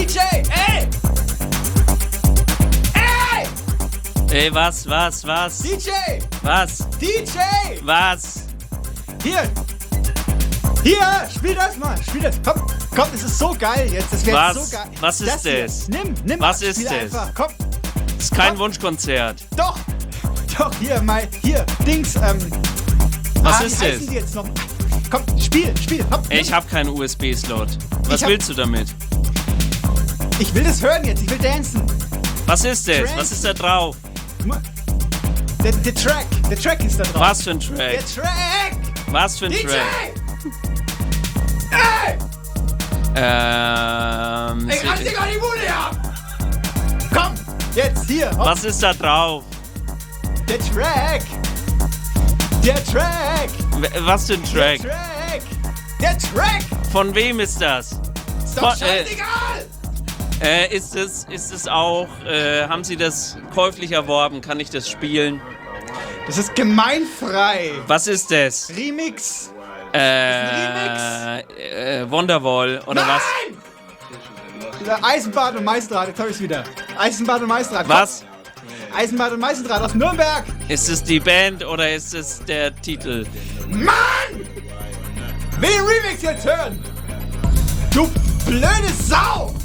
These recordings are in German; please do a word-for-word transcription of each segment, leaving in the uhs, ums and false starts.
D J, ey! Ey! Ey, was, was, was? D J! Was? D J! Was? Hier! Hier! Spiel das mal! Spiel das! Komm! Komm, es ist so geil jetzt! Das wird Was? so geil! Was ist das? hier. das? Nimm, nimm! Was spiel ist das? einfach. Komm! Das ist kein Komm. Wunschkonzert. Doch! Doch, hier, mal, hier, Dings, ähm... Was ah, ist wie das? heißen die jetzt noch? Komm, spiel, spiel! Hopp, Ey, nimm. ich hab keinen U S B-Slot. Was Ich hab- willst du damit? Ich will das hören jetzt, ich will dancen! Was ist das? Trance. Was ist da drauf? Der, der Track, der Track ist da drauf! Was für ein Track? Der Track! Was für ein D J! Track? Ey! Ähm... Ich reiß dir gar die Bude ab! Komm, jetzt hier! Hopp. Was ist da drauf? Der Track! Der Track! W- Was für ein Track? Der Track! Der Track! Von wem ist das? Ist doch Von- äh, scheißegal! Äh, ist es, ist es auch, äh, haben Sie das käuflich erworben? Kann ich das spielen? Das ist gemeinfrei! Was ist das? Remix! Äh, äh, Wonderwall oder was? Nein! Eisenbahn und Meisterrad, jetzt hab ich's wieder. Eisenbahn und Meisterrad. komm. Was? Eisenbahn und Meisterrad aus Nürnberg! Ist es die Band oder ist es der Titel? Mann! Will den Remix jetzt hören! Du blöde Sau!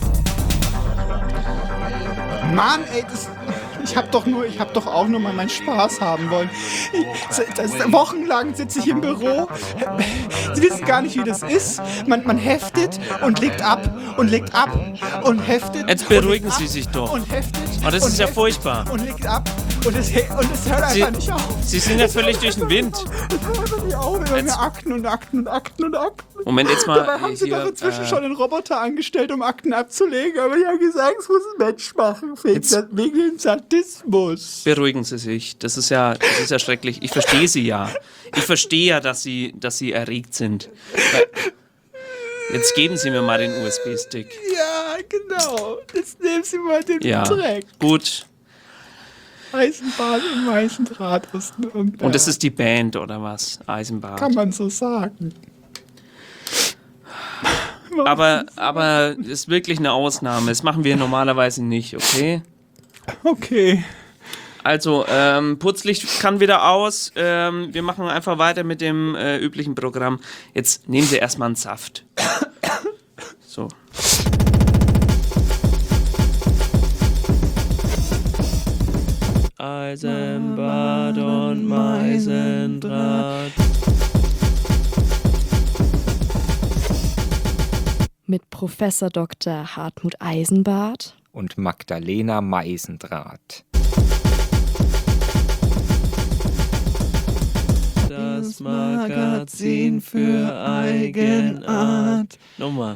Mann, ey, das, ich hab doch nur, ich hab doch auch nur mal meinen Spaß haben wollen. Ich, das, wochenlang sitze ich im Büro. Sie wissen gar nicht, wie das ist. Man, man heftet und legt ab und legt ab und heftet. Jetzt und beruhigen legt Sie ab sich doch. Und heftet. Oh, das und ist ja heftet furchtbar. Und legt ab und es, he- und es hört Sie, einfach nicht auf. Sie sind ja völlig durch den Wind. Es hört einfach nicht auf. Immer Jetzt- mehr Akten und Akten und Akten und Akten. Moment, jetzt mal Dabei haben sie hier, doch inzwischen äh, schon einen Roboter angestellt, um Akten abzulegen. Aber ich habe gesagt, es muss ein Mensch machen. Wegen, Jetzt- wegen dem Sadismus. Beruhigen Sie sich. Das ist ja, das ist ja schrecklich. Ich verstehe Sie ja. Ich verstehe ja, dass Sie, dass Sie erregt sind. Jetzt geben Sie mir mal den U S B-Stick. Ja, genau. Jetzt nehmen Sie mal den Ja, Dreck. gut. Eisenbahn und Meißendraht aus Nürnberg. Und das ist die Band oder was? Eisenbahn. Kann man so sagen. Aber, aber ist wirklich eine Ausnahme. Das machen wir normalerweise nicht, okay? Okay. Also, ähm, Putzlicht kann wieder aus. Ähm, wir machen einfach weiter mit dem äh, üblichen Programm. Jetzt nehmen Sie erstmal einen Saft. So. Eisenbad und Meisendraht. Mit Professor Doktor Hartmut Eisenbart und Magdalena Meisendraht. Das Magazin für Eigenart. Nochmal.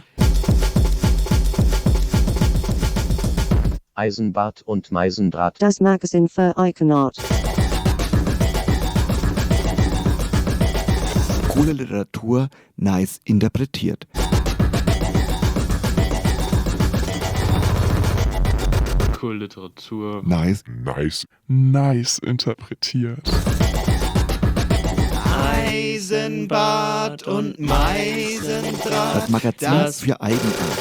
Eisenbart und Meisendraht. Das Magazin für Eigenart. Coole Literatur, nice interpretiert. Cool Literatur. Nice, nice, nice interpretiert. Eisenbart und Meisendraht. Das Magazin Das- für Eigenart.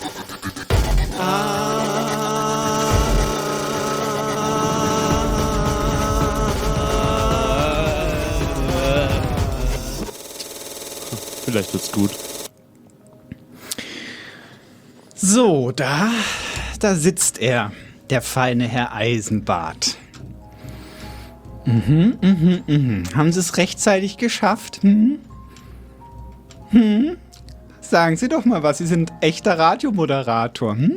Vielleicht wird's gut. So, da, da sitzt er, der feine Herr Eisenbart. Mhm, mhm, mhm. Haben Sie es rechtzeitig geschafft? Hm? Hm? Sagen Sie doch mal was, Sie sind echter Radiomoderator, hm?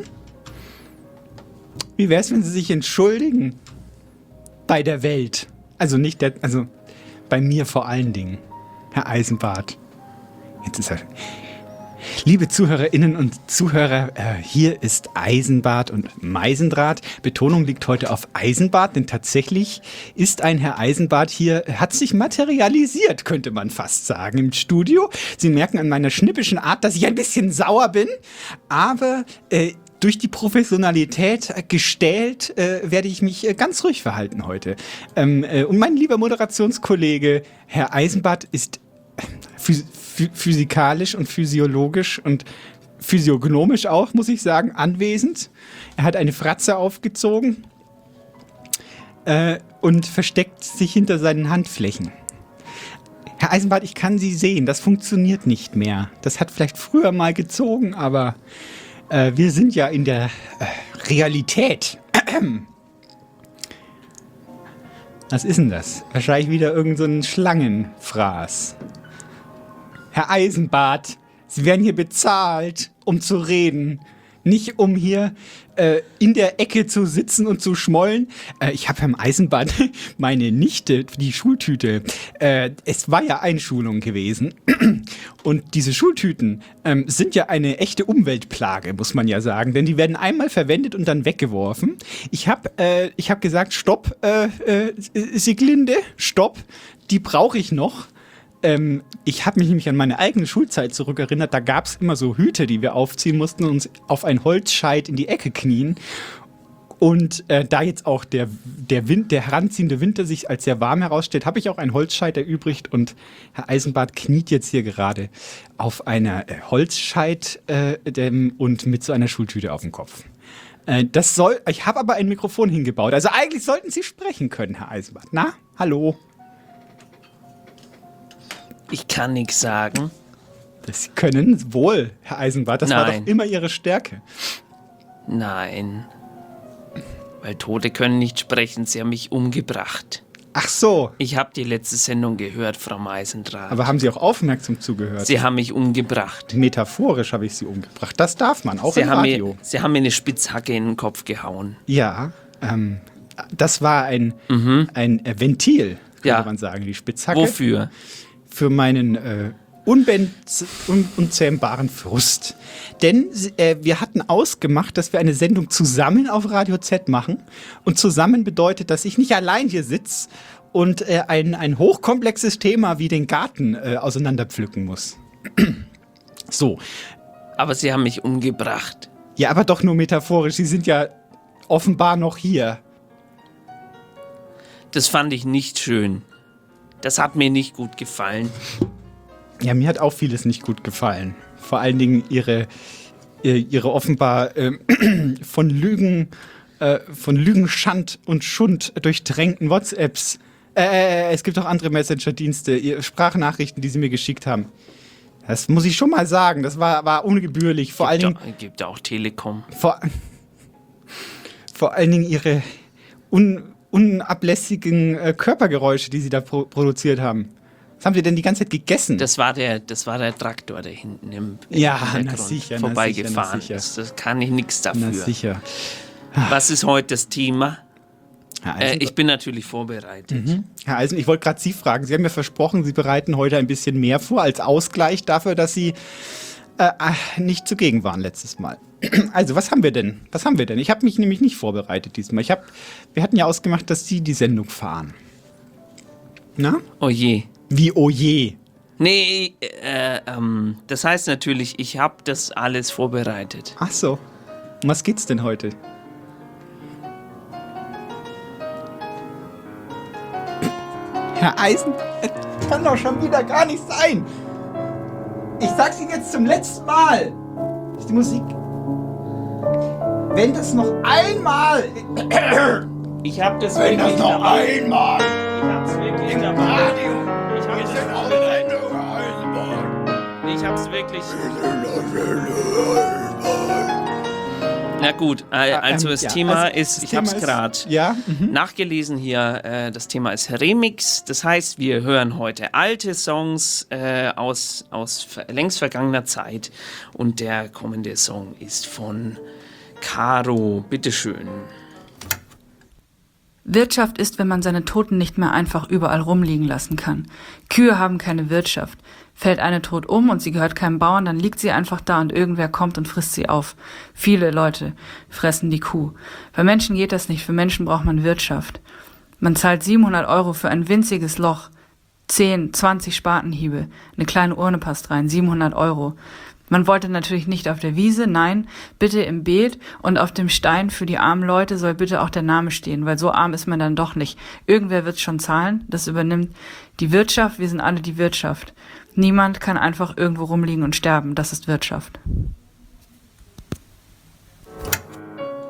Wie wär's, wenn Sie sich entschuldigen? Bei der Welt. Also nicht der, also bei mir vor allen Dingen, Herr Eisenbart. Jetzt ist er. Liebe Zuhörerinnen und Zuhörer, äh, hier ist Eisenbart und Meisendraht. Betonung liegt heute auf Eisenbart, denn tatsächlich ist ein Herr Eisenbart hier, hat sich materialisiert, könnte man fast sagen, im Studio. Sie merken an meiner schnippischen Art, dass ich ein bisschen sauer bin, aber äh, durch die Professionalität äh, gestählt äh, werde ich mich äh, ganz ruhig verhalten heute. Ähm, äh, und mein lieber Moderationskollege, Herr Eisenbart, ist phys- phy- physikalisch und physiologisch und physiognomisch auch, muss ich sagen, anwesend. Er hat eine Fratze aufgezogen äh, und versteckt sich hinter seinen Handflächen. Herr Eisenbart, ich kann Sie sehen, das funktioniert nicht mehr. Das hat vielleicht früher mal gezogen, aber äh, wir sind ja in der äh, Realität. Was ist denn das? Wahrscheinlich wieder irgend so ein Schlangenfraß. Herr Eisenbart, Sie werden hier bezahlt, um zu reden. Nicht um hier äh, in der Ecke zu sitzen und zu schmollen. Äh, ich habe Herrn Eisenbart, meine Nichte, die Schultüte. Äh, es war ja Einschulung gewesen. Und diese Schultüten ähm, sind ja eine echte Umweltplage, muss man ja sagen. Denn die werden einmal verwendet und dann weggeworfen. Ich habe äh, ich hab gesagt, stopp, äh, äh, Sieglinde, stopp, die brauche ich noch. Ähm, ich habe mich nämlich an meine eigene Schulzeit zurückerinnert. Da gab es immer so Hüte, die wir aufziehen mussten und uns auf ein Holzscheit in die Ecke knien. Und äh, da jetzt auch der, der, Wind, der heranziehende Winter sich als sehr warm herausstellt, habe ich auch einen Holzscheit erübrigt. Und Herr Eisenbart kniet jetzt hier gerade auf einer äh, Holzscheit äh, dem, und mit so einer Schultüte auf dem Kopf. Äh, das soll, ich habe aber ein Mikrofon hingebaut. Also eigentlich sollten Sie sprechen können, Herr Eisenbart. Na, hallo? Ich kann nichts sagen. Das können wohl, Herr Eisenbart. Das war Nein. doch immer Ihre Stärke. Nein. Weil Tote können nicht sprechen, sie haben mich umgebracht. Ach so. Ich habe die letzte Sendung gehört, Frau Meisendrath. Aber haben Sie auch aufmerksam zugehört? Sie haben mich umgebracht. Metaphorisch habe ich Sie umgebracht. Das darf man, auch Sie im haben, Radio. mir, Sie haben mir eine Spitzhacke in den Kopf gehauen. Ja, ähm, das war ein, Mhm. ein äh, Ventil, könnte Ja. man sagen, die Spitzhacke. Wofür? Für meinen äh, unbenz- un unzähmbaren Frust. Denn äh, wir hatten ausgemacht, dass wir eine Sendung zusammen auf Radio Z machen. Und zusammen bedeutet, dass ich nicht allein hier sitze und äh, ein, ein hochkomplexes Thema wie den Garten äh, auseinanderpflücken muss. So. Aber Sie haben mich umgebracht. Ja, aber doch nur metaphorisch. Sie sind ja offenbar noch hier. Das fand ich nicht schön. Das hat mir nicht gut gefallen. Ja, mir hat auch vieles nicht gut gefallen. Vor allen Dingen ihre, äh, ihre offenbar äh, von Lügen, äh, von Lügen, Schand und Schund durchtränkten WhatsApps. Äh, es gibt auch andere Messenger-Dienste, ihr- Sprachnachrichten, die sie mir geschickt haben. Das muss ich schon mal sagen, das war, war ungebührlich. Vor allen gibt, Dingen, auch, gibt auch Telekom. vor, vor allen Dingen ihre un, unablässigen äh, Körpergeräusche, die sie da pro produziert haben. Was haben sie denn die ganze Zeit gegessen? Das war der, das war der Traktor, der hinten im Ja, im na Hintergrund sicher, na vorbeigefahren sicher, na ist. Das kann ich nichts Na dafür. sicher. Was ist heute das Thema? Herr Äh, Eisen, ich bin natürlich vorbereitet. Herr Eisen, ich wollte gerade Sie fragen. Sie haben mir versprochen, Sie bereiten heute ein bisschen mehr vor als Ausgleich dafür, dass Sie äh, nicht zugegen waren letztes Mal. Also, was haben wir denn? Was haben wir denn? Ich habe mich nämlich nicht vorbereitet diesmal. Ich hab, wir hatten ja ausgemacht, dass Sie die Sendung fahren. Na? Oh je. Wie oh je. Nee, äh, ähm, das heißt natürlich, ich habe das alles vorbereitet. Ach so. Um was geht's denn heute? Herr Eisen, es kann doch schon wieder gar nicht sein. Ich sag's Ihnen jetzt zum letzten Mal. Ist die Musik. Wenn das noch einmal. Ich habe das Wenn das wirklich noch dabei. einmal. Ich hab's wirklich Im dabei. Radio. Ich hab Wir das sind auf Sendung, Eisenbahn. Ich hab's wirklich. Na gut, äh, also Ähm, das ja, Thema also ist, das ich Thema hab's ist- gerade Ja, mhm. nachgelesen hier, äh, das Thema ist Remix. Das heißt, wir hören heute alte Songs äh, aus, aus ver- längst vergangener Zeit. Und der kommende Song ist von Caro. Bitteschön. Wirtschaft ist, wenn man seine Toten nicht mehr einfach überall rumliegen lassen kann. Kühe haben keine Wirtschaft. Fällt eine tot um und sie gehört keinem Bauern, dann liegt sie einfach da und irgendwer kommt und frisst sie auf. Viele Leute fressen die Kuh. Bei Menschen geht das nicht. Für Menschen braucht man Wirtschaft. Man zahlt siebenhundert Euro für ein winziges Loch. zehn, zwanzig Spatenhiebe. Eine kleine Urne passt rein. siebenhundert Euro. Man wollte natürlich nicht auf der Wiese, nein, bitte im Beet und auf dem Stein für die armen Leute soll bitte auch der Name stehen, weil so arm ist man dann doch nicht. Irgendwer wird's schon zahlen, das übernimmt die Wirtschaft, wir sind alle die Wirtschaft. Niemand kann einfach irgendwo rumliegen und sterben, das ist Wirtschaft.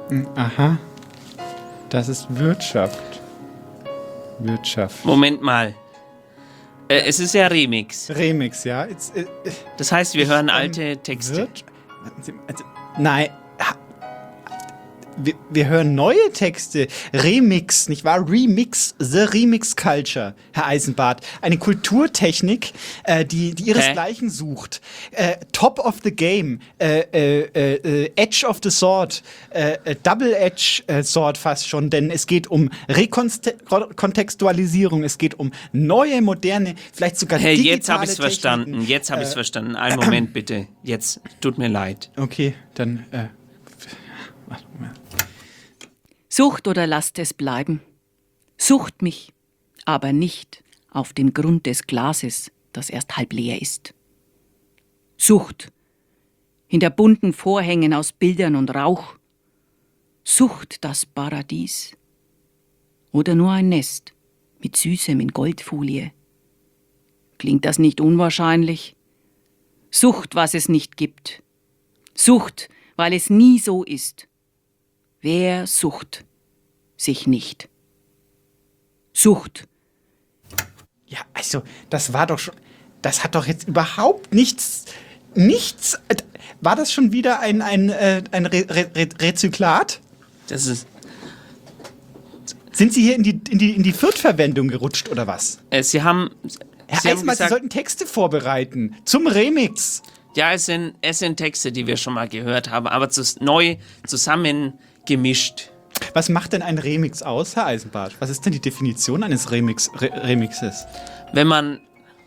Aha. Das ist Wirtschaft. Wirtschaft. Moment mal. Äh, es ist ja Remix. Remix, ja. Jetzt, äh, Das heißt, wir hören ähm, alte Texte. Wirt- Warten Sie, also, nein. ha- Wir, wir hören neue Texte. Remix, nicht wahr? Remix, The Remix Culture, Herr Eisenbart. Eine Kulturtechnik, äh, die, die ihresgleichen sucht. Äh, Top of the Game, äh, äh, äh, Edge of the Sword, äh, äh, Double Edge äh, Sword fast schon, denn es geht um Rekontextualisierung, es geht um neue, moderne, vielleicht sogar Hey, digitale jetzt habe ich es Techniken. verstanden. Jetzt habe ich es verstanden. Einen Moment bitte. Jetzt. Tut mir leid. Okay, dann, äh, warte mal. Sucht oder lasst es bleiben. Sucht mich, aber nicht auf den Grund des Glases, das erst halb leer ist. Sucht hinter bunten Vorhängen aus Bildern und Rauch. Sucht das Paradies oder nur ein Nest mit Süßem in Goldfolie. Klingt das nicht unwahrscheinlich? Sucht, was es nicht gibt. Sucht, weil es nie so ist. Wer sucht sich nicht? Sucht. Ja, also, das war doch schon. Das hat doch jetzt überhaupt nichts. Nichts. äh, War das schon wieder ein, ein, äh, ein Re Re Re Rezyklat? Das ist. Sind Sie hier in die, in die, in die Viertverwendung gerutscht oder was? Äh, Sie haben. Herr Sie haben Eisenbart, Sie gesagt, sollten Texte vorbereiten. Zum Remix. ja, es sind, es sind Texte, die wir schon mal gehört haben, aber zus neu zusammengemischt. Was macht denn ein Remix aus, Herr Eisenbart? Was ist denn die Definition eines Remix Re Remixes? Wenn man.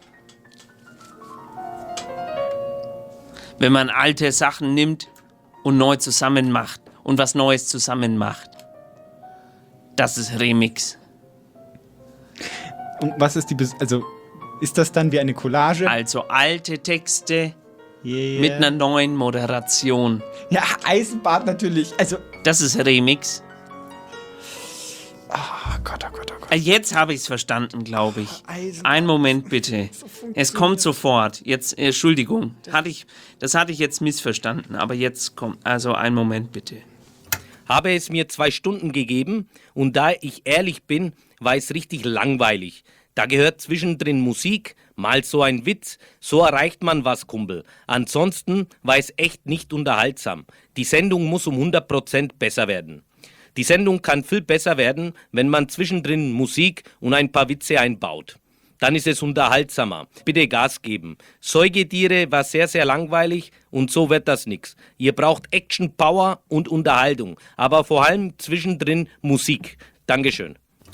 Wenn man alte Sachen nimmt und neu zusammen macht und was Neues zusammen macht. Das ist Remix. Und was ist die. Bes also, ist das dann wie eine Collage? Also alte Texte Yeah. mit einer neuen Moderation. Ja, Eisenbart natürlich. Also. Das ist Remix. Oh Gott, oh Gott, oh Gott. Äh, Jetzt habe ich es verstanden, glaube ich. Eisenbart. Einen Moment bitte. Es kommt sofort. Jetzt, äh, Entschuldigung. Hatte ich, das hatte ich jetzt missverstanden. Aber jetzt kommt. Also einen Moment bitte. Habe es mir zwei Stunden gegeben und da ich ehrlich bin, war es richtig langweilig. Da gehört zwischendrin Musik, mal so ein Witz, so erreicht man was, Kumpel. Ansonsten war es echt nicht unterhaltsam. Die Sendung muss um hundert Prozent besser werden. Die Sendung kann viel besser werden, wenn man zwischendrin Musik und ein paar Witze einbaut. Dann ist es unterhaltsamer. Bitte Gas geben. Säugetiere war sehr, sehr langweilig und so wird das nix. Ihr braucht Action, Power und Unterhaltung, aber vor allem zwischendrin Musik. Dankeschön.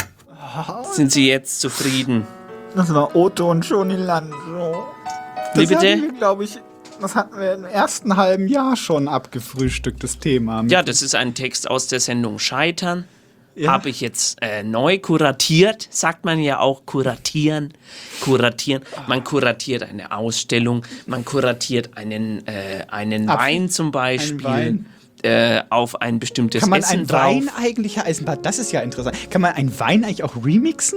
Sind Sie jetzt zufrieden? Das war Otto und Johnny Landro. Das Wie bitte? hatten wir, glaube ich, das hatten wir im ersten halben Jahr schon abgefrühstückt, das Thema. Ja, das ist ein Text aus der Sendung Scheitern. Ja. Habe ich jetzt äh, neu kuratiert, sagt man ja auch, kuratieren, kuratieren. Man kuratiert eine Ausstellung, man kuratiert einen, äh, einen Apfel. Wein zum Beispiel. Wein. Äh, auf ein bestimmtes Kann man Essen einen drauf. Wein eigentlich, Herr Eisenbart, das ist ja interessant. Kann man einen Wein eigentlich auch remixen?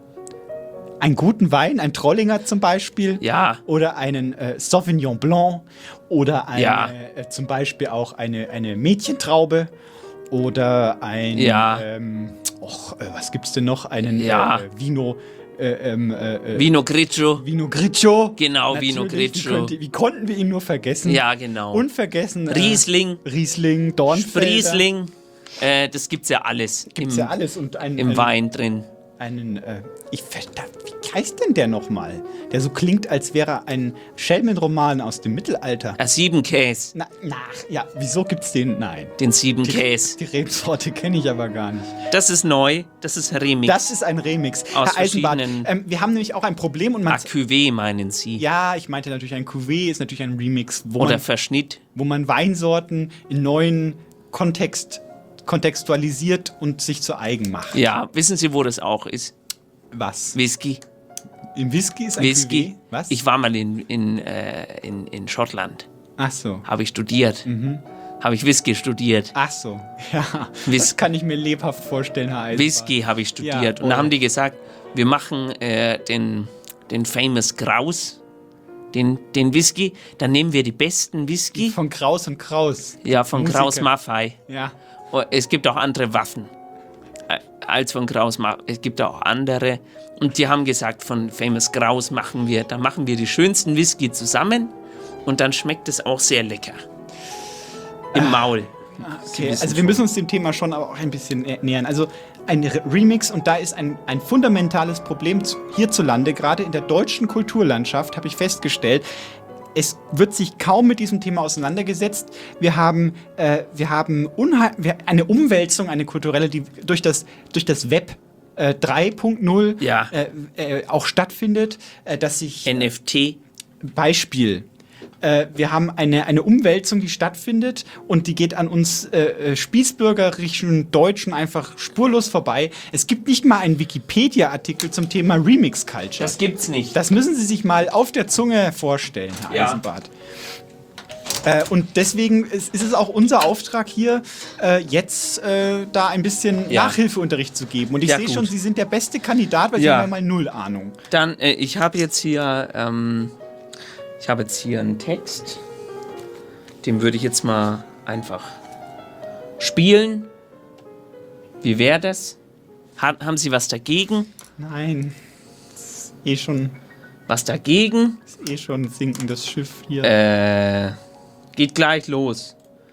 Einen guten Wein, ein Trollinger zum Beispiel? Ja. Oder einen äh, Sauvignon Blanc? Oder eine, Ja. äh, zum Beispiel auch eine, eine Mädchentraube? Oder ein, Ja. ähm, och, äh, was gibt's denn noch? Einen Ja. äh, Vino, äh, ähm, äh, Vino Grigio. Vino Grigio. Genau, Natürlich, Vino Wie, Grigio. könnte, wie konnten wir ihn nur vergessen? Ja, genau. Unvergessen. Äh, Riesling. Riesling, Dornfelder. Riesling. Äh, das gibt's ja alles. Gibt's im, ja alles. Und ein, im ein, Wein drin. Einen, äh, ich verdammt, wie heißt denn der nochmal? Der so klingt, als wäre er ein Schelmenroman aus dem Mittelalter. Äh, sieben Käse. Na, na, ja, wieso gibt's den? Nein. Den sieben Die, Käse. die Rebsorte kenne ich aber gar nicht. Das ist neu. Das ist Remix. Das ist ein Remix. Aus Herr Eisenbart, verschiedenen- ähm, wir haben nämlich auch ein Problem und man. Ah, Cuvée meinen Sie. Ja, ich meinte natürlich ein Cuvée, ist natürlich ein Remix, wo, Oder man, Verschnitt. wo man Weinsorten in neuen Kontext kontextualisiert und sich zu eigen macht. Ja, wissen Sie, wo das auch ist? Was? Whisky. Im Whisky ist ein Whisky. Cuvée? Was? Ich war mal in, in, äh, in, in Schottland. Ach so. Habe ich studiert. Habe ich Whisky studiert. Ach so. Ja. Whis- Das kann ich mir lebhaft vorstellen, Herr Eisenbart. Whisky habe ich studiert. Ja, Und da oh. haben die gesagt, wir machen äh, den, den Famous Kraus, den, den Whisky. Dann nehmen wir die besten Whisky. Von Kraus und Kraus. Ja, von Musiker. Kraus Maffei. Ja. Oh, es gibt auch andere Waffen äh, als von Kraus. Es gibt auch andere. Und die haben gesagt, von Famous Kraus machen wir, da machen wir die schönsten Whisky zusammen und dann schmeckt es auch sehr lecker. Im ah, Maul. Okay, also wir müssen uns dem Thema schon aber auch ein bisschen nähern. Also ein Remix, und da ist ein, ein fundamentales Problem hierzulande, gerade in der deutschen Kulturlandschaft, habe ich festgestellt. Es wird sich kaum mit diesem Thema auseinandergesetzt. Wir haben, äh, wir haben unheim- wir, eine Umwälzung, eine kulturelle, die durch das, durch das Web äh, drei Punkt null ja. äh, äh, auch stattfindet, äh, dass sich... N F T. Beispiel. Äh, wir haben eine, eine Umwälzung, die stattfindet und die geht an uns äh, spießbürgerischen Deutschen einfach spurlos vorbei. Es gibt nicht mal einen Wikipedia-Artikel zum Thema Remix-Culture. Das gibt's nicht. Das müssen Sie sich mal auf der Zunge vorstellen, Herr ja. Eisenbart. Äh, und deswegen ist, ist es auch unser Auftrag hier, äh, jetzt äh, da ein bisschen ja. Nachhilfeunterricht zu geben. Und ich ja, sehe gut. schon, Sie sind der beste Kandidat, weil ja. Sie haben ja mal null Ahnung. Dann, äh, ich habe jetzt hier, ähm, ich habe jetzt hier einen Text, den würde ich jetzt mal einfach spielen. Wie wäre das? Ha- haben Sie was dagegen? Nein, das ist eh schon... Was dagegen? Das ist eh schon ein sinkendes Schiff hier. Äh, geht gleich los.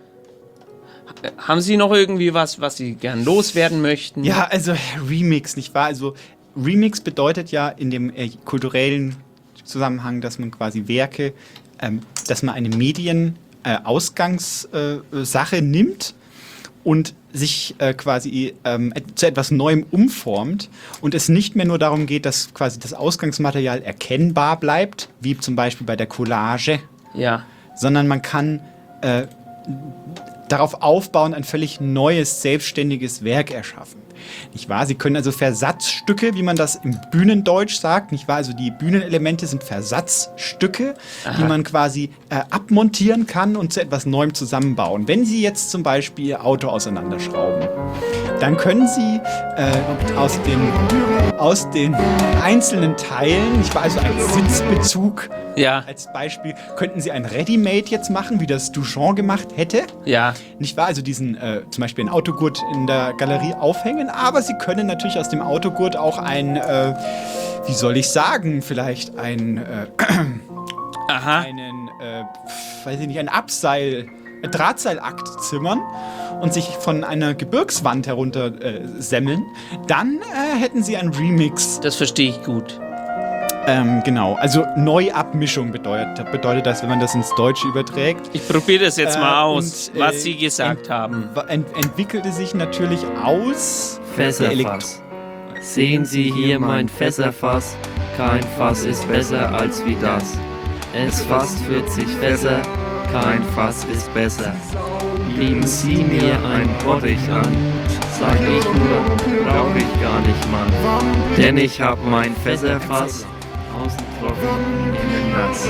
Ha- haben Sie noch irgendwie was, was Sie gern loswerden möchten? Ja, also Remix, nicht wahr? Also Remix bedeutet ja in dem äh, kulturellen Zusammenhang, dass man quasi Werke, ähm, dass man eine Medien-Ausgangssache äh, nimmt und sich äh, quasi ähm, zu etwas Neuem umformt und es nicht mehr nur darum geht, dass quasi das Ausgangsmaterial erkennbar bleibt, wie zum Beispiel bei der Collage, ja. sondern man kann äh, darauf aufbauen, ein völlig neues, selbstständiges Werk erschaffen. Nicht wahr? Sie können also Versatzstücke, wie man das im Bühnendeutsch sagt, nicht wahr? Also die Bühnenelemente sind Versatzstücke, Aha. die man quasi äh, abmontieren kann und zu etwas Neuem zusammenbauen. Wenn Sie jetzt zum Beispiel Ihr Auto auseinanderschrauben, dann können Sie äh, aus, den, aus den einzelnen Teilen, nicht wahr? Also einen Sitzbezug, ja. als Beispiel, könnten Sie ein Ready-Made jetzt machen, wie das Duchamp gemacht hätte. Ja. Nicht wahr? Also diesen, äh, zum Beispiel einen Autogurt in der Galerie aufhängen, aber Sie können natürlich aus dem Autogurt auch ein, äh, wie soll ich sagen, vielleicht ein, äh, Aha. einen, äh, weiß ich nicht, ein Abseil, ein Drahtseilakt zimmern und sich von einer Gebirgswand herunter äh, semmeln. Dann äh, hätten Sie einen Remix. Das verstehe ich gut. Ähm, genau, also Neuabmischung bedeutet, bedeutet das, wenn man das ins Deutsche überträgt. Ich probiere das jetzt äh, mal aus, und, äh, was Sie gesagt ent, haben. Ent, entwickelte sich natürlich aus Fässerfass. Sehen Sie hier mein Fässerfass, kein Fass ist besser als wie das. Es fasst vierzig Fässer, kein Fass ist besser. Bieten Sie mir ein Bottich an, sag ich nur, brauch ich gar nicht, Mann. Denn ich hab mein Fässerfass außen trocken, innen nass.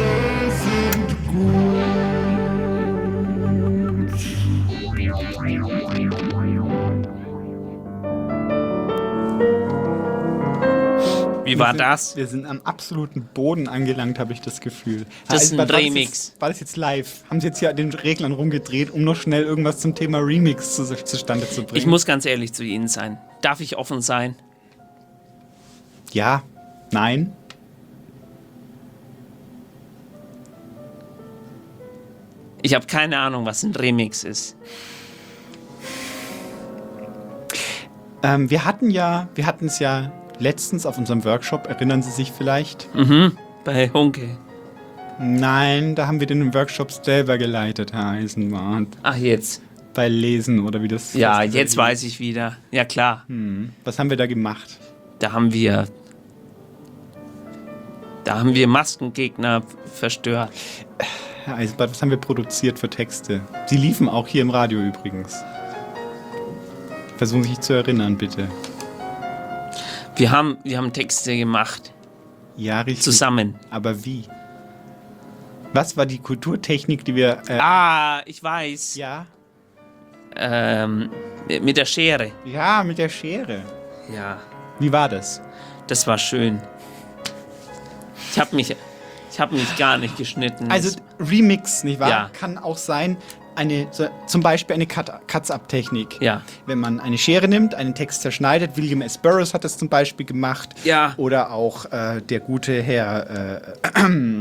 Wie war wir sind, das? Wir sind am absoluten Boden angelangt, habe ich das Gefühl. Das ist ein war das Remix. Jetzt, war das jetzt live? Haben Sie jetzt hier an den Reglern rumgedreht, um noch schnell irgendwas zum Thema Remix zu, zustande zu bringen? Ich muss ganz ehrlich zu Ihnen sein. Darf ich offen sein? Ja, nein. Ich habe keine Ahnung, was ein Remix ist. Ähm, wir hatten ja, wir hatten es ja letztens auf unserem Workshop, erinnern Sie sich vielleicht? Mhm, bei Hunke. Nein, da haben wir den Workshop selber geleitet, Herr Eisenbart. Ach, jetzt. Bei Lesen oder wie das... Ja, das jetzt weiß ich wieder. Ja, klar. Hm. Was haben wir da gemacht? Da haben wir... Da haben wir Maskengegner verstört. Herr Eisenbart, was haben wir produziert für Texte? Sie liefen auch hier im Radio übrigens. Versuchen Sie sich zu erinnern, bitte. Wir haben, wir haben Texte gemacht. Ja, richtig. Zusammen. Aber wie? Was war die Kulturtechnik, die wir... Äh, ah, ich weiß. Ja? Ähm, mit der Schere. Ja, mit der Schere. Ja. Wie war das? Das war schön. Ich habe mich, Ich habe mich gar nicht geschnitten. Also Remix, nicht wahr? Ja. Kann auch sein, eine, so, zum Beispiel eine Cut- Cuts-Up-Technik. Ja. Wenn man eine Schere nimmt, einen Text zerschneidet. William S. Burroughs hat das zum Beispiel gemacht. Ja. Oder auch äh, der gute Herr äh,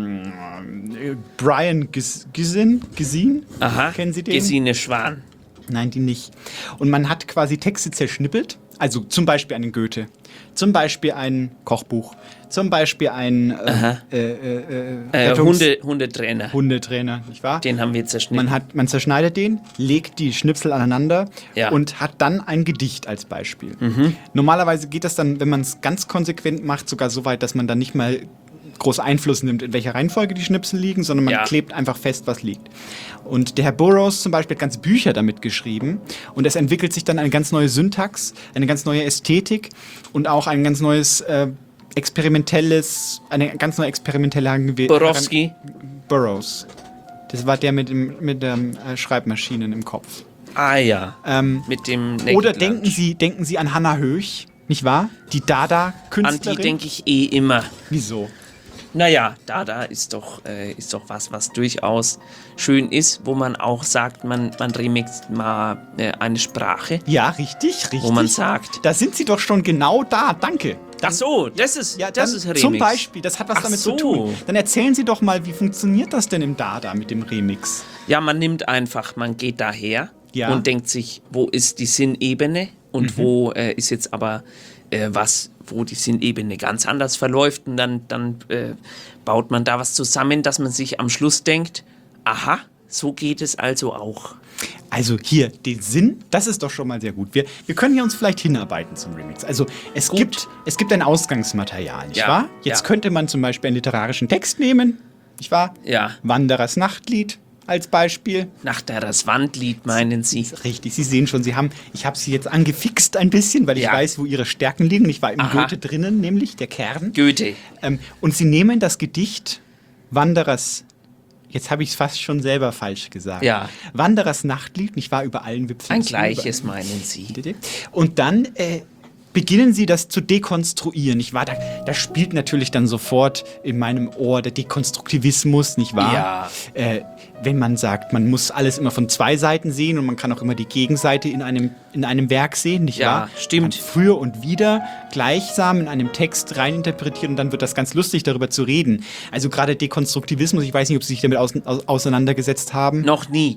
äh, Brian Gis- Gisin. Gisin? Aha. Kennen Sie den? Gesine Schwan. Nein, die nicht. Und man hat quasi Texte zerschnippelt. Also zum Beispiel einen Goethe. Zum Beispiel ein Kochbuch. Zum Beispiel ein äh, äh, äh, Äh, Rettungs- Hunde, Hundetrainer. Hundetrainer, nicht wahr? Den haben wir zerschnitten. Man, hat, man zerschneidet den, legt die Schnipsel aneinander Ja. und hat dann ein Gedicht als Beispiel. Mhm. Normalerweise geht das dann, wenn man es ganz konsequent macht, sogar so weit, dass man dann nicht mal groß Einfluss nimmt, in welcher Reihenfolge die Schnipsel liegen, sondern man Ja. klebt einfach fest, was liegt. Und der Herr Burroughs zum Beispiel hat ganze Bücher damit geschrieben und es entwickelt sich dann eine ganz neue Syntax, eine ganz neue Ästhetik und auch ein ganz neues äh, experimentelles, eine ganz neue experimentelle Herangew- Borowski. Heran- Burroughs. Das war der mit, dem, mit den äh, Schreibmaschinen im Kopf. Ah ja. Ähm, Mit dem Naked oder Lunch. denken Sie, denken Sie an Hannah Höch, nicht wahr? Die An Dada-Künstlerin. die denke ich eh immer. Wieso? Naja, Dada ist doch, äh, ist doch was, was durchaus schön ist, wo man auch sagt, man, man remixt mal äh, eine Sprache. Ja, richtig, richtig. Wo man sagt. Da sind Sie doch schon genau da, danke. Ach so, das ist, Ja, das dann ist Remix. Zum Beispiel, das hat was Ach damit so. zu tun. Dann erzählen Sie doch mal, wie funktioniert das denn im Dada mit dem Remix? Ja, man nimmt einfach, man geht daher Ja. und denkt sich, wo ist die Sinnebene und Mhm. wo äh, ist jetzt aber äh, was, wo die Sinnebene ganz anders verläuft und dann, dann äh, baut man da was zusammen, dass man sich am Schluss denkt, aha, so geht es also auch. Also hier, den Sinn, das ist doch schon mal sehr gut. Wir, wir können hier uns vielleicht hinarbeiten zum Remix. Also es, gibt, es gibt ein Ausgangsmaterial, nicht Ja, wahr? Jetzt ja. könnte man zum Beispiel einen literarischen Text nehmen, nicht wahr? Ja. Wanderers Nachtlied als Beispiel. Nach das Wandlied meinen Sie? Richtig, Sie sehen schon, Sie haben, ich habe Sie jetzt angefixt ein bisschen, weil ich Ja. weiß, wo Ihre Stärken liegen. Ich war im Aha. Goethe drinnen, nämlich der Kern. Goethe. Ähm, und Sie nehmen das Gedicht Wanderers, jetzt habe ich es fast schon selber falsch gesagt. Ja. Wanderers Nachtlied, nicht wahr, über allen Wipfeln. Ein zu, gleiches über- meinen Sie. Und dann äh, beginnen Sie das zu dekonstruieren, nicht wahr? Da, da spielt natürlich dann sofort in meinem Ohr der Dekonstruktivismus, nicht wahr? Ja. Äh, wenn man sagt, man muss alles immer von zwei Seiten sehen und man kann auch immer die Gegenseite in einem, in einem Werk sehen, nicht Ja, wahr? stimmt. Man für und wieder gleichsam in einem Text reininterpretieren und dann wird das ganz lustig, darüber zu reden. Also gerade Dekonstruktivismus, ich weiß nicht, ob Sie sich damit aus, aus, auseinandergesetzt haben. Noch nie.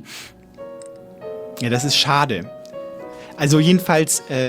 Ja, das ist schade. Also jedenfalls, äh,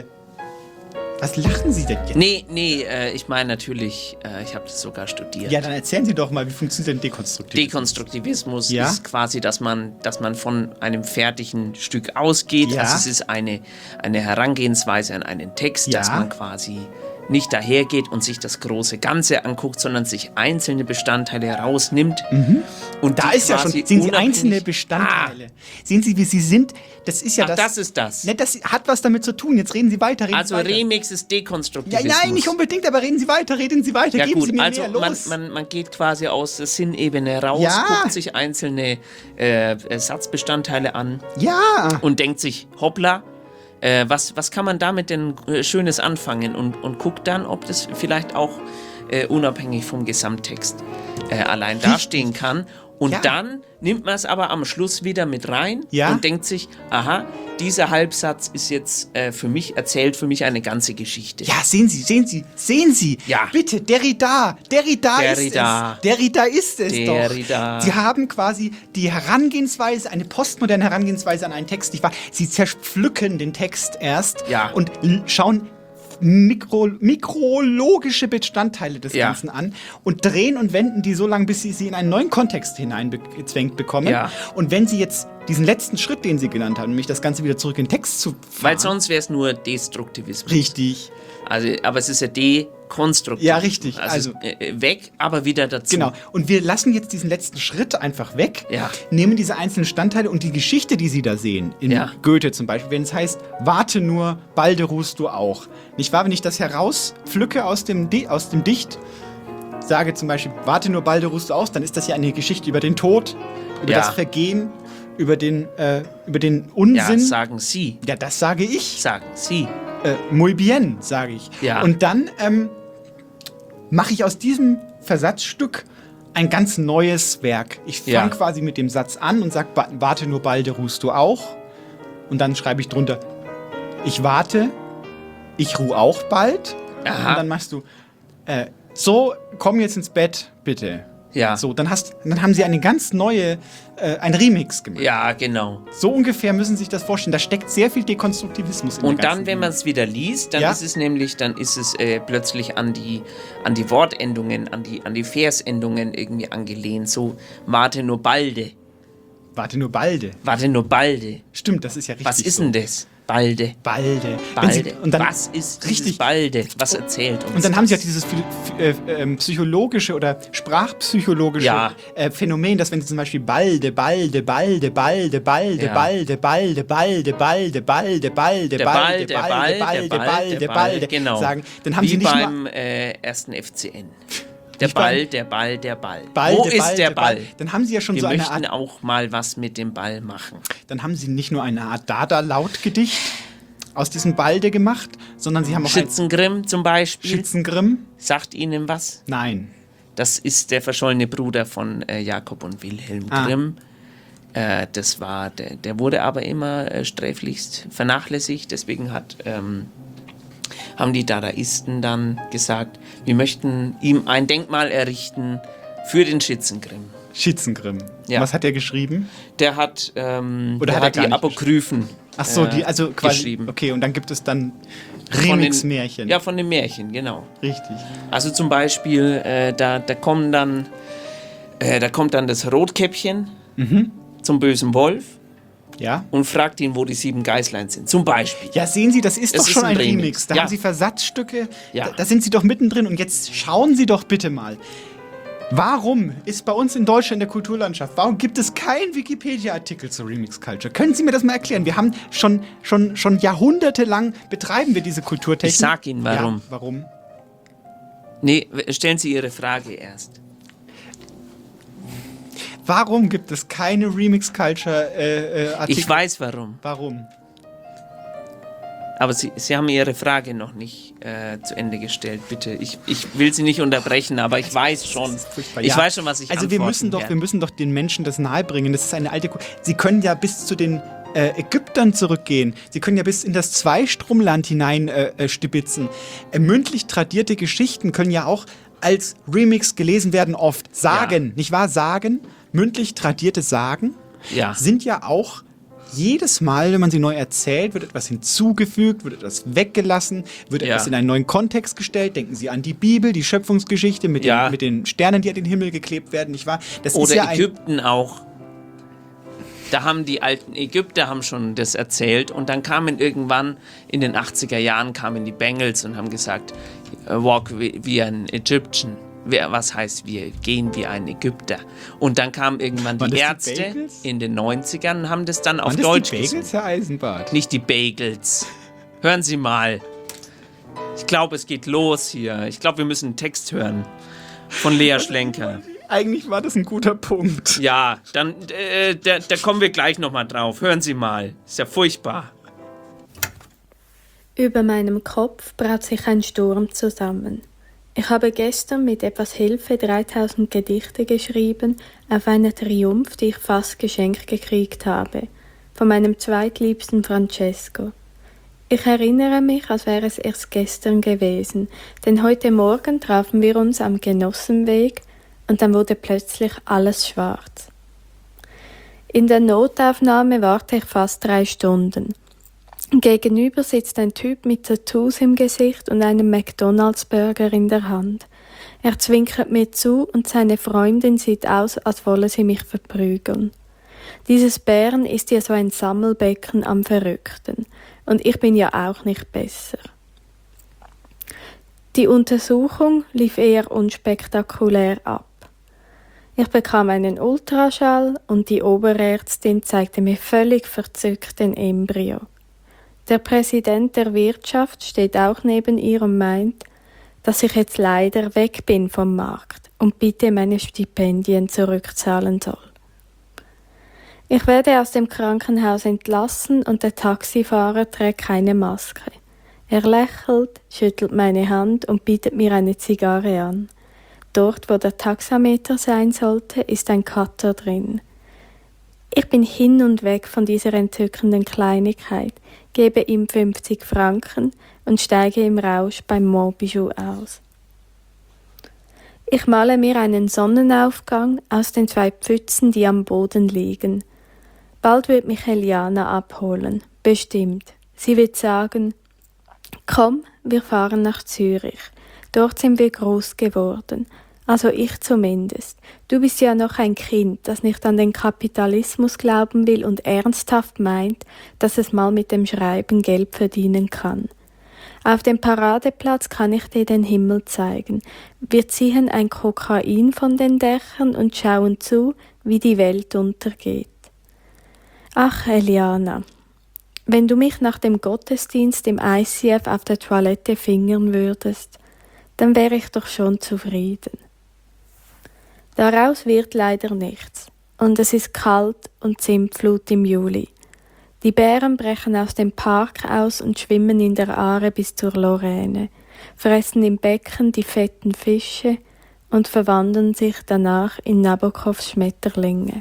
was lachen Sie denn jetzt? Nee, nee, äh, ich meine natürlich, äh, ich habe das sogar studiert. Ja, dann erzählen Sie doch mal, wie funktioniert denn Dekonstruktivismus? Dekonstruktivismus Ja? ist quasi, dass man, dass man von einem fertigen Stück ausgeht. Ja. Also es ist eine, eine Herangehensweise an einen Text, Ja. dass man quasi nicht dahergeht und sich das große Ganze anguckt, sondern sich einzelne Bestandteile herausnimmt. Und Da die ist ja schon, quasi sehen Sie unabhängig- einzelne Bestandteile. Sehen Sie, wie Sie sind? Das ist ja Ach, das. das ist das. Ne, das hat was damit zu tun. Jetzt reden Sie weiter. Reden Also Sie weiter. Remix ist Ja, Dekonstruktivismus. nein, nicht unbedingt, aber reden Sie weiter, reden Sie weiter, Ja geben gut, Sie mir also mehr, man, los. man, man geht quasi aus der Sinnebene raus, Ja. guckt sich einzelne äh, Satzbestandteile an ja. und denkt sich, hoppla, äh, was, was kann man damit denn äh, Schönes anfangen und, und guckt dann, ob das vielleicht auch äh, unabhängig vom Gesamttext äh, allein dastehen kann. Und Ja. dann nimmt man es aber am Schluss wieder mit rein Ja. und denkt sich, aha, dieser Halbsatz ist jetzt äh, für mich, erzählt für mich eine ganze Geschichte. Ja, sehen Sie, sehen Sie, sehen Sie. Ja. Bitte, Derrida, Derrida, Derrida. ist es. Derrida ist es Derrida. doch. Sie haben quasi die Herangehensweise, eine postmoderne Herangehensweise an einen Text. Nicht wahr? Sie zerpflücken den Text erst Ja. und l- schauen Mikro, mikrologische Bestandteile des Ja. Ganzen an und drehen und wenden die so lange, bis sie sie in einen neuen Kontext hineingezwängt bekommen. Ja. Und wenn Sie jetzt diesen letzten Schritt, den Sie genannt haben, nämlich das Ganze wieder zurück in den Text zu fahren. Weil sonst wäre es nur Destruktivismus. Richtig. Also, aber es ist ja Dekonstruktivismus. Ja, richtig. Also, Also- äh, weg, aber wieder dazu. Genau. Und wir lassen jetzt diesen letzten Schritt einfach weg, Ja. nehmen diese einzelnen Standteile und die Geschichte, die Sie da sehen, in Ja. Goethe zum Beispiel, wenn es heißt, warte nur, balde ruhst du auch. Nicht wahr? Wenn ich das herauspflücke aus dem, Di aus dem Dicht, sage zum Beispiel, warte nur, balde ruhst du aus, dann ist das ja eine Geschichte über den Tod, über Ja. das Vergehen, über den, äh, über den Ja, Unsinn. sagen Sie. Ja, das sage ich. Sagen Sie. Äh, muy bien, sage ich. Ja. Und dann ähm, mache ich aus diesem Versatzstück ein ganz neues Werk. Ich fange Ja. quasi mit dem Satz an und sage, warte nur balde, ruhst du auch. Und dann schreibe ich drunter, ich warte, ich ruh auch bald. Aha. Und dann machst du, äh, so, komm jetzt ins Bett, bitte. Ja. So, dann, hast, dann haben sie eine ganz neue, äh, ein Remix gemacht. Ja, genau. So ungefähr müssen Sie sich das vorstellen. Da steckt sehr viel Dekonstruktivismus in Und der dann, ganzen wenn man Ding. es wieder liest, dann Ja? ist es nämlich, dann ist es äh, plötzlich an die, an die Wortendungen, an die, an die Versendungen irgendwie angelehnt. So, warte nur balde. Warte nur balde. Warte nur balde. Stimmt, das ist ja richtig Was ist so. denn das? Balde. Balde. Wenn Sie, Balde. und dann, Was ist dieses richtig. Balde? Was erzählt uns Und dann das? haben sie ja dieses phy- phy- äh, ähm, psychologische oder sprachpsychologische Ja. äh, Phänomen, dass wenn sie zum Beispiel balde, balde, balde, balde, balde, Ja. balde, balde, balde, balde, balde, balde, Der balde, Ball, der Ball, balde, der balde, Ball, balde, der Ball, balde genau. sagen, dann haben Wie sie nicht beim nur äh, ersten F C N. Der Nicht beim- Ball, der Ball, der Ball. balde, Wo ist balde, der Ball? balde. Dann haben sie ja schon Wir so eine möchten Art, auch mal was mit dem Ball machen. dann haben sie nicht nur eine Art Dada-Lautgedicht aus diesem Balde gemacht, sondern sie haben auch ein Schützengrimm zum Beispiel. Schützengrimm. Sagt Ihnen was? Nein. Das ist der verschollene Bruder von äh, Jakob und Wilhelm Ah. Grimm. Äh, das war, der, der wurde aber immer äh, sträflichst vernachlässigt. Deswegen hat, ähm, haben die Dadaisten dann gesagt, wir möchten ihm ein Denkmal errichten für den Schützengrimm. Schützengrimm. Ja. Was hat er geschrieben? Der hat, ähm, Oder der hat er hat gar die nicht Apokryphen Ach so, äh, die, also quasi, geschrieben. okay, und dann gibt es dann Von den- Remix-Märchen. Ja, von den Märchen, genau. Richtig. Also zum Beispiel, äh, da, da kommen dann, äh, da kommt dann das Rotkäppchen Mhm. zum bösen Wolf Ja. und fragt ihn, wo die sieben Geißlein sind. Zum Beispiel. Ja, sehen Sie, das ist Es doch ist schon ein ein Remix. Remix. Da Ja. haben Sie Versatzstücke, Ja. da, da sind Sie doch mittendrin. Und jetzt schauen Sie doch bitte mal. Warum ist bei uns in Deutschland in der Kulturlandschaft, warum gibt es keinen Wikipedia-Artikel zur Remix-Culture? Können Sie mir das mal erklären? Wir haben schon, schon, schon jahrhundertelang betreiben wir diese Kulturtechnik. Ich sag Ihnen, warum. Ja, warum? Nee, stellen Sie Ihre Frage erst. Warum gibt es keine Remix-Culture-Artikel? Ich weiß warum. Warum? Aber Sie, Sie haben Ihre Frage noch nicht äh, zu Ende gestellt, bitte. Ich, ich will Sie nicht unterbrechen, aber ich weiß schon. Ich Ja. weiß schon, was ich Also wir antworten müssen doch, werde. wir müssen doch den Menschen das nahebringen. Das ist eine alte. Ku- Sie können ja bis zu den äh, Ägyptern zurückgehen. Sie können ja bis in das Zweistromland hinein äh, äh, stibitzen. Äh, mündlich tradierte Geschichten können ja auch als Remix gelesen werden oft. Sagen, nicht wahr? Sagen, mündlich tradierte Sagen Ja. sind ja auch jedes Mal, wenn man sie neu erzählt, wird etwas hinzugefügt, wird etwas weggelassen, wird Ja. etwas in einen neuen Kontext gestellt. Denken Sie an die Bibel, die Schöpfungsgeschichte mit, Ja. den, mit den Sternen, die an den Himmel geklebt werden, nicht wahr? Das Oder ist ja ein, Ägypten auch. Da haben die alten Ägypter haben schon das erzählt und dann kamen irgendwann in den achtziger Jahren kamen die Bengals und haben gesagt, walk wie, wie ein Egyptian. Wer- Was heißt, wir gehen wie ein Ägypter. Und dann kamen irgendwann Waren die das die Ärzte Bagels? in den neunzigern und haben das dann auf Waren das Deutsch die Bagels, gesungen. Herr Eisenbart? Nicht die Bagels. Hören Sie mal. Ich glaube, es geht los hier. Ich glaube, wir müssen einen Text hören. Von Lea Schlenker. Eigentlich war das ein guter Punkt. Ja, dann äh, da, da kommen wir gleich nochmal drauf. Hören Sie mal. Ist ja furchtbar. Über meinem Kopf braut sich ein Sturm zusammen. Ich habe gestern mit etwas Hilfe dreitausend Gedichte geschrieben auf einen Triumph, die ich fast geschenkt gekriegt habe, von meinem zweitliebsten Francesco. Ich erinnere mich, als wäre es erst gestern gewesen, denn heute Morgen trafen wir uns am Genossenweg und dann wurde plötzlich alles schwarz. In der Notaufnahme warte ich fast drei Stunden. Gegenüber sitzt ein Typ mit Tattoos im Gesicht und einem McDonalds-Burger in der Hand. Er zwinkert mir zu und seine Freundin sieht aus, als wolle sie mich verprügeln. Dieses Bären ist ja so ein Sammelbecken am Verrückten. Und ich bin ja auch nicht besser. Die Untersuchung lief eher unspektakulär ab. Ich bekam einen Ultraschall und die Oberärztin zeigte mir völlig verzückt den Embryo. Der Präsident der Wirtschaft steht auch neben ihr und meint, dass ich jetzt leider weg bin vom Markt und bitte meine Stipendien zurückzahlen soll. Ich werde aus dem Krankenhaus entlassen und der Taxifahrer trägt keine Maske. Er lächelt, schüttelt meine Hand und bietet mir eine Zigarre an. dort, wo der Taxameter sein sollte, ist ein Cutter drin. Ich bin hin und weg von dieser entzückenden Kleinigkeit, gebe ihm fünfzig Franken und steige im Rausch beim Montbijou aus. Ich male mir einen Sonnenaufgang aus den zwei Pfützen, die am Boden liegen. Bald wird mich Eliana abholen, bestimmt. Sie wird sagen, komm, wir fahren nach Zürich. Dort sind wir groß geworden. Also ich zumindest. Du bist ja noch ein Kind, das nicht an den Kapitalismus glauben will und ernsthaft meint, dass es mal mit dem Schreiben Geld verdienen kann. Auf dem Paradeplatz kann ich dir den Himmel zeigen. Wir ziehen ein Kokain von den Dächern und schauen zu, wie die Welt untergeht. Ach, Eliana, wenn du mich nach dem Gottesdienst im I C F auf der Toilette fingern würdest, dann wäre ich doch schon zufrieden. Daraus wird leider nichts, und es ist kalt und Zimtflut im Juli. Die Bären brechen aus dem Park aus und schwimmen in der Aare bis zur Lorraine, fressen im Becken die fetten Fische und verwandeln sich danach in Nabokovs Schmetterlinge.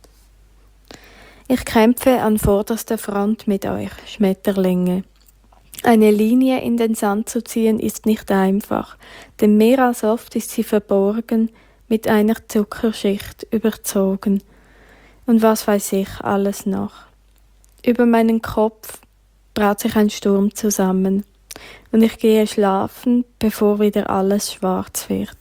Ich kämpfe an vorderster Front mit euch, Schmetterlinge. Eine Linie in den Sand zu ziehen ist nicht einfach, denn mehr als oft ist sie verborgen, mit einer Zuckerschicht überzogen. Und was weiß ich alles noch. Über meinen Kopf braut sich ein Sturm zusammen und ich gehe schlafen, bevor wieder alles schwarz wird.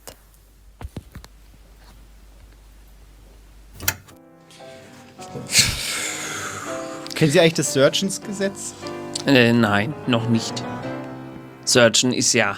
Kennen Sie eigentlich das Surgeons-Gesetz? Äh, nein, noch nicht. Surgeon ist ja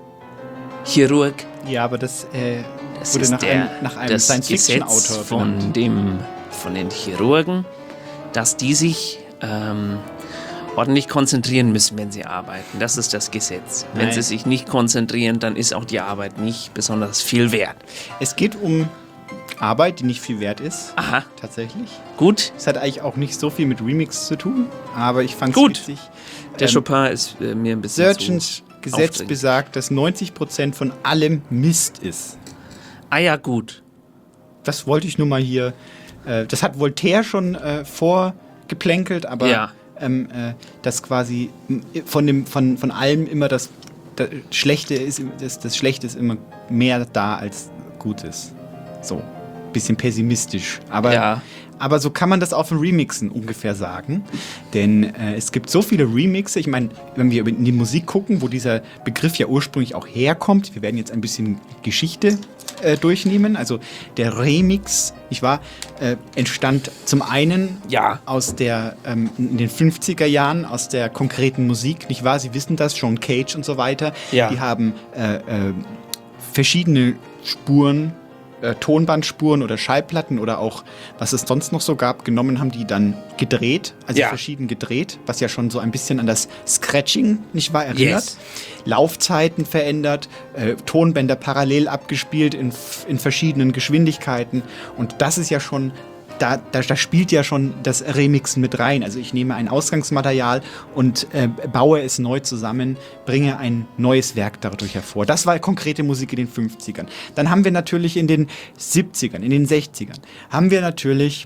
Chirurg. Ja, aber das, äh, das wurde ist nach der, einem, nach einem das Science-Fiction-Autor Gesetz von, dem, von den Chirurgen, dass die sich ähm, ordentlich konzentrieren müssen, wenn sie arbeiten. Das ist das Gesetz. Wenn Nein. sie sich nicht konzentrieren, dann ist auch die Arbeit nicht besonders viel wert. Es geht um Arbeit, die nicht viel wert ist. Aha. Tatsächlich. Gut. Es hat eigentlich auch nicht so viel mit Remix zu tun, aber ich fand es Gut. witzig. Der Ähm, Chopin ist äh, mir ein bisschen Surgeons zu Gesetz aufdringlich. besagt, dass neunzig Prozent von allem Mist ist. Ah ja, gut. Das wollte ich nur mal hier. Äh, das hat Voltaire schon äh, vorgeplänkelt, aber Ja. ähm, äh, dass quasi m- von, dem, von, von allem immer das, das Schlechte ist, das, das Schlechte ist immer mehr da als Gutes. So. Bisschen pessimistisch. Aber, Ja. aber so kann man das auch von Remixen ungefähr sagen. Denn äh, es gibt so viele Remixe. Ich meine, wenn wir in die Musik gucken, wo dieser Begriff ja ursprünglich auch herkommt, wir werden jetzt ein bisschen Geschichte äh, durchnehmen. Also der Remix, nicht wahr, äh, entstand zum einen ja. aus der, ähm, in den fünfziger Jahren, aus der konkreten Musik, nicht wahr? Sie wissen das, John Cage und so weiter. Ja. Die haben äh, äh, verschiedene Spuren, äh, Tonbandspuren oder Schallplatten oder auch, was es sonst noch so gab, genommen, haben die dann gedreht, also Ja. verschieden gedreht, was ja schon so ein bisschen an das Scratching, nicht wahr, erinnert. Yes. Laufzeiten verändert, äh, Tonbänder parallel abgespielt in, f- in verschiedenen Geschwindigkeiten und das ist ja schon, da, da, da spielt ja schon das Remixen mit rein. Also ich nehme ein Ausgangsmaterial und äh, baue es neu zusammen, bringe ein neues Werk dadurch hervor. Das war konkrete Musik in den fünfzigern. Dann haben wir natürlich in den siebzigern, in den sechzigern, haben wir natürlich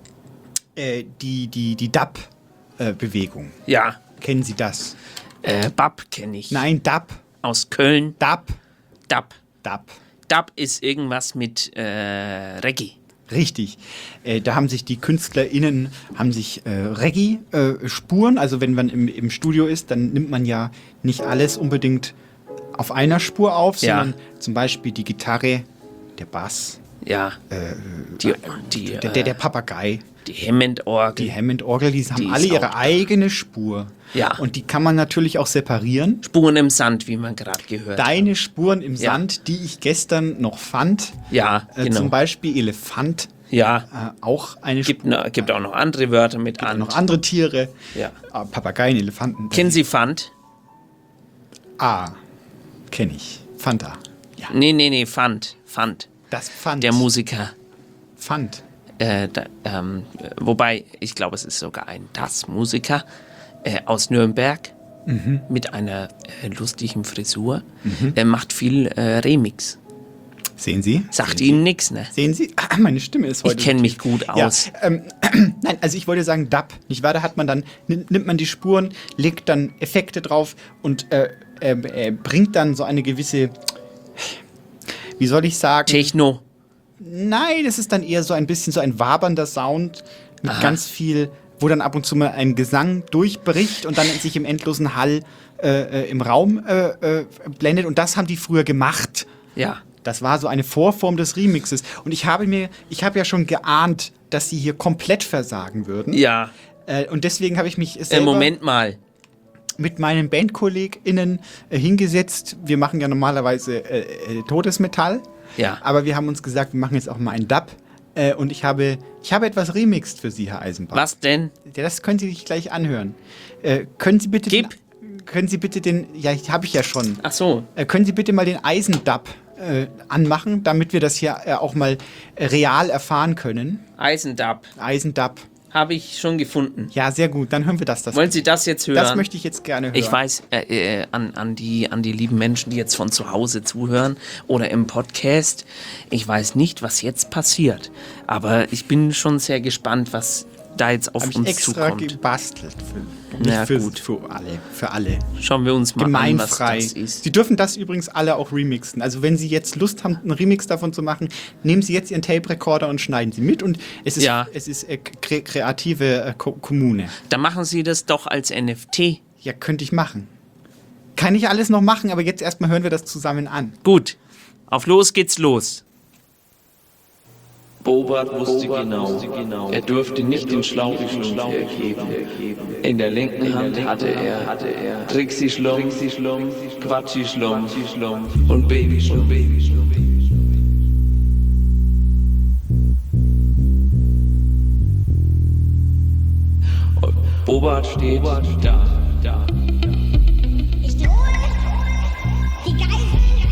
äh, die, die, die Dub-Bewegung. Ja. Kennen Sie das? Äh, Bab kenne ich. Nein, Dub. Aus Köln. Dub. Dub. Dub. Dub ist irgendwas mit äh, Reggae. Richtig. Äh, da haben sich die KünstlerInnen haben sich äh, Reggae-Spuren, also wenn man im, im Studio ist, dann nimmt man ja nicht alles unbedingt auf einer Spur auf, Ja. sondern zum Beispiel die Gitarre, der Bass, Ja. äh, Die, die, der, der, der Papagei, die Hammond-Orgel. die Hammond-Orgel, die haben Die alle ist ihre auch- eigene Spur. Ja. Und die kann man natürlich auch separieren. Spuren im Sand, wie man gerade gehört hat. Deine Spuren im Ja. Sand, die ich gestern noch fand, Ja, äh, genau. zum Beispiel Elefant, Ja. äh, auch eine Gibt, Spur. noch, gibt auch noch andere Wörter mit an. Noch andere Tiere, Ja. äh, Papageien, Elefanten. Kennen Sie Fant? Ah, kenne ich. Fanta. Ja. Nee, nee, nee, Fant. Fant. Das Fand. Der Musiker. Fand. Äh, da, ähm, wobei, ich glaube, es ist sogar ein Das-Musiker äh, aus Nürnberg Mhm. mit einer äh, lustigen Frisur. Mhm. Er macht viel äh, Remix. Sehen Sie? Sagt Sehen Ihnen Sie? nichts, ne? Sehen Sie? Ah, meine Stimme ist heute... Ich kenne mich gut aus. Ja, ähm, nein, also ich wollte sagen Dub, nicht wahr? Da hat man dann, nimmt man die Spuren, legt dann Effekte drauf und äh, äh, äh, bringt dann so eine gewisse, wie soll ich sagen? Techno. Nein, es ist dann eher so ein bisschen so ein wabernder Sound mit Aha. ganz viel, wo dann ab und zu mal ein Gesang durchbricht und dann sich im endlosen Hall äh, äh, im Raum äh, äh, blendet. Und das haben die früher gemacht. Ja. Das war so eine Vorform des Remixes. Und ich habe mir, ich habe ja schon geahnt, dass sie hier komplett versagen würden. Ja. Äh, und deswegen habe ich mich Äh, selber Moment mal. mit meinen BandkollegInnen äh, hingesetzt. Wir machen ja normalerweise äh, äh, Todesmetall. Ja. Aber wir haben uns gesagt, wir machen jetzt auch mal einen Dub. Äh, und ich habe, ich habe etwas remixed für Sie, Herr Eisenbach. Was denn? Ja, das können Sie sich gleich anhören. Äh, können Sie bitte Gib. Den, können Sie bitte den, ja, habe ich ja schon. Ach so. Äh, können Sie bitte mal den Eisendub äh, anmachen, damit wir das hier äh, auch mal äh, real erfahren können? Eisendub. Eisendub. Habe ich schon gefunden. Ja, sehr gut. Dann hören wir das. das Wollen Sie das jetzt hören? Das möchte ich jetzt gerne hören. Ich weiß, äh, äh, an, an, die, an die lieben Menschen, die jetzt von zu Hause zuhören oder im Podcast, ich weiß nicht, was jetzt passiert. Aber ich bin schon sehr gespannt, was da jetzt auf Hab ich uns extra zukommt. gebastelt. Für, nicht Na für, gut. für alle. Für alle. Schauen wir uns mal Gemeinfrei. an, was das ist. Sie dürfen das übrigens alle auch remixen. Also wenn Sie jetzt Lust haben, einen Remix davon zu machen, nehmen Sie jetzt Ihren Tape-Recorder und schneiden Sie mit. Und es ist, Ja. es ist äh, kre kreative äh, Ko Kommune. Dann machen Sie das doch als N F T. Ja, könnte ich machen. Kann ich alles noch machen, aber jetzt erstmal hören wir das zusammen an. Gut, auf los geht's los. Bobart wusste genau, er durfte nicht den Schlauchschlumpf erheben. In der linken Hand hatte er Trixie-Schlumpf, Quatschi-Schlumpf und Baby-Schlumpf. Bobart steht da, da. Ich drohe die Geiseln.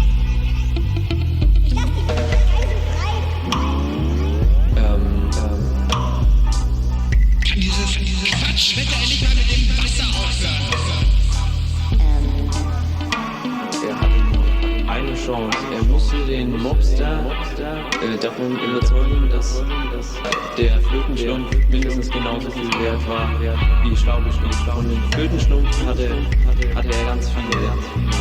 Ich lasse die Geiseln frei. Ähm, ähm. Kann dieses, dieses Quatsch, wird er nicht mal mit dem Wasser aufhören? Er hatte eine Chance. Er musste den Mobster äh, davon überzeugen, dass, dass der Flötenschlumpf mindestens genauso viel wert war wie Schlaubeschlumpf. Von dem Flötenschlumpf hatte, hatte er ganz viele.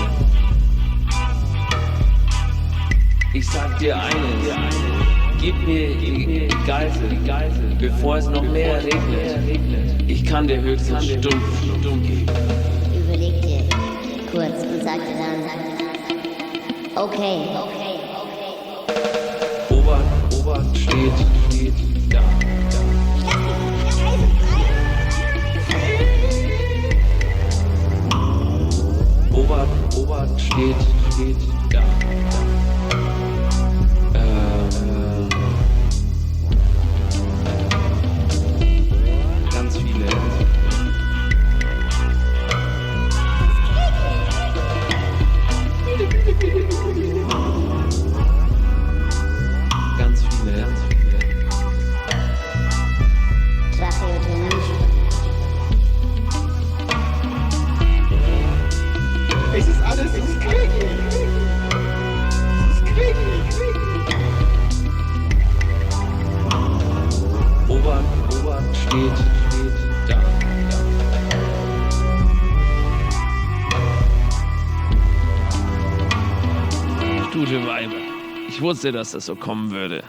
Ich sag dir eines, gib mir die Geisel, die Geisel, bevor es noch mehr regnet. Ich kann dir höchstens stumpf, stumpf geben. Überleg dir kurz und sagte dann, okay, okay, okay. Obert, Obert steht, steht da, da. Obert, Obert steht, steht da, da. Ähm, ganz viele. Ganz viele. Tracheotomie. Es ist alles, es ist kriegelig. Es ist kriegelig. Obert, Obert steht, steht da, da. Gute Weiber. Ich wusste, dass das so kommen würde.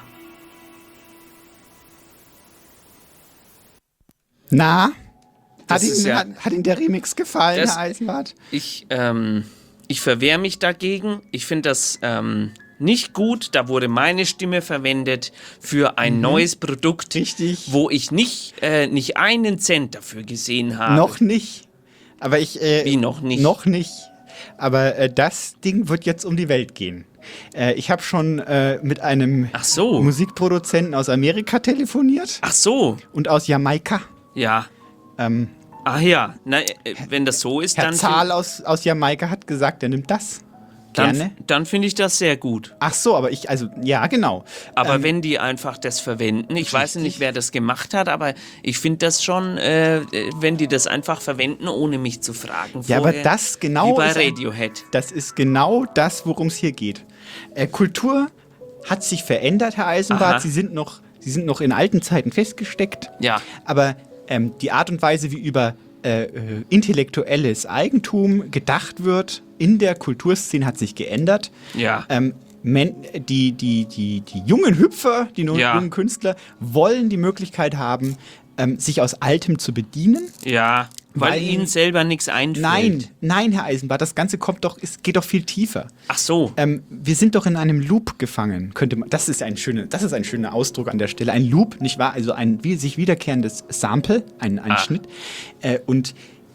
Na? Hat Das ist Ihnen, ja- hat, hat Ihnen der Remix gefallen, Das- Herr Eisenbart? Ich, ähm, ich verwehre mich dagegen. Ich finde das ähm, nicht gut. Da wurde meine Stimme verwendet für ein Mhm. neues Produkt, Richtig. wo ich nicht, äh, nicht einen Cent dafür gesehen habe. Noch nicht. Aber ich. Äh, Wie noch nicht? Noch nicht. Aber äh, das Ding wird jetzt um die Welt gehen. Äh, ich habe schon äh, mit einem Ach so. Musikproduzenten aus Amerika telefoniert. Ach so. Und aus Jamaika. Ja. Ähm, Ach ja. Na, äh, wenn das so ist, Herr dann, Zahl aus, aus Jamaika hat gesagt, er nimmt das. Gerne. dann, dann finde ich das sehr gut. Ach so, aber ich, also, ja, genau. Aber Ähm, wenn die einfach das verwenden, ich weiß richtig. nicht, wer das gemacht hat, aber ich finde das schon, äh, wenn die das einfach verwenden, ohne mich zu fragen. Ja, aber vorher, das genau Wie bei ist ein- Radiohead. Das ist genau das, worum es hier geht. Äh, Kultur hat sich verändert, Herr Eisenbart. Aha. Sie sind noch, Sie sind noch in alten Zeiten festgesteckt. Ja. Aber ähm, die Art und Weise, wie über äh, äh, intellektuelles Eigentum gedacht wird in der Kulturszene, hat sich geändert. Ja. Ähm, Men, die, die, die, die jungen Hüpfer, die Ja. jungen Künstler, wollen die Möglichkeit haben, ähm, sich aus Altem zu bedienen. Ja, weil, Weil- ihnen selber nichts einfällt. Nein, nein, Herr Eisenbart, das Ganze kommt doch, es geht doch viel tiefer. Ach so. Ähm, wir sind doch in einem Loop gefangen, könnte man. Das ist ein schöner, das ist ein schöner Ausdruck an der Stelle. Ein Loop, nicht wahr? Also ein wie, sich wiederkehrendes Sample, ein, ein Ah. Schnitt. Äh, und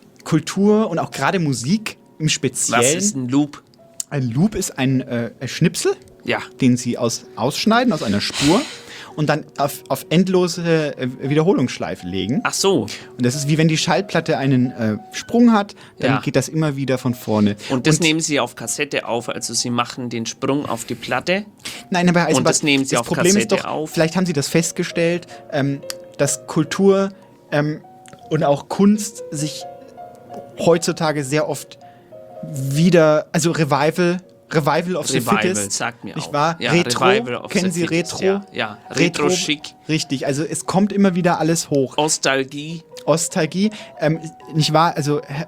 Kultur und auch gerade Musik im Speziellen. Was ist ein Loop? Ein Loop ist ein äh, Schnipsel, Ja. den Sie aus, ausschneiden aus einer Spur und dann auf, auf endlose äh, Wiederholungsschleife legen. Ach so. Und das ist wie wenn die Schallplatte einen äh, Sprung hat, dann Ja. geht das immer wieder von vorne. Und das nehmen Sie auf Kassette auf, also Sie machen den Sprung auf die Platte. Nein, aber Herr Und Eisenbart, das nehmen Sie auf Problem ist Kassette doch, auf. vielleicht haben Sie das festgestellt, ähm, dass Kultur ähm, und auch Kunst sich heutzutage sehr oft wieder, also Revival, Revival of the Revival, Fittest, sagt mir nicht auch. wahr? Ja, Retro, Revival of kennen the Sie Fittest, Retro? ja, ja. Retro-schick. Richtig, also es kommt immer wieder alles hoch. Nostalgie. Nostalgie, ähm, nicht wahr? Also Herr-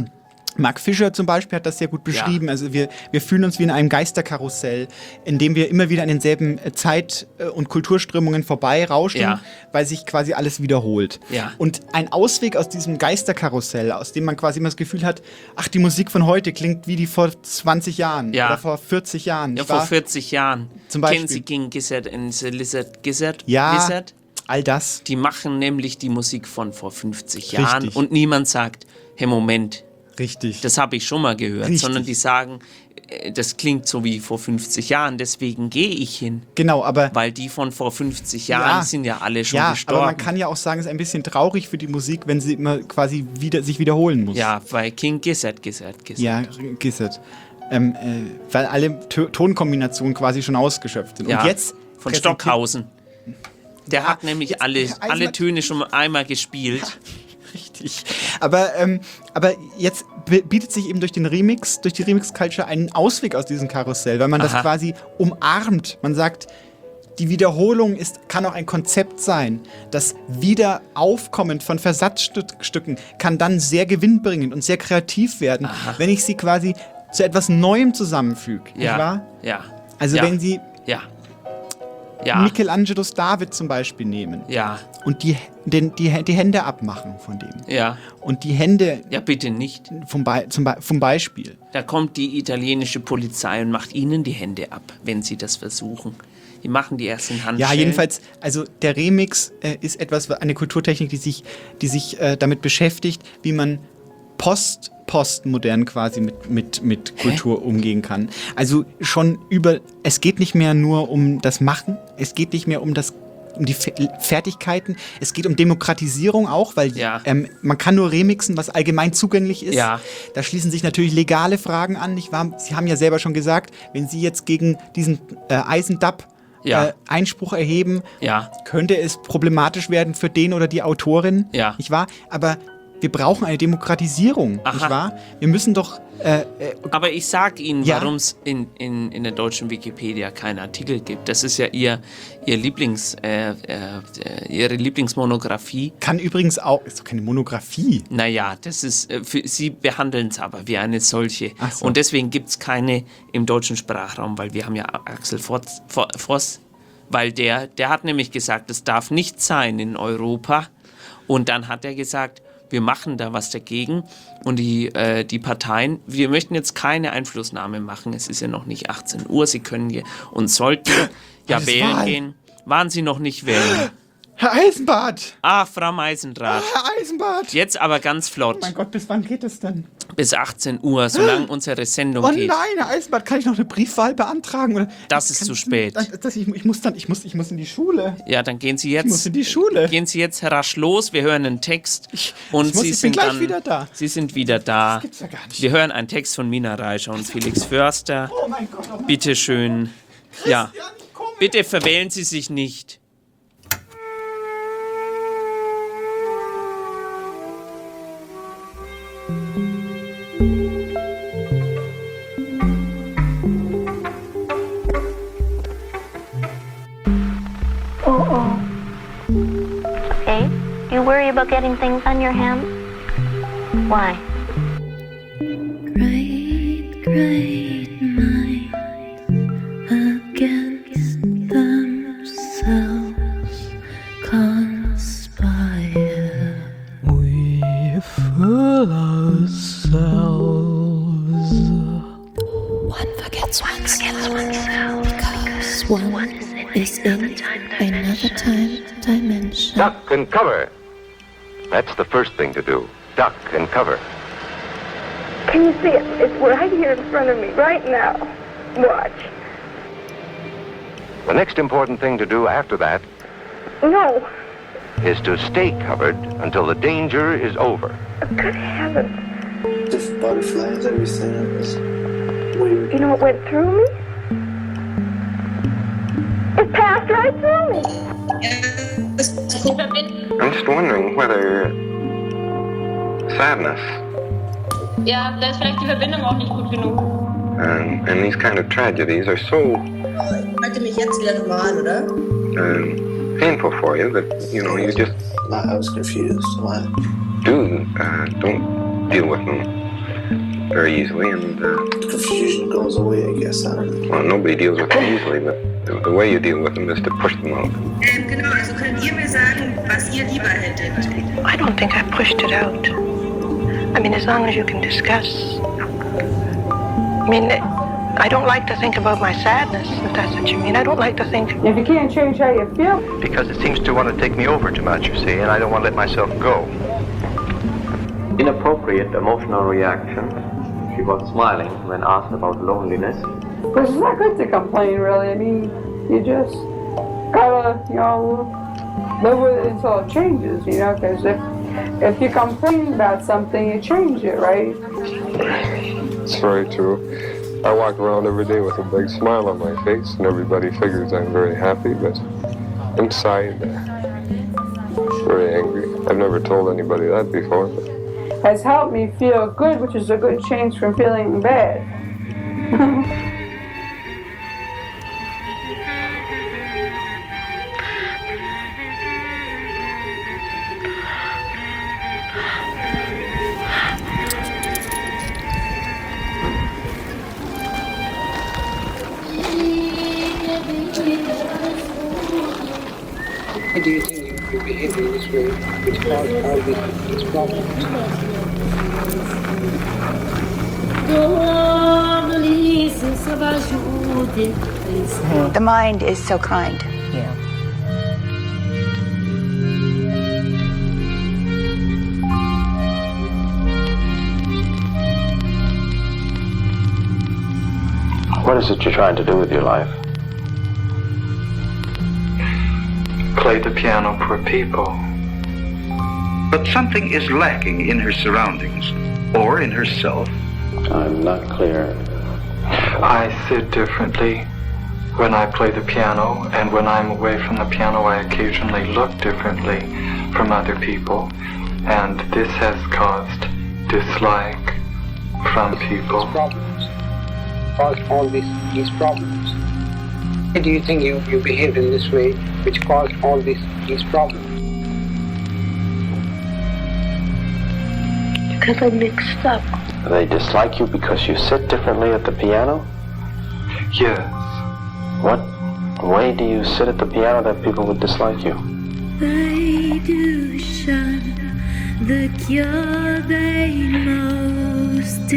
Mark Fisher zum Beispiel hat das sehr gut beschrieben. Ja. Also wir, wir fühlen uns wie in einem Geisterkarussell, in dem wir immer wieder an denselben äh, Zeit- äh, und Kulturströmungen vorbeirauschen, Ja. weil sich quasi alles wiederholt. Ja. Und ein Ausweg aus diesem Geisterkarussell, aus dem man quasi immer das Gefühl hat, ach, die Musik von heute klingt wie die vor zwanzig Jahren Ja. oder vor vierzig Jahren. Ja, nicht vor wahr? vierzig Jahren. Zum Beispiel. Kennen Sie King Gizzard and the Lizard Gizzard? Ja. Wizard? All das. Die machen nämlich die Musik von vor fünfzig Richtig. Jahren und niemand sagt, hey, Moment, Richtig. das habe ich schon mal gehört, Richtig. sondern die sagen, äh, das klingt so wie vor fünfzig Jahren, deswegen gehe ich hin. Genau, aber Weil die von vor fünfzig Jahren sind ja alle schon ja, gestorben. aber man kann ja auch sagen, es ist ein bisschen traurig für die Musik, wenn sie immer quasi wieder, sich wiederholen muss. ja, bei King Gizzard, Gizzard, Gizzard. Ja, Gizzard. Ähm, äh, weil alle T- Tonkombinationen quasi schon ausgeschöpft sind. Ja, Und jetzt von präsentiert- Stockhausen. Der hat nämlich alle, Herr Eisenmann- alle Töne schon einmal gespielt. Richtig. Aber, ähm, aber jetzt b- bietet sich eben durch den Remix, durch die Remix-Culture einen Ausweg aus diesem Karussell, weil man das Aha. quasi umarmt. Man sagt, die Wiederholung ist, kann auch ein Konzept sein. Das Wiederaufkommen von Versatzstücken kann dann sehr gewinnbringend und sehr kreativ werden, wenn ich sie quasi zu etwas Neuem zusammenfüge. Nicht Ja, wahr? ja. Also ja. wenn Sie Ja. Ja. Michelangelos David zum Beispiel nehmen Ja. und die, den, die, die Hände abmachen von dem. Ja. Und die Hände Ja, bitte nicht. vom, Be zum Be vom Beispiel. Da kommt die italienische Polizei und macht ihnen die Hände ab, wenn sie das versuchen. Die machen die ersten Handschellen. Ja, jedenfalls, also der Remix äh, ist etwas, eine Kulturtechnik, die sich, die sich äh, damit beschäftigt, wie man post postmodern quasi mit, mit, mit Kultur umgehen kann. Also schon über, es geht nicht mehr nur um das Machen, es geht nicht mehr um das um die Fe- Fertigkeiten, es geht um Demokratisierung auch, weil Ja. ähm, man kann nur remixen, was allgemein zugänglich ist. Ja. Da schließen sich natürlich legale Fragen an, nicht wahr? Sie haben ja selber schon gesagt, wenn Sie jetzt gegen diesen äh, Eisendub Ja. äh, Einspruch erheben, Ja. könnte es problematisch werden für den oder die Autorin, Ja. nicht wahr? Aber wir brauchen eine Demokratisierung, Aha. nicht wahr? Wir müssen doch äh, äh, Aber ich sag Ihnen, Ja. warum es in, in, in der deutschen Wikipedia keinen Artikel gibt. Das ist ja ihr, ihr Lieblings, äh, äh, Ihre Lieblingsmonographie. kann übrigens auch, ist doch keine Monographie. Naja, das ist, äh, für, Sie behandeln es aber wie eine solche. Ach so. Und deswegen gibt es keine im deutschen Sprachraum, weil wir haben ja Axel Voss, Voss, weil der, der hat nämlich gesagt, es darf nicht sein in Europa. Und dann hat er gesagt, wir machen da was dagegen. Und die, äh, die Parteien, wir möchten jetzt keine Einflussnahme machen. Es ist ja noch nicht achtzehn Uhr. Sie können hier und sollten ja Alles wählen Wahl. gehen. Waren Sie noch nicht wählen? Herr Eisenbart! Ah, Frau Meisendrath. Herr Eisenbart! Jetzt aber ganz flott. Mein Gott, bis wann geht es denn? Bis achtzehn Uhr, solange unsere Sendung Oh geht. nein, Herr Eisenbart, kann ich noch eine Briefwahl beantragen? Oder Das ist zu spät. Das, das, ich, ich muss dann, ich muss, ich muss in die Schule. Ja, dann gehen Sie Ich muss jetzt, in die Schule. gehen Sie jetzt rasch los. Wir hören einen Text und ich muss- Sie ich bin sind gleich dann wieder da. Sie sind wieder da. gibt's ja gar nicht. Wir hören einen Text von Mina Reischer und Felix Förster. Oh mein Gott, oh mein Bitte schön. Ja, Christian, ich komme. bitte verwählen Sie sich nicht. writing things on your hands? Why? Great, great minds against themselves conspire. We fool ourselves. One forgets oneself because one is in another time dimension. Duck and cover. That's the first thing to do. Duck and cover. Can you see it? It's right here in front of me, right now. Watch. The next important thing to do after that No. is to stay covered until the danger is over. Good heavens. The butterflies, everything. Was weird. You know what went through me? It passed right through me. I'm just wondering whether sadness Ja, da ist vielleicht die Verbindung auch nicht gut genug. and, and these kind of tragedies are so Halte mich jetzt wieder normal, oder? um, painful for you that, you know, you just I was confused. Why? do uh, don't deal with them very easily, and uh, Confusion goes away, I guess. I don't know. well, nobody deals with them easily, but the, the way you deal with them is to push them out. Ähm, genau, also könnt ihr mir sagen, was ihr lieber hättet? I don't think I pushed it out. I mean, as long as you can discuss. I mean, I don't like to think about my sadness, if that's what you mean. I don't like to think... If you can't change how you feel... Because it seems to want to take me over too much, you see, and I don't want to let myself go. Inappropriate emotional reaction. She was smiling when asked about loneliness. Because it's not good to complain, really. I mean, you just gotta, you know, live with it until it changes, you know, because if, if you complain about something, you change it, right? It's very true. I walk around every day with a big smile on my face, and everybody figures I'm very happy, but inside, uh, very angry. I've never told anybody that before. But Has helped me feel good, which is a good change from feeling bad. Do you think you behave in this way, which caused all these problems? The mind is so kind. Yeah. What is it you're trying to do with your life? Play the piano for people. But something is lacking in her surroundings, or in herself. I'm not clear. I sit differently when I play the piano, and when I'm away from the piano, I occasionally look differently from other people, and this has caused dislike from people. Problems caused all these, these problems. Do you think you, you behaved in this way, which caused all these, these problems? Because I'm mixed up. They dislike you because you sit differently at the piano? Yes. What way do you sit at the piano that people would dislike you? They do shun the cure they most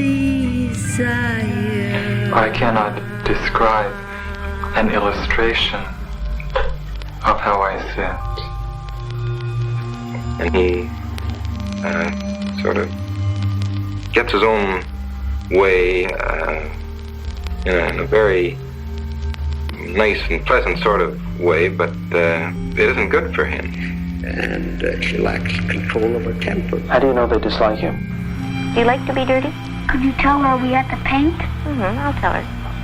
desire. I cannot describe an illustration of how I sit. And he uh, sort of gets his own way uh, in, a, in a very nice and pleasant sort of way, but uh, it isn't good for him. And uh, she lacks control of her temper. How do you know they dislike you? Do you like to be dirty? Could you tell her we had to paint? Mm-hmm, I'll tell her.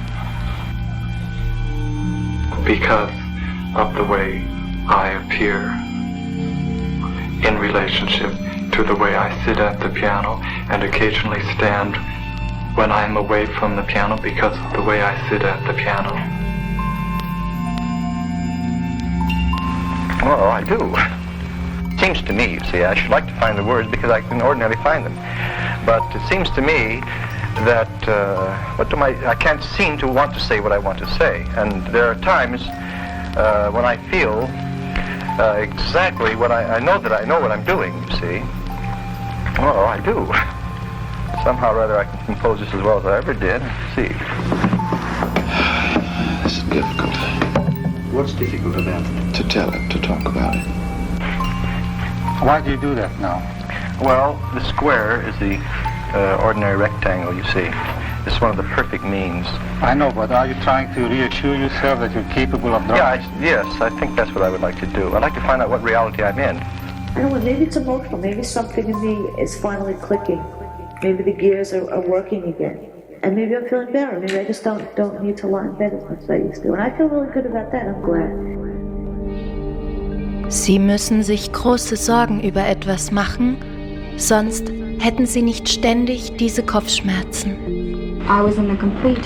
Because of the way I appear in relationship to the way I sit at the piano and occasionally stand when I'm away from the piano because of the way I sit at the piano. Oh, I do. seems to me, you see, I should like to find the words because I can ordinarily find them. But it seems to me that uh, what do my I can't seem to want to say what I want to say, and there are times uh, when I feel uh, exactly what I, I know that I know what I'm doing. You see, oh, I do. Somehow or other, I can compose this as well as I ever did. Let's see, This is difficult. What's difficult about it? To tell it, to talk about it. Why do you do that now? well, the square is the uh, ordinary rectangle. You see, it's one of the perfect means. I know, but are you trying to reassure yourself that you're capable of drawing? Yeah, I, yes, I think that's what I would like to do. I'd like to find out what reality I'm in. I don't know, maybe it's emotional. Maybe something in me is finally clicking. Maybe the gears are, are working again. And maybe I'm feeling better. Maybe I just don't don't need to lie in bed as much as I used to. And I feel really good about that. I'm glad. Sie müssen sich große Sorgen über etwas machen, sonst hätten Sie nicht ständig diese Kopfschmerzen. I was in a complete,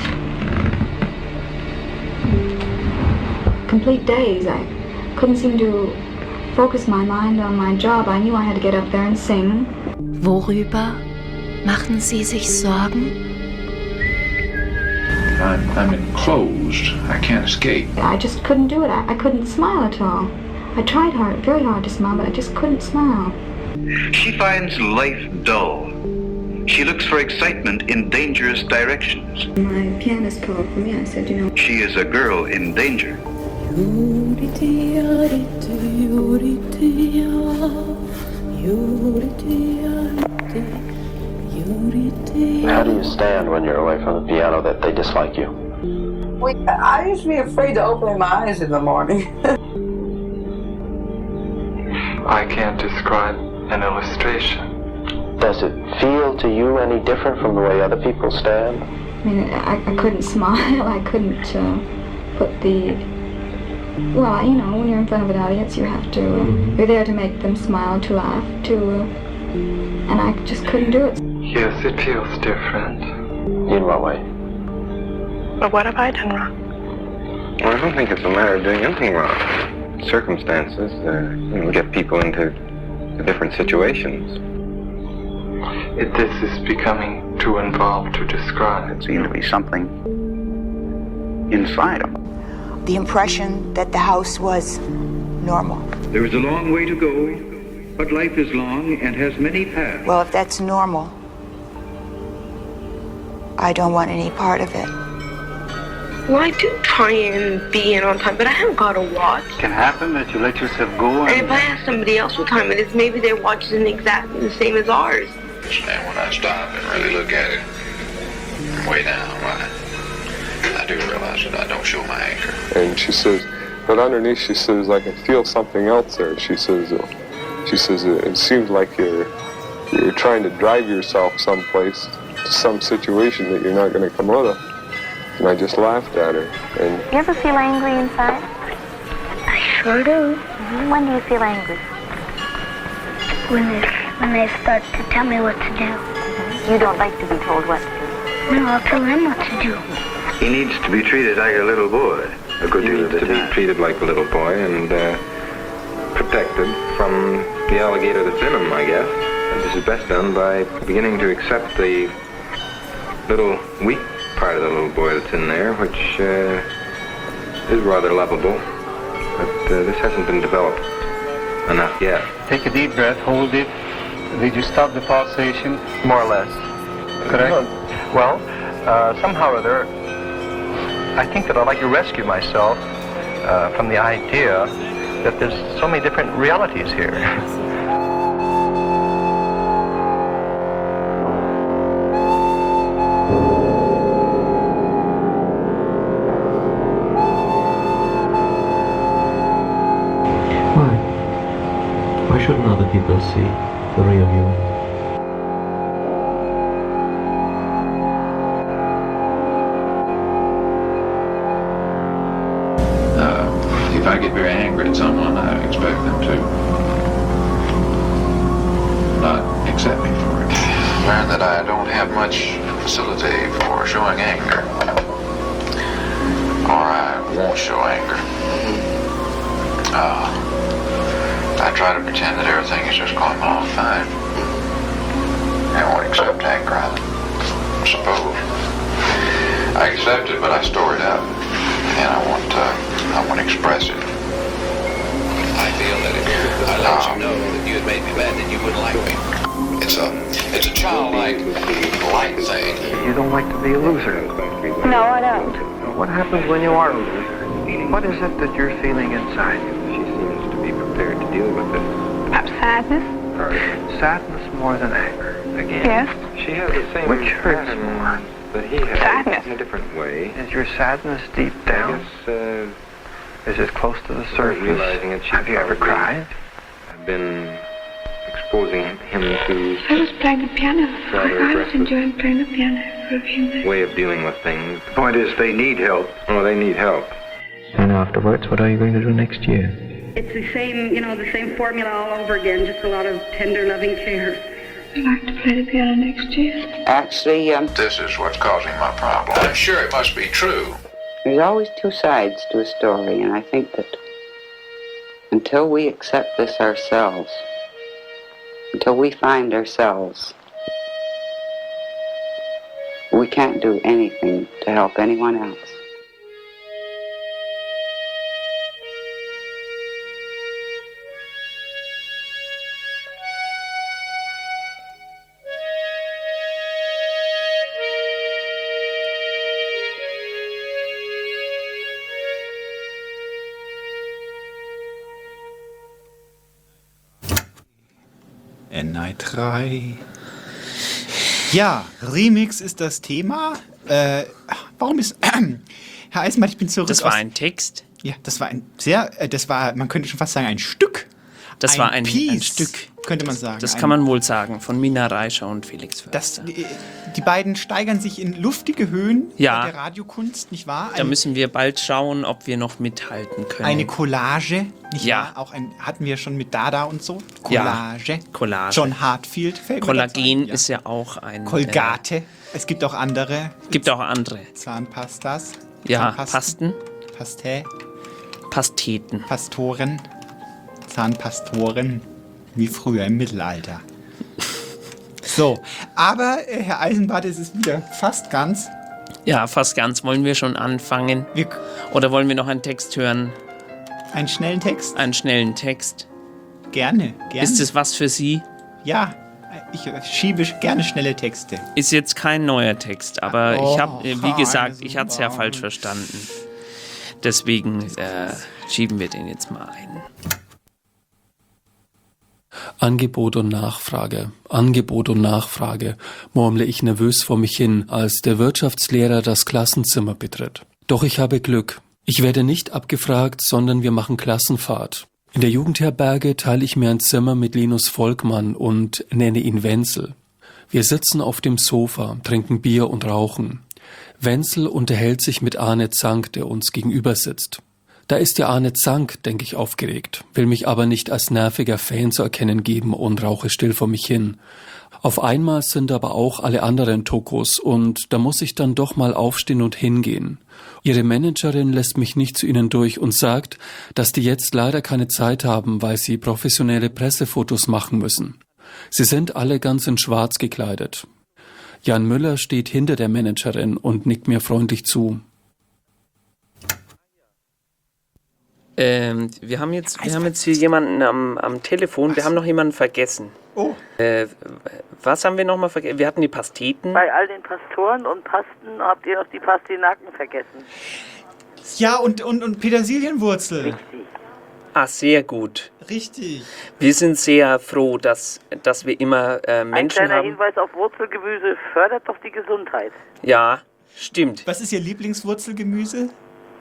complete daze. I couldn't seem to focus my mind on my job. I knew I had to get up there and sing. Worüber machen Sie sich Sorgen? I'm, I'm enclosed. I can't escape. I just couldn't do it. I, I couldn't smile at all. I tried hard, very hard to smile, but I just couldn't smile. She finds life dull. She looks for excitement in dangerous directions. My pianist called for me. I said, you know, She is a girl in danger. How do you stand when you're away from the piano that they dislike you? We, I used to be afraid to open my eyes in the morning. I can't describe an illustration. Does it feel to you any different from the way other people stand? I mean, I, I couldn't smile. I couldn't uh, put the. Well, you know, when you're in front of an audience, you have to. Uh, you're there to make them smile, to laugh, to. Uh, and I just couldn't do it. Yes, it feels different. In what way? But what have I done wrong? Well, I don't think it's a matter of doing anything wrong. Circumstances, uh, you know, get people into different situations. It, this is becoming too involved to describe. It seemed to be something inside him. The impression that the house was normal. There is a long way to go, but life is long and has many paths. Well, if that's normal, I don't want any part of it. Well, I do try and be in on time, but I haven't got a watch. It can happen that you let yourself go. And if I ask somebody else what time it is, maybe their watch isn't exactly the same as ours. And when I stop and really look at it, way down, I, I do realize that I don't show my anger. And she says, but underneath, she says, I can feel something else there. She says, uh, she says, it, it seems like you're you're trying to drive yourself someplace, to some situation that you're not going to come out of. And I just laughed at her. And You ever feel angry inside? I sure do. Mm-hmm. When do you feel angry? When they, when they start to tell me what to do. You don't like to be told what to do. No, I'll tell them what to do. He needs to be treated like a little boy. A good he deal needs of the to be time. treated like a little boy and uh, protected from the alligator that's in him, I guess. And this is best done by beginning to accept the little weak part of the little boy that's in there, which uh, is rather lovable, but uh, this hasn't been developed enough yet. Take a deep breath, hold it. Did you stop the pulsation? More or less. Correct? Well, uh, somehow or other, I think that I'd like to rescue myself uh, from the idea that there's so many different realities here. Why? Why shouldn't other people see the real you? Uh, if I get very angry at someone, I expect them to not accept me for it. Learned that I don't have much facility for showing anger. Or I won't show anger. Uh, I try to pretend that everything is just going along fine. I won't accept anger, I suppose. I accept it, but I store it up, and I want to, I want to express it. I feel that if I let you know that you had made me mad, then you wouldn't like me. It's a, it's a childlike, light thing. You don't like to be a loser. No, I don't. What happens when you are a loser? What is it that you're feeling inside you? She seems to be prepared to deal with it. Perhaps sadness? Sadness more than anger. Again. Yes. She has the same Which hurts pattern more? that he has. Sadness. In a different way. Is your sadness deep down? Yes, uh, Is it close to the surface? realizing it, she Have you ever probably- cried? I've been exposing him to I was playing the piano. rather I, I was aggressive enjoying playing the piano for a few minutes. way of dealing with things. The point is, they need help. Oh, they need help. And afterwards, what are you going to do next year? It's the same, you know, the same formula all over again, just a lot of tender, loving care. I'd like to play the piano next year. Actually, um, this is what's causing my problem. I'm sure it must be true. There's always two sides to a story, and I think that until we accept this ourselves, until we find ourselves, we can't do anything to help anyone else. N I drei. Ja, Remix ist das Thema. Äh, warum ist... Äh, Herr Eisenbart, ich bin zurück Das war aus- ein Text. Ja, das war ein sehr... Äh, das war, man könnte schon fast sagen, ein Stück. Das ein war ein Piece-Stück, könnte man sagen. Das ein, kann man wohl sagen, von Mina Reischer und Felix Förster. Das, die, die beiden steigern sich in luftige Höhen Ja. der Radiokunst, nicht wahr? Da müssen wir bald schauen, ob wir noch mithalten können. Eine Collage, nicht Ja. wahr? Auch ein, hatten wir schon mit Dada und so. Ja, Collage. Collage. John Hartfield. fällt mir Kollagen dazu ein. ist ja auch ein... Colgate. Äh, Es gibt auch andere. gibt auch andere. Zahnpastas. Ja, Zahnpasten. Pasten. Pasté. Pasteten. Pastoren. Zahnpastoren. Wie früher im Mittelalter. So, aber äh, Herr Eisenbart, es ist wieder fast ganz. Ja, fast ganz. Wollen wir schon anfangen? Wir, Oder wollen wir noch einen Text hören? einen schnellen Text? Einen schnellen Text. Gerne, gerne. Ist es was für Sie? Ja, ich äh, schiebe gerne schnelle Texte. Ist jetzt kein neuer Text, aber Oh, ich habe, wie gesagt, also ich hatte es ja falsch verstanden. Deswegen äh, schieben wir den jetzt mal ein. Angebot und Nachfrage, Angebot und Nachfrage, murmle ich nervös vor mich hin, als der Wirtschaftslehrer das Klassenzimmer betritt. Doch ich habe Glück. Ich werde nicht abgefragt, sondern wir machen Klassenfahrt. In der Jugendherberge teile ich mir ein Zimmer mit Linus Volkmann und nenne ihn Wenzel. Wir sitzen auf dem Sofa, trinken Bier und rauchen. Wenzel unterhält sich mit Arne Zank, der uns gegenüber sitzt. Da ist ja Arne Zank, denke ich aufgeregt, will mich aber nicht als nerviger Fan zu erkennen geben und rauche still vor mich hin. Auf einmal sind aber auch alle anderen Tokos und da muss ich dann doch mal aufstehen und hingehen. Ihre Managerin lässt mich nicht zu ihnen durch und sagt, dass die jetzt leider keine Zeit haben, weil sie professionelle Pressefotos machen müssen. Sie sind alle ganz in schwarz gekleidet. Jan Müller steht hinter der Managerin und nickt mir freundlich zu. Ähm, wir haben jetzt, wir haben jetzt hier jemanden am, am Telefon. Wir haben noch jemanden vergessen. Oh. Äh, was haben wir noch mal vergessen? Wir hatten die Pasteten. Bei all den Pastoren und Pasten habt ihr noch die Pastinaken vergessen. Ja, und, und, und Petersilienwurzel. Richtig. Ah, sehr gut. Richtig. Wir sind sehr froh, dass, dass wir immer äh, Ein Menschen kleiner haben. Hinweis auf Wurzelgemüse fördert doch die Gesundheit. Ja, stimmt. Was ist Ihr Lieblingswurzelgemüse?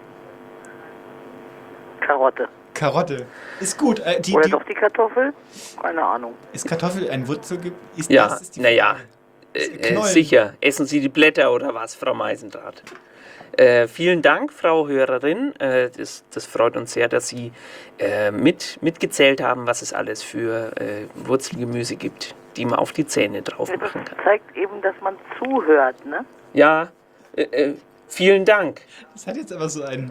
Karotte. Karotte. Ist gut. Äh, die, Oder die, doch die Kartoffel? Keine Ahnung. Ist Kartoffel ein Wurzelgemüse? Ist Ja, das ist die naja. Frage. Äh, äh, Knollen. sicher. Essen Sie die Blätter oder was, Frau Meisendrath? Äh, vielen Dank, Frau Hörerin. Äh, das, das freut uns sehr, dass Sie äh, mit, mitgezählt haben, was es alles für äh, Wurzelgemüse gibt, die man auf die Zähne drauf Das machen kann. zeigt eben, dass man zuhört, ne? Ja, äh, äh, vielen Dank. Das hat jetzt aber so einen,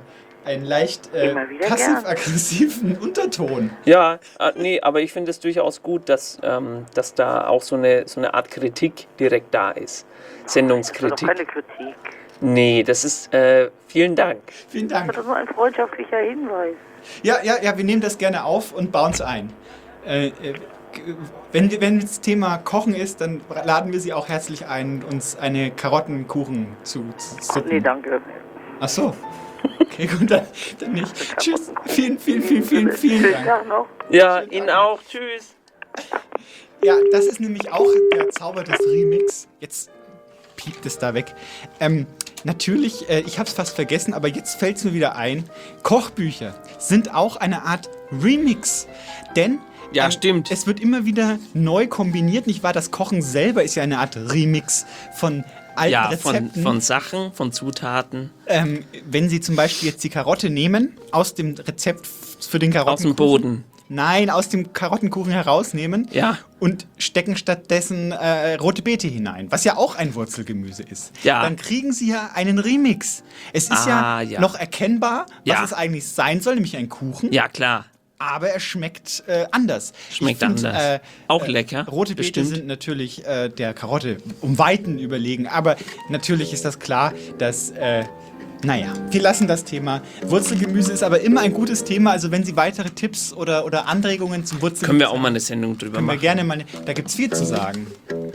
einen leicht äh, Immer wieder passiv-aggressiven Unterton. Ja, äh, nee, aber ich finde es durchaus gut, dass, ähm, dass da auch so eine, so eine Art Kritik direkt da ist. Sendungskritik. Das ist doch keine Kritik. Nee, das ist, äh, vielen Dank. Vielen Dank. Das ist nur ein freundschaftlicher Hinweis. Ja, ja, ja, wir nehmen das gerne auf und bauen es ein. Äh, äh, wenn, wenn das Thema Kochen ist, dann laden wir Sie auch herzlich ein, uns eine Karottenkuchen zu suppen. Nee, danke. Ach so. Okay, gut, dann, dann nicht. Tschüss. Vielen, vielen, vielen, vielen, vielen Dank. Tag noch. Ja, Ihnen auch. Tschüss. Ja, das ist nämlich auch der Zauber des Remix. Jetzt piept es da weg. Ähm, natürlich, äh, ich habe es fast vergessen, aber jetzt fällt es mir wieder ein. Kochbücher sind auch eine Art Remix. Denn ja, ähm, stimmt. Es wird immer wieder neu kombiniert, nicht wahr? Das Kochen selber ist ja eine Art Remix von alten ja, Rezepten. Von, von Sachen, von Zutaten. Ähm, wenn Sie zum Beispiel jetzt die Karotte nehmen, aus dem Rezept für den Karottenkuchen. Aus dem Boden. Nein, aus dem Karottenkuchen herausnehmen ja. und stecken stattdessen äh, rote Beete hinein, was ja auch ein Wurzelgemüse ist. Ja. Dann kriegen Sie ja einen Remix. Es ist ah, ja, ja noch erkennbar, was ja. es eigentlich sein soll, nämlich ein Kuchen. Ja, klar. Aber er schmeckt äh, anders. Schmeckt find, anders. Äh, auch äh, lecker. Rote Beete bestimmt. sind natürlich äh, der Karotte um Weiten überlegen. Aber natürlich ist das klar, dass... Äh, Naja, wir lassen das Thema. Wurzelgemüse ist aber immer ein gutes Thema. Also wenn Sie weitere Tipps oder, oder Anregungen zum Wurzelgemüse können wir auch mal eine Sendung drüber können machen. Wir gerne mal, da gibt es viel zu sagen.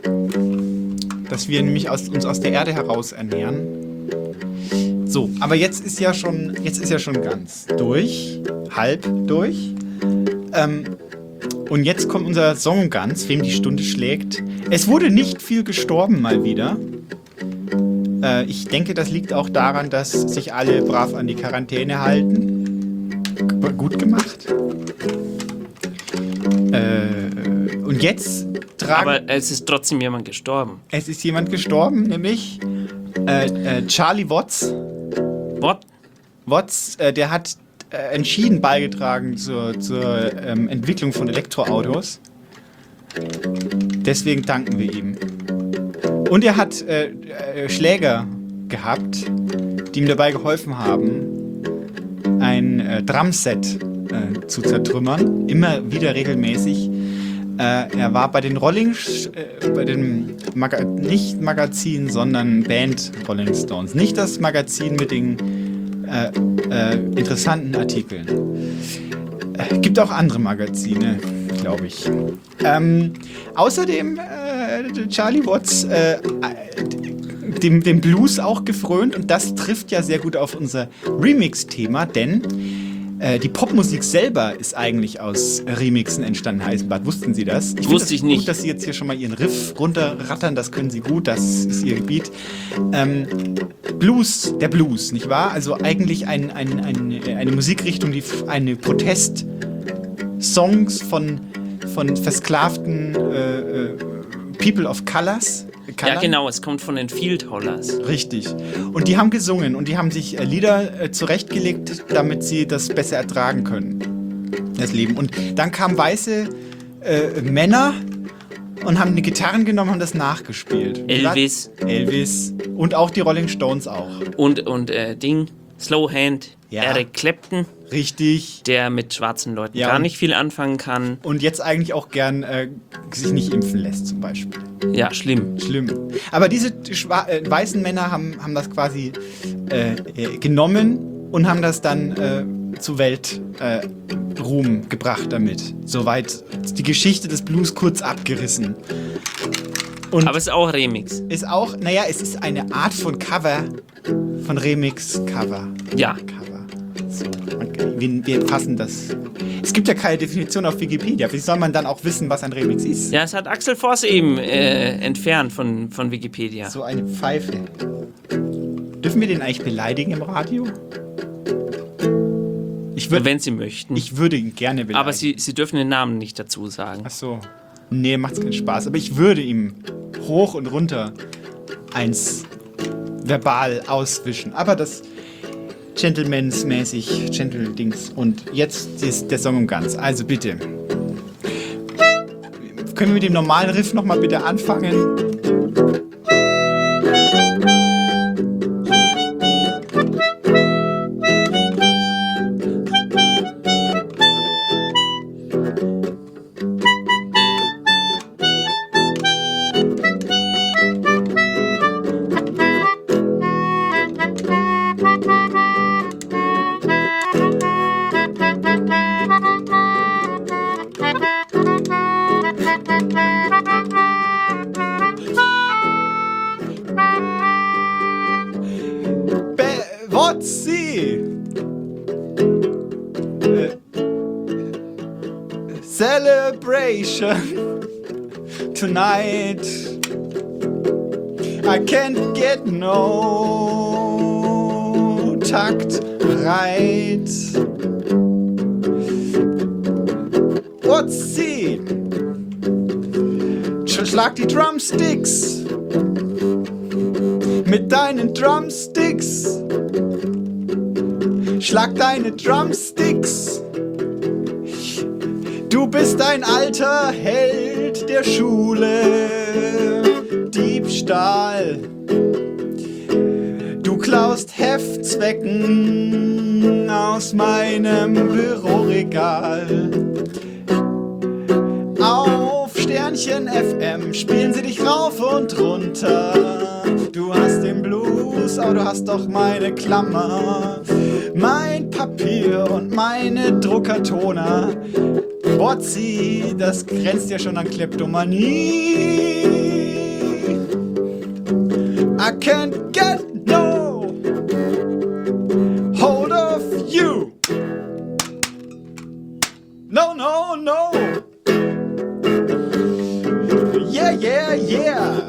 Dass wir nämlich aus, uns aus der Erde heraus ernähren. So, aber jetzt ist ja schon, jetzt ist ja schon ganz durch. Halb durch. Ähm, und jetzt kommt unser Song ganz, wem die Stunde schlägt. Es wurde nicht viel gestorben mal wieder. Ich denke, das liegt auch daran, dass sich alle brav an die Quarantäne halten. G- gut gemacht. Äh, und jetzt tragen... Aber es ist trotzdem jemand gestorben. Es ist jemand gestorben, nämlich äh, äh, Charlie Watts. What? Watts, äh, der hat äh, entschieden beigetragen zur, zur ähm, Entwicklung von Elektroautos. Deswegen danken wir ihm. Und er hat äh, äh, Schläger gehabt, die ihm dabei geholfen haben, ein äh, Drumset äh, zu zertrümmern. Immer wieder regelmäßig. Äh, er war bei den Rolling, äh, bei dem Maga- nicht Magazin, sondern Band Rolling Stones. Nicht das Magazin mit den äh, äh, interessanten Artikeln. Äh, gibt auch andere Magazine, glaube ich. Ähm, außerdem äh, Charlie Watts äh, dem, dem Blues auch gefrönt und das trifft ja sehr gut auf unser Remix-Thema, denn äh, die Popmusik selber ist eigentlich aus Remixen entstanden, Eisenbart. Wussten Sie das? Ich Wusste ich nicht. Gut, dass Sie jetzt hier schon mal Ihren Riff runterrattern, das können Sie gut, das ist Ihr Gebiet. Ähm, Blues, der Blues, nicht wahr? Also eigentlich ein, ein, ein, eine Musikrichtung, die eine Protest-Songs von, von versklavten äh, äh, People of Colors. Ja, genau, es kommt von den Field Hollers. Richtig. Und die haben gesungen und die haben sich äh, Lieder äh, zurechtgelegt, damit sie das besser ertragen können, das Leben. Und dann kamen weiße äh, Männer und haben die Gitarren genommen und haben das nachgespielt. Elvis. Elvis. Und auch die Rolling Stones auch. Und, und äh, Ding, Slowhand, ja. Eric Clapton. Richtig. Der mit schwarzen Leuten ja, gar nicht viel anfangen kann. Und jetzt eigentlich auch gern äh, sich nicht impfen lässt zum Beispiel. Ja, schlimm. Schlimm. Aber diese schwa- äh, weißen Männer haben, haben das quasi äh, äh, genommen und haben das dann äh, zu Weltruhm äh, gebracht damit. Soweit die Geschichte des Blues kurz abgerissen. Und aber es ist auch Remix. Ist auch, naja, es ist eine Art von Cover, von Remix-Cover. Ja. Cover. So, wir, wir passen das. Es gibt ja keine Definition auf Wikipedia. Wie soll man dann auch wissen, was ein Remix ist? Ja, es hat Axel Voss eben äh, entfernt von, von Wikipedia. So eine Pfeife. Dürfen wir den eigentlich beleidigen im Radio? Ich würd, Wenn Sie möchten. Ich würde ihn gerne beleidigen. Aber Sie, Sie dürfen den Namen nicht dazu sagen. Ach so. Nee, macht's keinen Spaß. Aber ich würde ihm hoch und runter eins verbal auswischen. Aber das Gentlemans-mäßig, Gentle-Dings. Und jetzt ist der Song um ganz. Also bitte. Können wir mit dem normalen Riff nochmal bitte anfangen? celebration tonight. I can't get no Takt right. What's sie? Schlag die Drumsticks mit deinen Drumsticks. Schlag deine Drumsticks. Du bist ein alter Held der Schule. Diebstahl. Du klaust Heftzwecken aus meinem Büroregal. Auf Sternchen F M spielen sie dich rauf und runter. Du hast den Blues, aber du hast doch meine Klammer. Mein Papier und meine Druckertoner. Botzi, das grenzt ja schon an Kleptomanie. I can't get no hold of you. No, no, no. Yeah, yeah, yeah.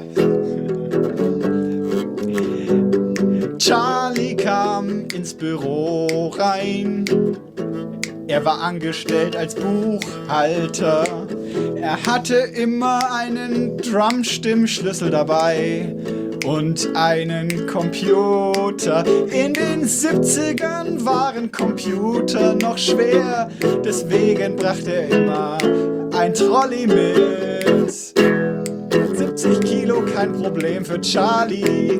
Charlie kam ins Büro rein. Er war angestellt als Buchhalter. Er hatte immer einen Drumstimmschlüssel dabei und einen Computer. In den siebzigern waren Computer noch schwer. Deswegen brachte er immer ein Trolley mit. siebzig Kilo, kein Problem für Charlie.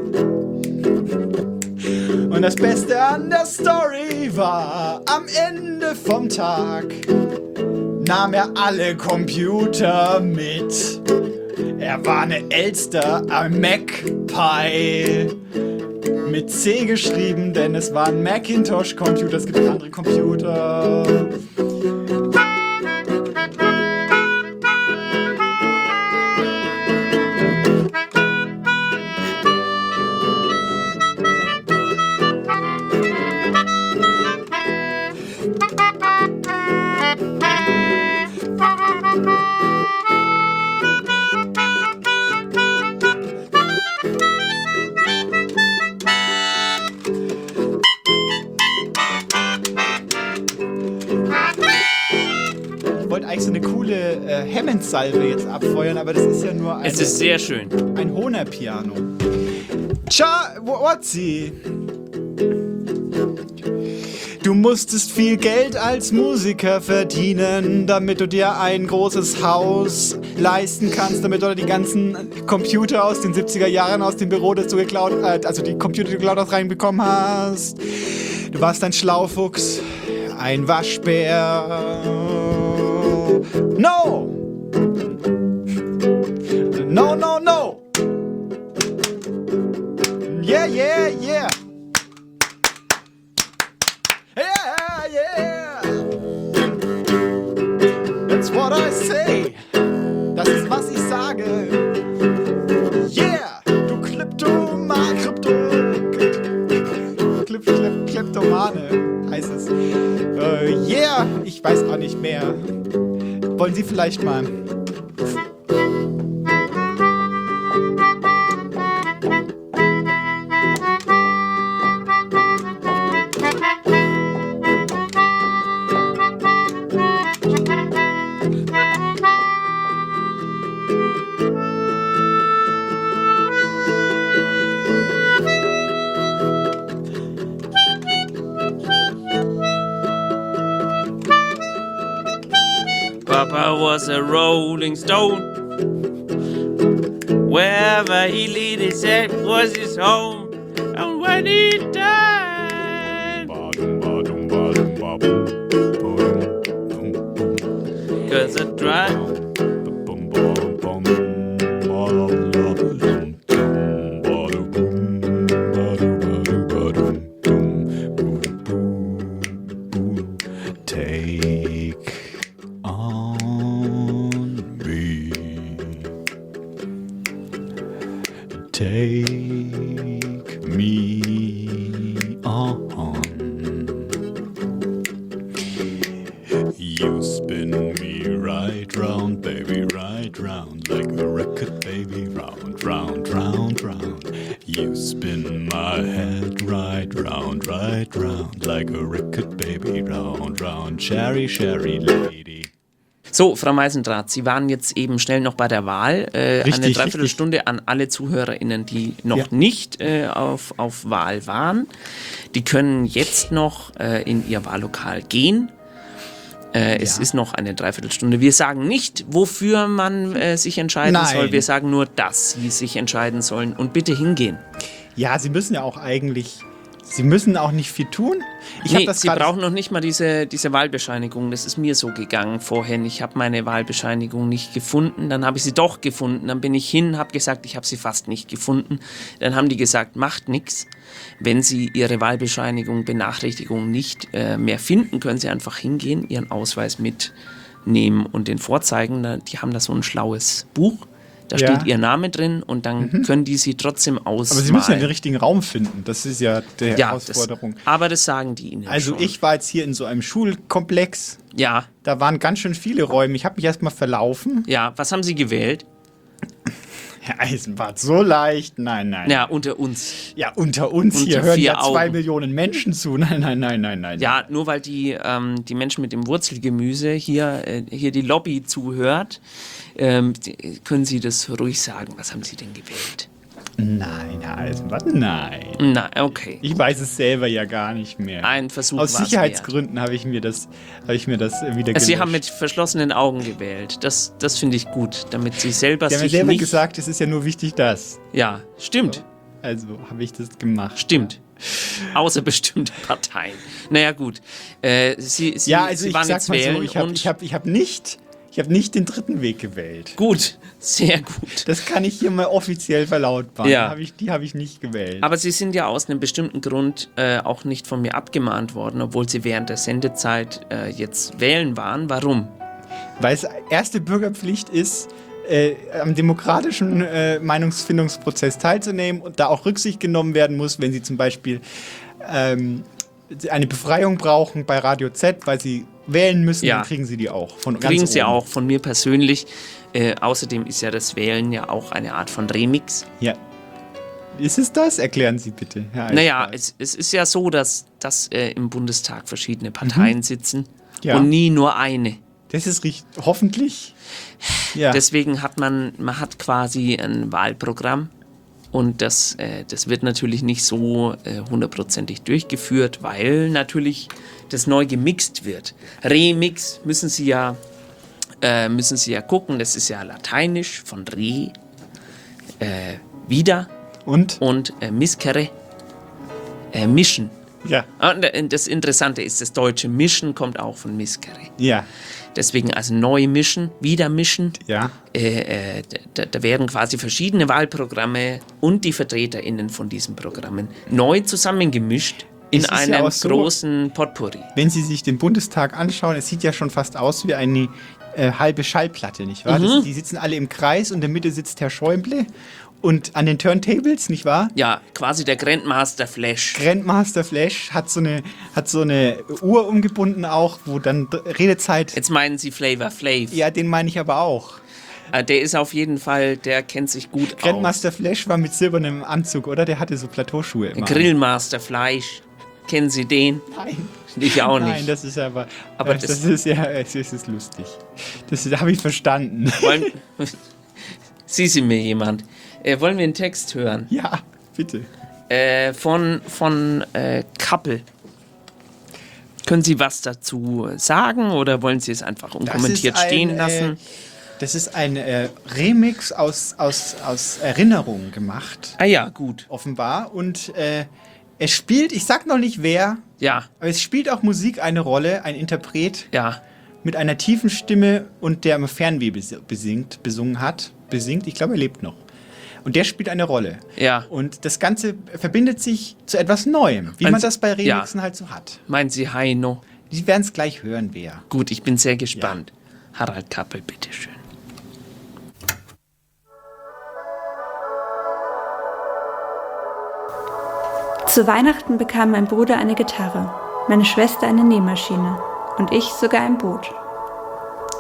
Und das Beste an der Story war, am Ende vom Tag nahm er alle Computer mit. Er war eine Elster am MacPie. Mit C geschrieben, denn es war ein Macintosh-Computer, es gibt andere Computer. Ich wollte eigentlich so eine coole äh, Hammond-Salve jetzt abfeuern, aber das ist ja nur ein... Es ist sehr schön. Ein Hohner-Piano. Tja, Wotzi. Du musstest viel Geld als Musiker verdienen, damit du dir ein großes Haus leisten kannst, damit du die ganzen Computer aus den siebziger Jahren aus dem Büro, das du geklaut, äh, also die Computer, die du geklaut hast, reinbekommen hast. Du warst ein Schlaufuchs, ein Waschbär. No! No, no, no! Yeah, yeah, yeah! Yeah, yeah! That's what I say! Das ist, was ich sage! Yeah! Du Kleptoman, Krypto... Klip, Klip, Kleptomane heißt es. Uh, yeah! Ich weiß auch nicht mehr. Wollen Sie vielleicht mal... Papa was a rolling stone. Wherever he laid his head was his home. And when he died, cause I tried. Take me on. You spin me right round. round, round, like a record, baby. Round, round, round, round. You spin my head right round, right round, like a record, baby. Round, round, cherry, cherry lady. So, Frau Meisendrath, Sie waren jetzt eben schnell noch bei der Wahl. Äh, richtig, eine Dreiviertelstunde richtig. an alle ZuhörerInnen, die noch ja. nicht äh, auf, auf Wahl waren. Die können jetzt noch äh, in ihr Wahllokal gehen. Äh, ja. Es ist noch eine Dreiviertelstunde. Wir sagen nicht, wofür man äh, sich entscheiden Nein. soll. Wir sagen nur, dass Sie sich entscheiden sollen. Und bitte hingehen. Ja, Sie müssen ja auch eigentlich... Sie müssen auch nicht viel tun. Ich nee, hab das Sie brauchen noch nicht mal diese, diese Wahlbescheinigung. Das ist mir so gegangen vorhin. Ich habe meine Wahlbescheinigung nicht gefunden. Dann habe ich sie doch gefunden. Dann bin ich hin, habe gesagt, ich habe sie fast nicht gefunden. Dann haben die gesagt, macht nichts. Wenn Sie Ihre Wahlbescheinigung, Benachrichtigung nicht äh, mehr finden, können Sie einfach hingehen, Ihren Ausweis mitnehmen und den vorzeigen. Die haben da so ein schlaues Buch. Da ja. steht Ihr Name drin und dann mhm. können die Sie trotzdem ausmalen. Aber Sie müssen ja den richtigen Raum finden. Das ist ja die ja, Herausforderung. Das, aber das sagen die Ihnen Also schon. ich war jetzt hier in so einem Schulkomplex. Ja. Da waren ganz schön viele Räume. Ich habe mich erstmal verlaufen. Ja, was haben Sie gewählt? Herr Eisenbart, so leicht? Nein, nein. Ja, unter uns. Ja, unter uns. Unter hier hören ja Augen. zwei Millionen Menschen zu. Nein, nein, nein, nein, nein. Ja, nur weil die, ähm, die Menschen mit dem Wurzelgemüse hier, äh, hier die Lobby zuhört, ähm, können Sie das ruhig sagen. Was haben Sie denn gewählt? Nein, Herr Eisenbart, nein. Nein, okay. Ich weiß es selber ja gar nicht mehr. Ein Versuch Aus war's Sicherheitsgründen habe ich mir das, habe ich mir das wieder gelöscht. Sie haben mit verschlossenen Augen gewählt. Das, das finde ich gut, damit Sie selber Sie haben sich ja selber nicht... gesagt, es ist ja nur wichtig, das. Ja, stimmt. Also habe ich das gemacht. Stimmt. Außer bestimmte Parteien. Naja, gut. Äh, Sie, Sie, ja, also Sie ich waren sag jetzt mal wählen so, ich habe und... ich hab, ich hab nicht... Ich habe nicht den dritten Weg gewählt. Gut, sehr gut. Das kann ich hier mal offiziell verlautbaren. Ja. Hab ich, die habe ich nicht gewählt. Aber Sie sind ja aus einem bestimmten Grund äh, auch nicht von mir abgemahnt worden, obwohl Sie während der Sendezeit äh, jetzt wählen waren. Warum? Weil es erste Bürgerpflicht ist, äh, am demokratischen äh, Meinungsfindungsprozess teilzunehmen und da auch Rücksicht genommen werden muss, wenn Sie zum Beispiel ähm, eine Befreiung brauchen bei Radio Z, weil Sie wählen müssen, ja. dann kriegen Sie die auch. Von kriegen ganz Sie oben. auch von mir persönlich. Äh, außerdem ist ja das Wählen ja auch eine Art von Remix. Ja. Ist es das? Erklären Sie bitte, Herr Eisenbart. Naja, es, es ist ja so, dass, dass äh, im Bundestag verschiedene Parteien Mhm. sitzen Ja. und nie nur eine. Das ist richtig. Hoffentlich. Ja. Deswegen hat man, man hat quasi ein Wahlprogramm. Und das, äh, das wird natürlich nicht so äh, hundertprozentig durchgeführt, weil natürlich das neu gemixt wird. Remix müssen Sie ja, äh, müssen Sie ja gucken, das ist ja lateinisch von re, äh, wieder und, und äh, miscere, äh, mischen. Ja. Und äh, das Interessante ist, das deutsche Mischen kommt auch von miscere. Ja. Deswegen also neu mischen, wieder mischen. Ja. Äh, äh, da, da werden quasi verschiedene Wahlprogramme und die VertreterInnen von diesen Programmen neu zusammengemischt in Es ist ja einem auch so, großen Potpourri. Wenn Sie sich den Bundestag anschauen, es sieht ja schon fast aus wie eine äh, halbe Schallplatte, nicht wahr? Mhm. Das, die sitzen alle im Kreis und in der Mitte sitzt Herr Schäuble und an den Turntables, nicht wahr? Ja, quasi der Grandmaster Flash. Grandmaster Flash hat so eine, hat so eine Uhr umgebunden auch, wo dann Redezeit... Jetzt meinen Sie Flavor Flav. Ja, den meine ich aber auch. Äh, der ist auf jeden Fall, der kennt sich gut Grandmaster aus. Flash war mit silbernem Anzug, oder? Der hatte so Plateauschuhe immer. Grillmaster Fleisch. Kennen Sie den? Nein. Ich auch nicht. Nein, das ist aber, aber das, das, das ist ja, es ist lustig. Das habe ich verstanden. Wollen, Sie sind mir jemand. Äh, wollen wir einen Text hören? Ja, bitte. Äh, von von äh, Kappel. Können Sie was dazu sagen oder wollen Sie es einfach unkommentiert ein, stehen lassen? Äh, das ist ein äh, Remix aus, aus, aus Erinnerungen gemacht. Ah ja, gut. Offenbar. Und äh, es spielt, ich sag noch nicht wer, ja. aber es spielt auch Musik eine Rolle, ein Interpret. Ja. Mit einer tiefen Stimme und der im Fernweh besingt, besungen hat. Besingt, ich glaube, er lebt noch. Und der spielt eine Rolle. Ja. Und das Ganze verbindet sich zu etwas Neuem, wie Meinen man Sie- das bei Remixen ja. halt so hat. Meinen Sie Heino? Die werden es gleich hören, wer. Gut, ich bin sehr gespannt. Ja. Harald Kappel, bitteschön. Zu Weihnachten bekam mein Bruder eine Gitarre, meine Schwester eine Nähmaschine und ich sogar ein Boot.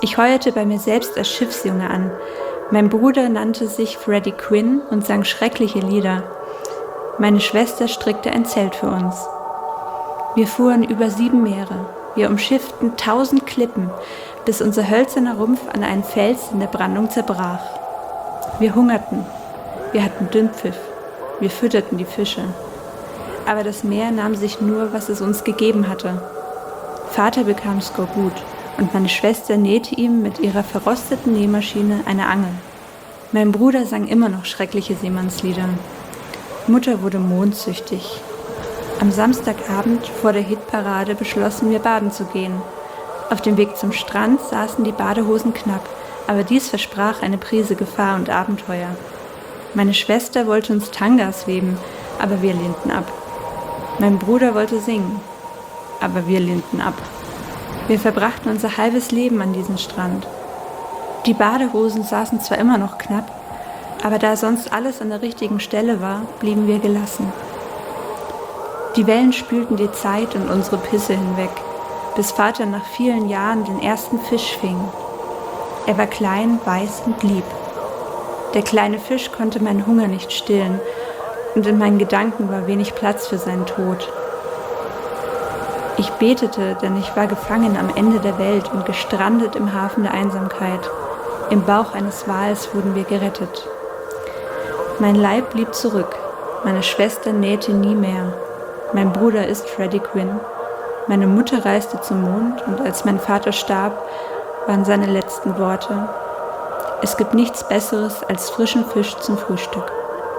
Ich heuerte bei mir selbst als Schiffsjunge an. Mein Bruder nannte sich Freddie Quinn und sang schreckliche Lieder. Meine Schwester strickte ein Zelt für uns. Wir fuhren über sieben Meere. Wir umschifften tausend Klippen, bis unser hölzerner Rumpf an einen Fels in der Brandung zerbrach. Wir hungerten. Wir hatten Dünnpfiff. Wir fütterten die Fische. Aber das Meer nahm sich nur, was es uns gegeben hatte. Vater bekam Skorbut und meine Schwester nähte ihm mit ihrer verrosteten Nähmaschine eine Angel. Mein Bruder sang immer noch schreckliche Seemannslieder. Mutter wurde mondsüchtig. Am Samstagabend vor der Hitparade beschlossen wir, baden zu gehen. Auf dem Weg zum Strand saßen die Badehosen knapp, aber dies versprach eine Prise Gefahr und Abenteuer. Meine Schwester wollte uns Tangas weben, aber wir lehnten ab. Mein Bruder wollte singen, aber wir lehnten ab. Wir verbrachten unser halbes Leben an diesem Strand. Die Badehosen saßen zwar immer noch knapp, aber da sonst alles an der richtigen Stelle war, blieben wir gelassen. Die Wellen spülten die Zeit und unsere Pisse hinweg, bis Vater nach vielen Jahren den ersten Fisch fing. Er war klein, weiß und lieb. Der kleine Fisch konnte meinen Hunger nicht stillen und in meinen Gedanken war wenig Platz für seinen Tod. Ich betete, denn ich war gefangen am Ende der Welt und gestrandet im Hafen der Einsamkeit. Im Bauch eines Wals wurden wir gerettet. Mein Leib blieb zurück. Meine Schwester nähte nie mehr. Mein Bruder ist Freddie Quinn. Meine Mutter reiste zum Mond und als mein Vater starb, waren seine letzten Worte: Es gibt nichts Besseres als frischen Fisch zum Frühstück.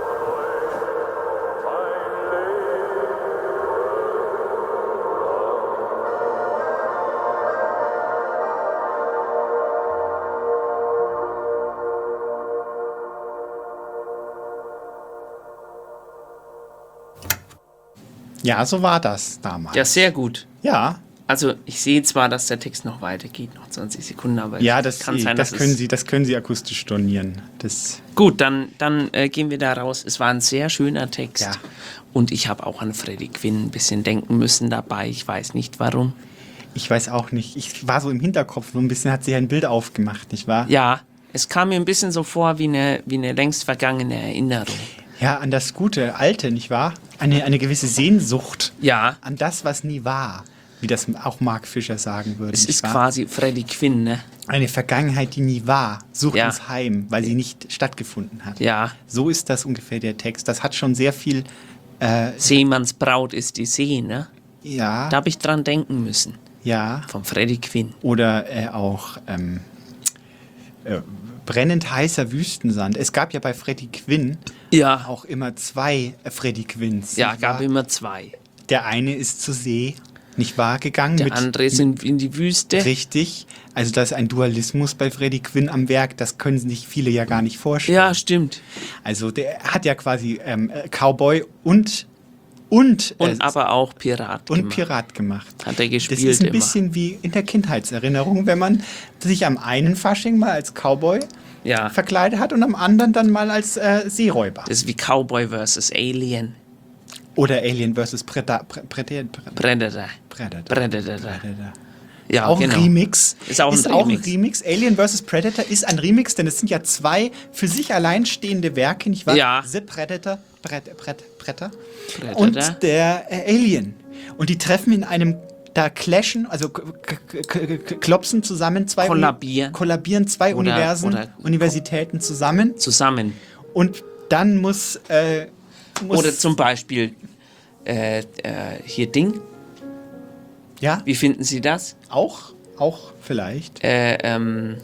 Ja, so war das damals. Ja, sehr gut. Ja. Also ich sehe zwar, dass der Text noch weitergeht, noch zwanzig Sekunden, aber ja, das, kann ich, sein, das, dass können es Sie, das können Sie akustisch stornieren. Das gut, dann, dann äh, gehen wir da raus. Es war ein sehr schöner Text. Ja. Und ich habe auch an Freddie Quinn ein bisschen denken müssen dabei. Ich weiß nicht, warum. Ich weiß auch nicht. Ich war so im Hinterkopf, so ein bisschen hat sich ein Bild aufgemacht, nicht wahr? Ja, es kam mir ein bisschen so vor wie eine, wie eine längst vergangene Erinnerung. Ja, an das gute Alte, nicht wahr? Eine, eine gewisse Sehnsucht. Ja. An das, was nie war. Wie das auch Mark Fisher sagen würde. Es ist wahr? quasi Freddie Quinn, ne? Eine Vergangenheit, die nie war, sucht Ja. uns heim, weil sie nicht stattgefunden hat. Ja. So ist das ungefähr der Text. Das hat schon sehr viel... Äh, Seemannsbraut ist die See, ne? Ja. Da habe ich dran denken müssen. Ja. Von Freddie Quinn. Oder äh, auch ähm, äh, brennend heißer Wüstensand. Es gab ja bei Freddie Quinn ja. auch immer zwei äh, Freddie Quinns. Ja, gab immer zwei. Der eine ist zur See, nicht wahr, gegangen. Der mit, andere ist in, in die Wüste. Richtig. Also da ist ein Dualismus bei Freddie Quinn am Werk. Das können sich viele ja gar nicht vorstellen. Ja, stimmt. Also der hat ja quasi ähm, Cowboy und und, und äh, aber auch Pirat und gemacht. Pirat gemacht. Hat er gespielt Das ist ein immer. bisschen wie in der Kindheitserinnerung, wenn man sich am einen Fasching mal als Cowboy ja. verkleidet hat und am anderen dann mal als äh, Seeräuber. Das ist wie Cowboy versus Alien. Oder Alien versus Predator. Predator. Predator. Predator. Predator. Ja, auch genau. ein Remix. Ist auch ein ist Remix. Auch ein Remix. Alien versus Predator ist ein Remix, denn es sind ja zwei für sich alleinstehende Werke, nicht wahr? Ja. The Predator, Pred, Pred, Predator, Predator und der äh, Alien. Und die treffen in einem, da clashen, also k- k- k- klopsen zusammen zwei Kollabieren. Uni- kollabieren zwei Oder- Universen, oder- Universitäten zusammen. Zusammen. Und dann muss, äh, muss Oder zum Beispiel äh, äh, hier Ding. Ja. Wie finden Sie das? Auch, auch vielleicht. Äh, ähm,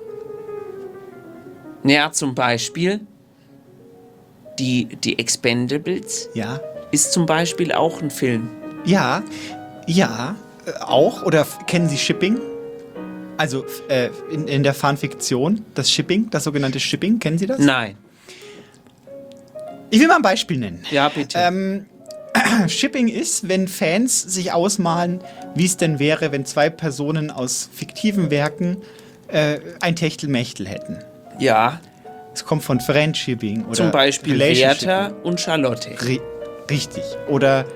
naja, zum Beispiel die, die Expendables. Ja. Ist zum Beispiel auch ein Film. Ja, ja, äh, auch. Oder f- kennen Sie Shipping? Also äh, in, in der Fanfiktion, das Shipping, das sogenannte Shipping, kennen Sie das? Nein. Ich will mal ein Beispiel nennen. Ja, bitte. Ähm, Shipping ist, wenn Fans sich ausmalen, wie es denn wäre, wenn zwei Personen aus fiktiven Werken äh, ein Techtelmechtel hätten. Ja. Es kommt von Friendshipping oder Zum Beispiel Relationship. Werther und Charlotte. Ri- richtig. Oder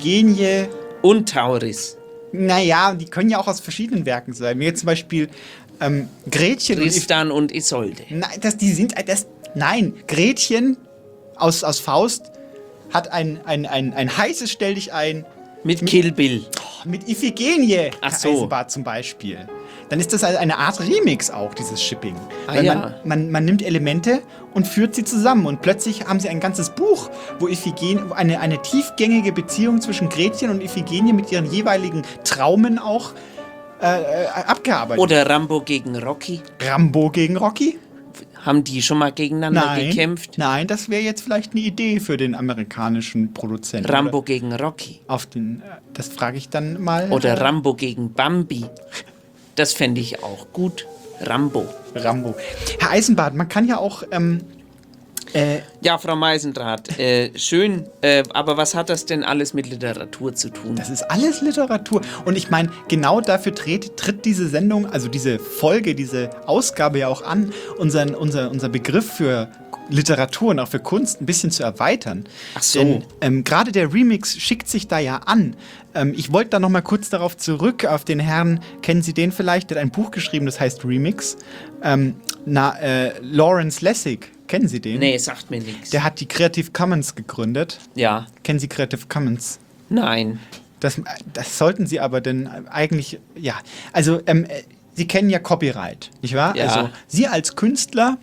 Iphigenie und Tauris. Naja, die können ja auch aus verschiedenen Werken sein. Wie jetzt zum Beispiel ähm, Gretchen Tristan und, und Isolde. Nein, das, die sind, das, nein, Gretchen aus, aus Faust hat ein, ein, ein, ein heißes Stell dich ein. Mit, mit Kill Bill. Oh, mit Iphigenie. Ach so. Eisenbart zum Beispiel. Dann ist das eine Art Remix auch, dieses Shipping. Ah, Weil ja. man, man, man nimmt Elemente und führt sie zusammen. Und plötzlich haben sie ein ganzes Buch, wo Iphigenie, eine, eine tiefgängige Beziehung zwischen Gretchen und Iphigenie mit ihren jeweiligen Traumen auch äh, abgearbeitet. Oder Rambo gegen Rocky. Rambo gegen Rocky? Haben die schon mal gegeneinander nein, gekämpft? Nein, das wäre jetzt vielleicht eine Idee für den amerikanischen Produzenten. Rambo oder? gegen Rocky. Auf den, das frage ich dann mal. Oder äh, Rambo gegen Bambi. Das fände ich auch gut. Rambo. Rambo. Herr Eisenbart, man kann ja auch... Ähm, äh, ja, Frau Meisendrath, äh, schön, äh, aber was hat das denn alles mit Literatur zu tun? Das ist alles Literatur. Und ich meine, genau dafür tritt, tritt diese Sendung, also diese Folge, diese Ausgabe ja auch an, unseren, unser, unser Begriff für Literatur und auch für Kunst ein bisschen zu erweitern. Ach so. Denn ähm, gerade der Remix schickt sich da ja an. Ähm, ich wollte da noch mal kurz darauf zurück, auf den Herrn, kennen Sie den vielleicht? Der hat ein Buch geschrieben, das heißt Remix. Ähm, na, äh, Lawrence Lessig. Kennen Sie den? Nee, sagt mir nichts. Der hat die Creative Commons gegründet. Ja. Kennen Sie Creative Commons? Nein. Das, das sollten Sie aber denn eigentlich, ja. Also, ähm, Sie kennen ja Copyright, nicht wahr? Ja. Also, Sie als Künstler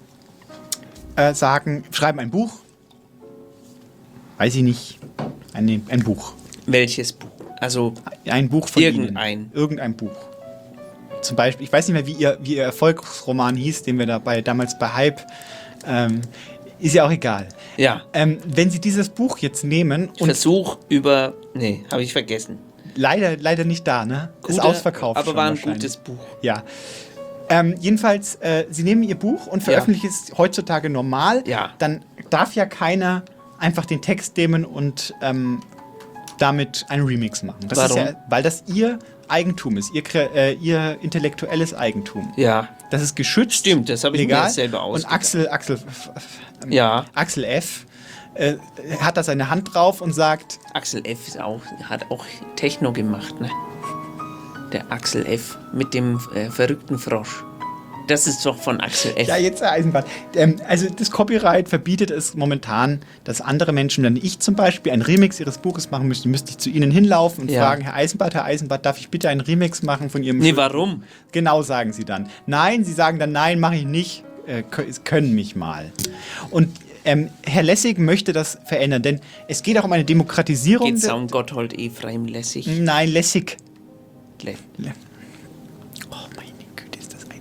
äh, sagen, schreiben ein Buch. Weiß ich nicht. Ein, ein Buch. Welches Buch? Also, ein Buch von irgendein. Ihnen. Irgendein Buch. Zum Beispiel, ich weiß nicht mehr, wie Ihr, wie Ihr Erfolgsroman hieß, den wir dabei damals bei Hype. Ähm, ist ja auch egal. Ja. Ähm, wenn Sie dieses Buch jetzt nehmen und. Versuch über. Nee, habe ich vergessen. Leider, leider nicht da, ne? Gute, ist ausverkauft. Aber schon war ein wahrscheinlich. gutes Buch. Ja. Ähm, jedenfalls, äh, Sie nehmen Ihr Buch und veröffentlichen ja. es heutzutage normal. Ja. Dann darf ja keiner einfach den Text nehmen und ähm, damit einen Remix machen. Das Warum? Ist ja, weil das Ihr Eigentum ist, ihr, äh, ihr intellektuelles Eigentum. Ja. Das ist geschützt. Stimmt, das habe ich legal. mir selber ausgedacht. Und Axel, Axel, ähm, ja. Axel F. Äh, hat da seine Hand drauf und sagt... Axel F. Ist auch, hat auch Techno gemacht, ne? Der Axel F. mit dem äh, verrückten Frosch. Das ist doch von Axel F. Ja, jetzt der Eisenbahn. Ähm, also das Copyright verbietet es momentan, dass andere Menschen, wenn ich zum Beispiel einen Remix ihres Buches machen müsste, müsste ich zu Ihnen hinlaufen und ja. fragen, Herr Eisenbart, Herr Eisenbart, darf ich bitte einen Remix machen von Ihrem... Nee, warum? Genau, sagen Sie dann. Nein, Sie sagen dann, nein, mache ich nicht, äh, können mich mal. Und ähm, Herr Lessig möchte das verändern, denn es geht auch um eine Demokratisierung... Geht's um Gotthold Ephraim Lessig? Nein, Lessig. Le Le oh, meine Güte, ist das ein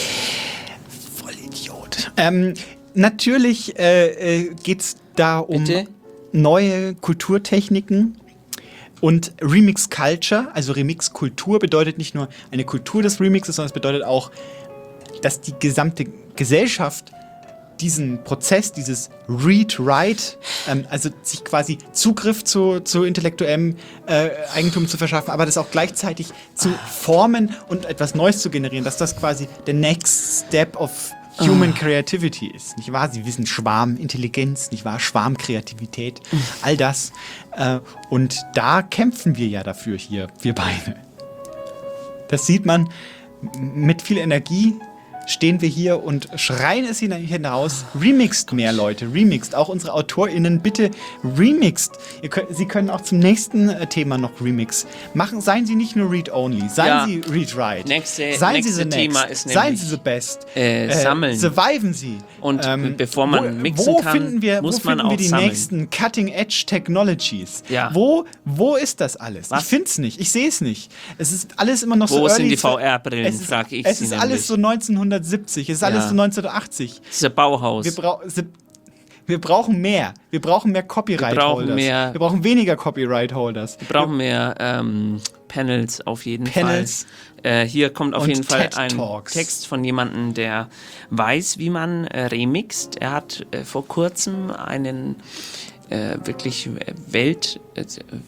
Vollidiot. Ähm, natürlich äh, äh, geht es da um Bitte? neue Kulturtechniken und Remix Culture. Also Remix Kultur bedeutet nicht nur eine Kultur des Remixes, sondern es bedeutet auch, dass die gesamte Gesellschaft diesen Prozess, dieses Read-Write, ähm, also sich quasi Zugriff zu, zu intellektuellem äh, Eigentum zu verschaffen, aber das auch gleichzeitig zu formen und etwas Neues zu generieren, dass das quasi der Next Step of Human oh. Creativity ist, nicht wahr? Sie wissen Schwarmintelligenz, nicht wahr? Schwarmkreativität, all das. Äh, und da kämpfen wir ja dafür hier, wir beide. Das sieht man mit viel Energie. Stehen wir hier und schreien es hinaus. Remixt mehr, Leute. Remixt. Auch unsere AutorInnen, bitte remixt. Ihr könnt, Sie können auch zum nächsten äh, Thema noch Remix machen. Seien Sie nicht nur Read-Only. Seien ja. Sie Read-Write. Nächste, Seien nächste Sie the Thema next. ist nämlich Seien Sie the best. Äh, sammeln. Surviven Sie. Und ähm, bevor man wo, mixen wo kann, finden wir, muss wo man finden auch wir die sammeln. nächsten Cutting-Edge-Technologies? Ja. Wo, wo ist das alles? Was? Ich finde es nicht. Ich sehe es nicht. Es ist alles immer noch wo so Wo sind early die V R-Brillen, frage ich Es Sie ist nämlich. alles so neunzehnhundertsiebzig. Es ist alles Ja. so neunzehnhundertachtzig. Das ist ein Bauhaus. Wir, brau wir brauchen mehr. Wir brauchen mehr Copyright-Holders. Wir brauchen mehr- Wir brauchen weniger Copyright-Holders. Wir brauchen mehr ähm, Panels auf jeden Panels. Fall. Äh, hier kommt auf Und jeden Fall TED ein Talks. Text von jemandem, der weiß, wie man äh, remixt. Er hat äh, vor kurzem einen äh, wirklich Welt, äh,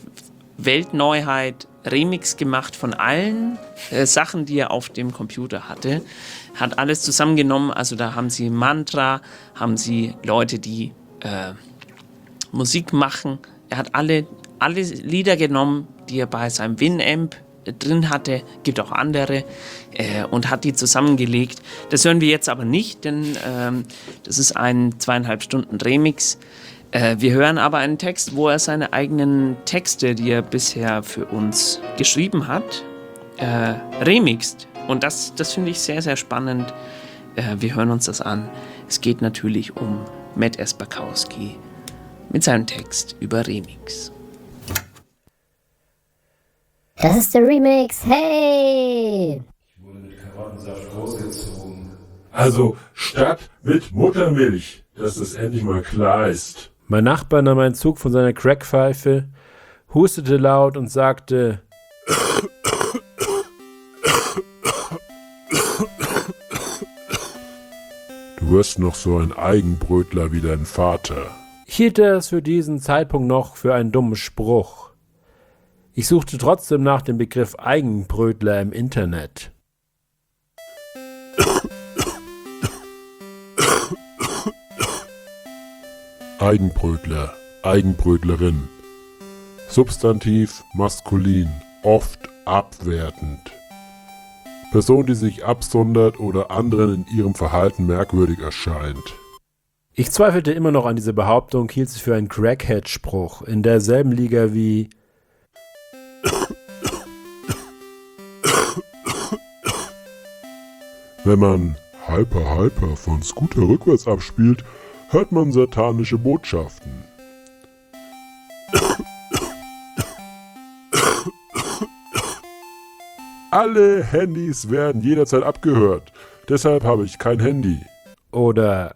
Weltneuheit Remix gemacht von allen äh, Sachen, die er auf dem Computer hatte. Hat alles zusammengenommen. Also da haben sie Mantra, haben sie Leute, die äh, Musik machen. Er hat alle, alle Lieder genommen, die er bei seinem Winamp drin hatte, gibt auch andere, äh, und hat die zusammengelegt. Das hören wir jetzt aber nicht, denn ähm, das ist ein zweieinhalb Stunden Remix. Äh, wir hören aber einen Text, wo er seine eigenen Texte, die er bisher für uns geschrieben hat, äh, remixt. Und das, das finde ich sehr, sehr spannend. Äh, wir hören uns das an. Es geht natürlich um Matt Espakowski mit seinem Text über Remix. Das ist der Remix, hey! Ich wurde mit Karottensaft großgezogen. Also statt mit Muttermilch, dass das endlich mal klar ist. Mein Nachbar nahm einen Zug von seiner Crackpfeife, hustete laut und sagte: Du wirst noch so ein Eigenbrötler wie dein Vater. Ich hielt es für diesen Zeitpunkt noch für einen dummen Spruch. Ich suchte trotzdem nach dem Begriff Eigenbrötler im Internet. Eigenbrötler, Eigenbrötlerin. Substantiv maskulin, oft abwertend. Person, die sich absondert oder anderen in ihrem Verhalten merkwürdig erscheint. Ich zweifelte immer noch an dieser Behauptung, hielt sie für einen Crackhead-Spruch, in derselben Liga wie Wenn man Hyper Hyper von Scooter rückwärts abspielt, hört man satanische Botschaften. Alle Handys werden jederzeit abgehört. Deshalb habe ich kein Handy. Oder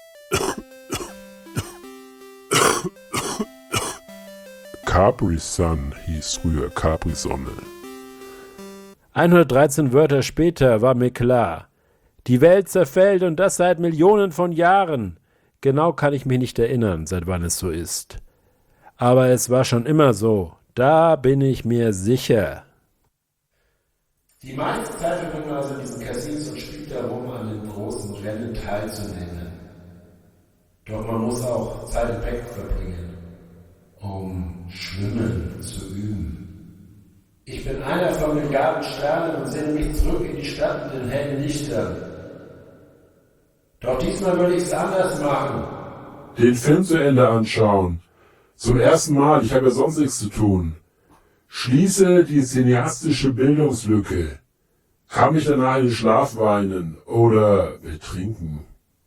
Capri-Sun hieß früher Capri-Sonne. hundertdreizehn Wörter später war mir klar. Die Welt zerfällt und das seit Millionen von Jahren. Genau kann ich mich nicht erinnern, seit wann es so ist. Aber es war schon immer so. Da bin ich mir sicher. Die meiste Zeit verbringt man also in diesen Casinos und spielt darum, an den großen Rennen teilzunehmen. Doch man muss auch Zeit im Becken verbringen, um Schwimmen zu üben. Ich bin einer von Milliarden Sternen und sehne mich zurück in die Stadt mit den hellen Lichtern. Doch diesmal würde ich es anders machen. Den Film zu Ende anschauen. Zum ersten Mal, ich habe ja sonst nichts zu tun. Schließe die cineastische Bildungslücke. Kann mich danach in den Schlaf weinen oder betrinken.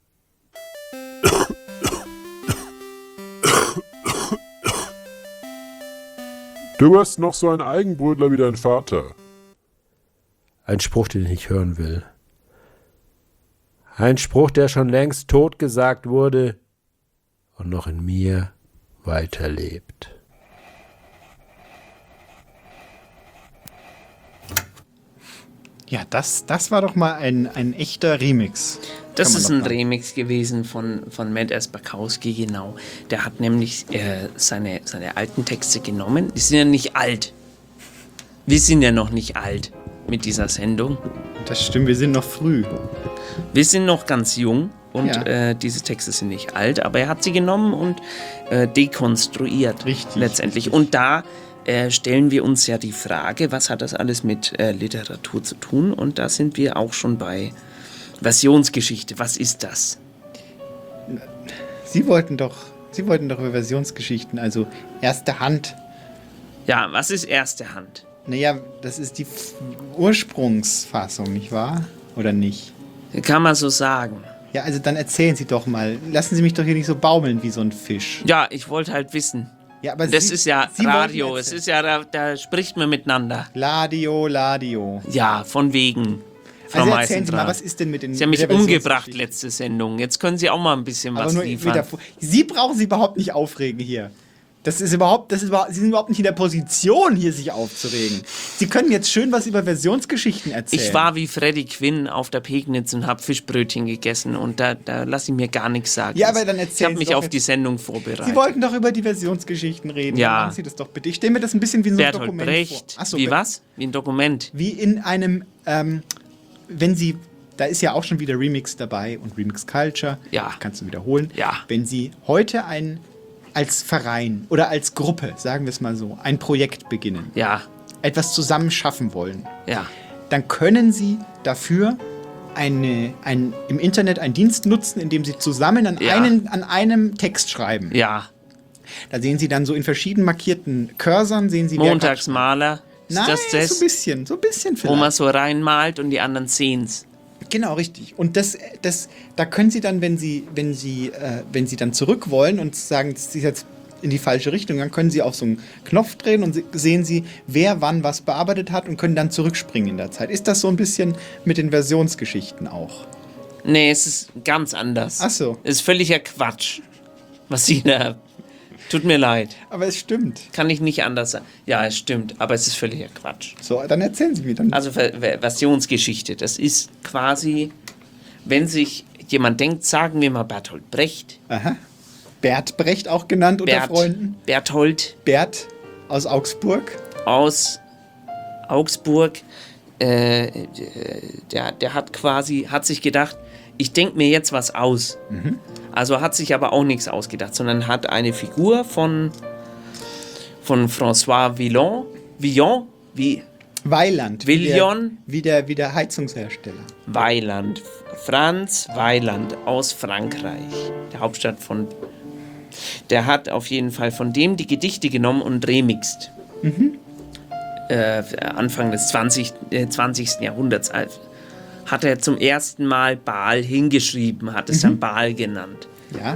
Du wirst noch so ein Eigenbrötler wie dein Vater. Ein Spruch, den ich nicht hören will. Ein Spruch, der schon längst tot gesagt wurde und noch in mir weiterlebt. Ja, das, das war doch mal ein, ein echter Remix. Das ist ein Remix gewesen von, von Matt Espakowski, genau. Der hat nämlich äh, seine, seine alten Texte genommen. Die sind ja nicht alt. Wir sind ja noch nicht alt mit dieser Sendung. Das stimmt, wir sind noch früh. Wir sind noch ganz jung und Ja. äh, diese Texte sind nicht alt, aber er hat sie genommen und äh, dekonstruiert. Richtig, letztendlich. richtig. Und da äh, stellen wir uns ja die Frage, was hat das alles mit äh, Literatur zu tun? Und da sind wir auch schon bei Versionsgeschichte. Was ist das? Sie wollten doch, Sie wollten doch über Versionsgeschichten, also erste Hand. Ja, was ist erste Hand? Naja, das ist die F- Ursprungsfassung, nicht wahr? Oder nicht? Kann man so sagen. Ja, also dann erzählen Sie doch mal. Lassen Sie mich doch hier nicht so baumeln wie so ein Fisch. Ja, ich wollte halt wissen. Ja, aber das Sie- ist ja Sie Radio, wollten es erzählen. ist ja, da, da spricht man miteinander. Ladio, Ladio. Ja, von wegen. Frau Also erzählen Sie Meisendrath. mal, was ist denn mit den Sie haben mich mit der umgebracht, Versionsgeschichte? letzte Sendung. Jetzt können Sie auch mal ein bisschen Aber was nur liefern. wieder vor- Sie brauchen sich überhaupt nicht aufregen hier. Das ist überhaupt, das ist überhaupt, Sie sind überhaupt nicht in der Position, hier sich aufzuregen. Sie können jetzt schön was über Versionsgeschichten erzählen. Ich war wie Freddy Quinn auf der Pegnitz und habe Fischbrötchen gegessen und da, da lasse ich mir gar nichts sagen. Ja, aber dann Ich erzählen habe Sie mich doch auf jetzt- die Sendung vorbereitet. Sie wollten doch über die Versionsgeschichten reden. Ja. Dann machen Sie das doch bitte. Ich stelle mir das ein bisschen wie so ein Bertolt Dokument Brecht. vor. Ach so, Wie Be- was? Wie ein Dokument. Wie in einem, ähm, wenn Sie, da ist ja auch schon wieder Remix dabei und Remix Culture. Ja. Kannst du wiederholen. Ja. Wenn Sie heute ein, als Verein oder als Gruppe, sagen wir es mal so, ein Projekt beginnen. Ja. etwas zusammen schaffen wollen, ja. dann können sie dafür eine, ein, im Internet einen Dienst nutzen, in dem sie zusammen an, Ja. einen, an einem Text schreiben. Ja. Da sehen sie dann so in verschieden markierten Cursern, sehen sie... wer Montagsmaler. Ist Nein, das das? so ein bisschen, so ein bisschen vielleicht. Wo man so reinmalt und die anderen sehen's. Genau, richtig. Und das, das, da können Sie dann, wenn Sie, wenn Sie, äh, wenn Sie dann zurück wollen und sagen, das ist jetzt in die falsche Richtung, dann können Sie auf so einen Knopf drehen und se- sehen Sie, wer wann was bearbeitet hat und können dann zurückspringen in der Zeit. Ist das so ein bisschen mit den Versionsgeschichten auch? Nee, es ist ganz anders. Ach so. Es ist völliger Quatsch, was Sie da... Tut mir leid. Aber es stimmt. Kann ich nicht anders sagen. Ja, es stimmt, aber es ist völliger Quatsch. So, dann erzählen Sie mir dann. Also Ver- Ver- Versionsgeschichte, das ist quasi, wenn sich jemand denkt, sagen wir mal Bertolt Brecht. Aha. Bert Brecht auch genannt unter Bert, Freunden. Berthold. Bert aus Augsburg. Aus Augsburg. Äh, der, der hat quasi, hat sich gedacht, ich denke mir jetzt was aus. Mhm. Also hat sich aber auch nichts ausgedacht, sondern hat eine Figur von, von François Villon, Villon, wie Weiland. Villon, Wie der, wie der Heizungshersteller. Weiland, Franz Weiland aus Frankreich, der Hauptstadt von. Der hat auf jeden Fall von dem die Gedichte genommen und remixt. Mhm. Äh, Anfang des zwanzigsten. Äh, zwanzigsten Jahrhunderts äh, hat er zum ersten Mal Baal hingeschrieben, hat es Mhm. dann Baal genannt. Ja.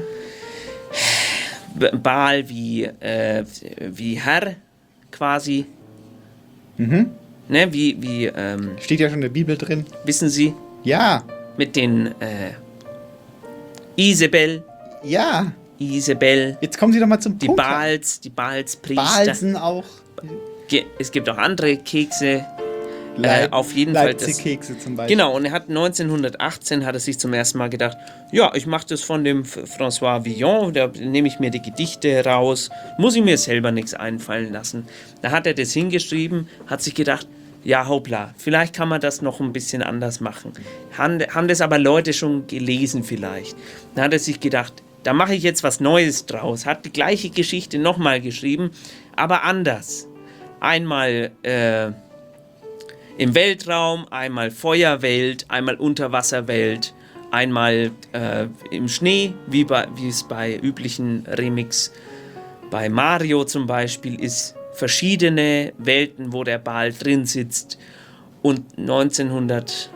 B- Baal wie, äh, wie Herr quasi, Mhm. ne, wie, wie ähm, Steht ja schon in der Bibel drin. wissen Sie, Ja. mit den äh, Isabel, Ja. Isabel, Jetzt kommen Sie doch mal zum die Punkt. Baals, die Baalspriester. Balsen auch. Ge- Es gibt auch andere Kekse. Leip- äh, auf jeden Fall das, Leipzig-Kekse zum Beispiel. Genau, und er hat neunzehnhundertachtzehn hat er sich zum ersten Mal gedacht, ja, ich mache das von dem F- François Villon, da nehme ich mir die Gedichte raus, muss ich mir selber nichts einfallen lassen. Da hat er das hingeschrieben, hat sich gedacht, ja, hoppla, vielleicht kann man das noch ein bisschen anders machen. Han, haben das aber Leute schon gelesen vielleicht. Dann hat er sich gedacht, da mache ich jetzt was Neues draus. Hat die gleiche Geschichte nochmal geschrieben, aber anders. Einmal äh, im Weltraum, einmal Feuerwelt, einmal Unterwasserwelt, einmal äh, im Schnee, wie, bei, wie es bei üblichen Remix bei Mario zum Beispiel ist. Verschiedene Welten, wo der Baal drin sitzt. Und neunzehnhundertdreißig,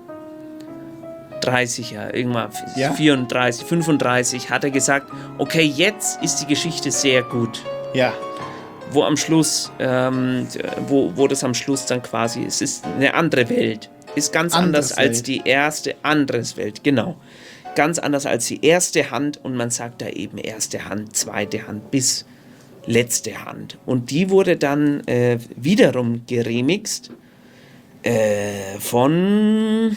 ja, irgendwann Ja. vierunddreißig, fünfunddreißig hat er gesagt, okay, jetzt ist die Geschichte sehr gut. Ja. Wo am Schluss, ähm, wo, wo das am Schluss dann quasi ist, ist eine andere Welt. Ist ganz Anderes anders als Welt. die erste, anderes Welt, genau. Ganz anders als die erste Hand und man sagt da eben erste Hand, zweite Hand bis letzte Hand. Und die wurde dann äh, wiederum geremixt äh, von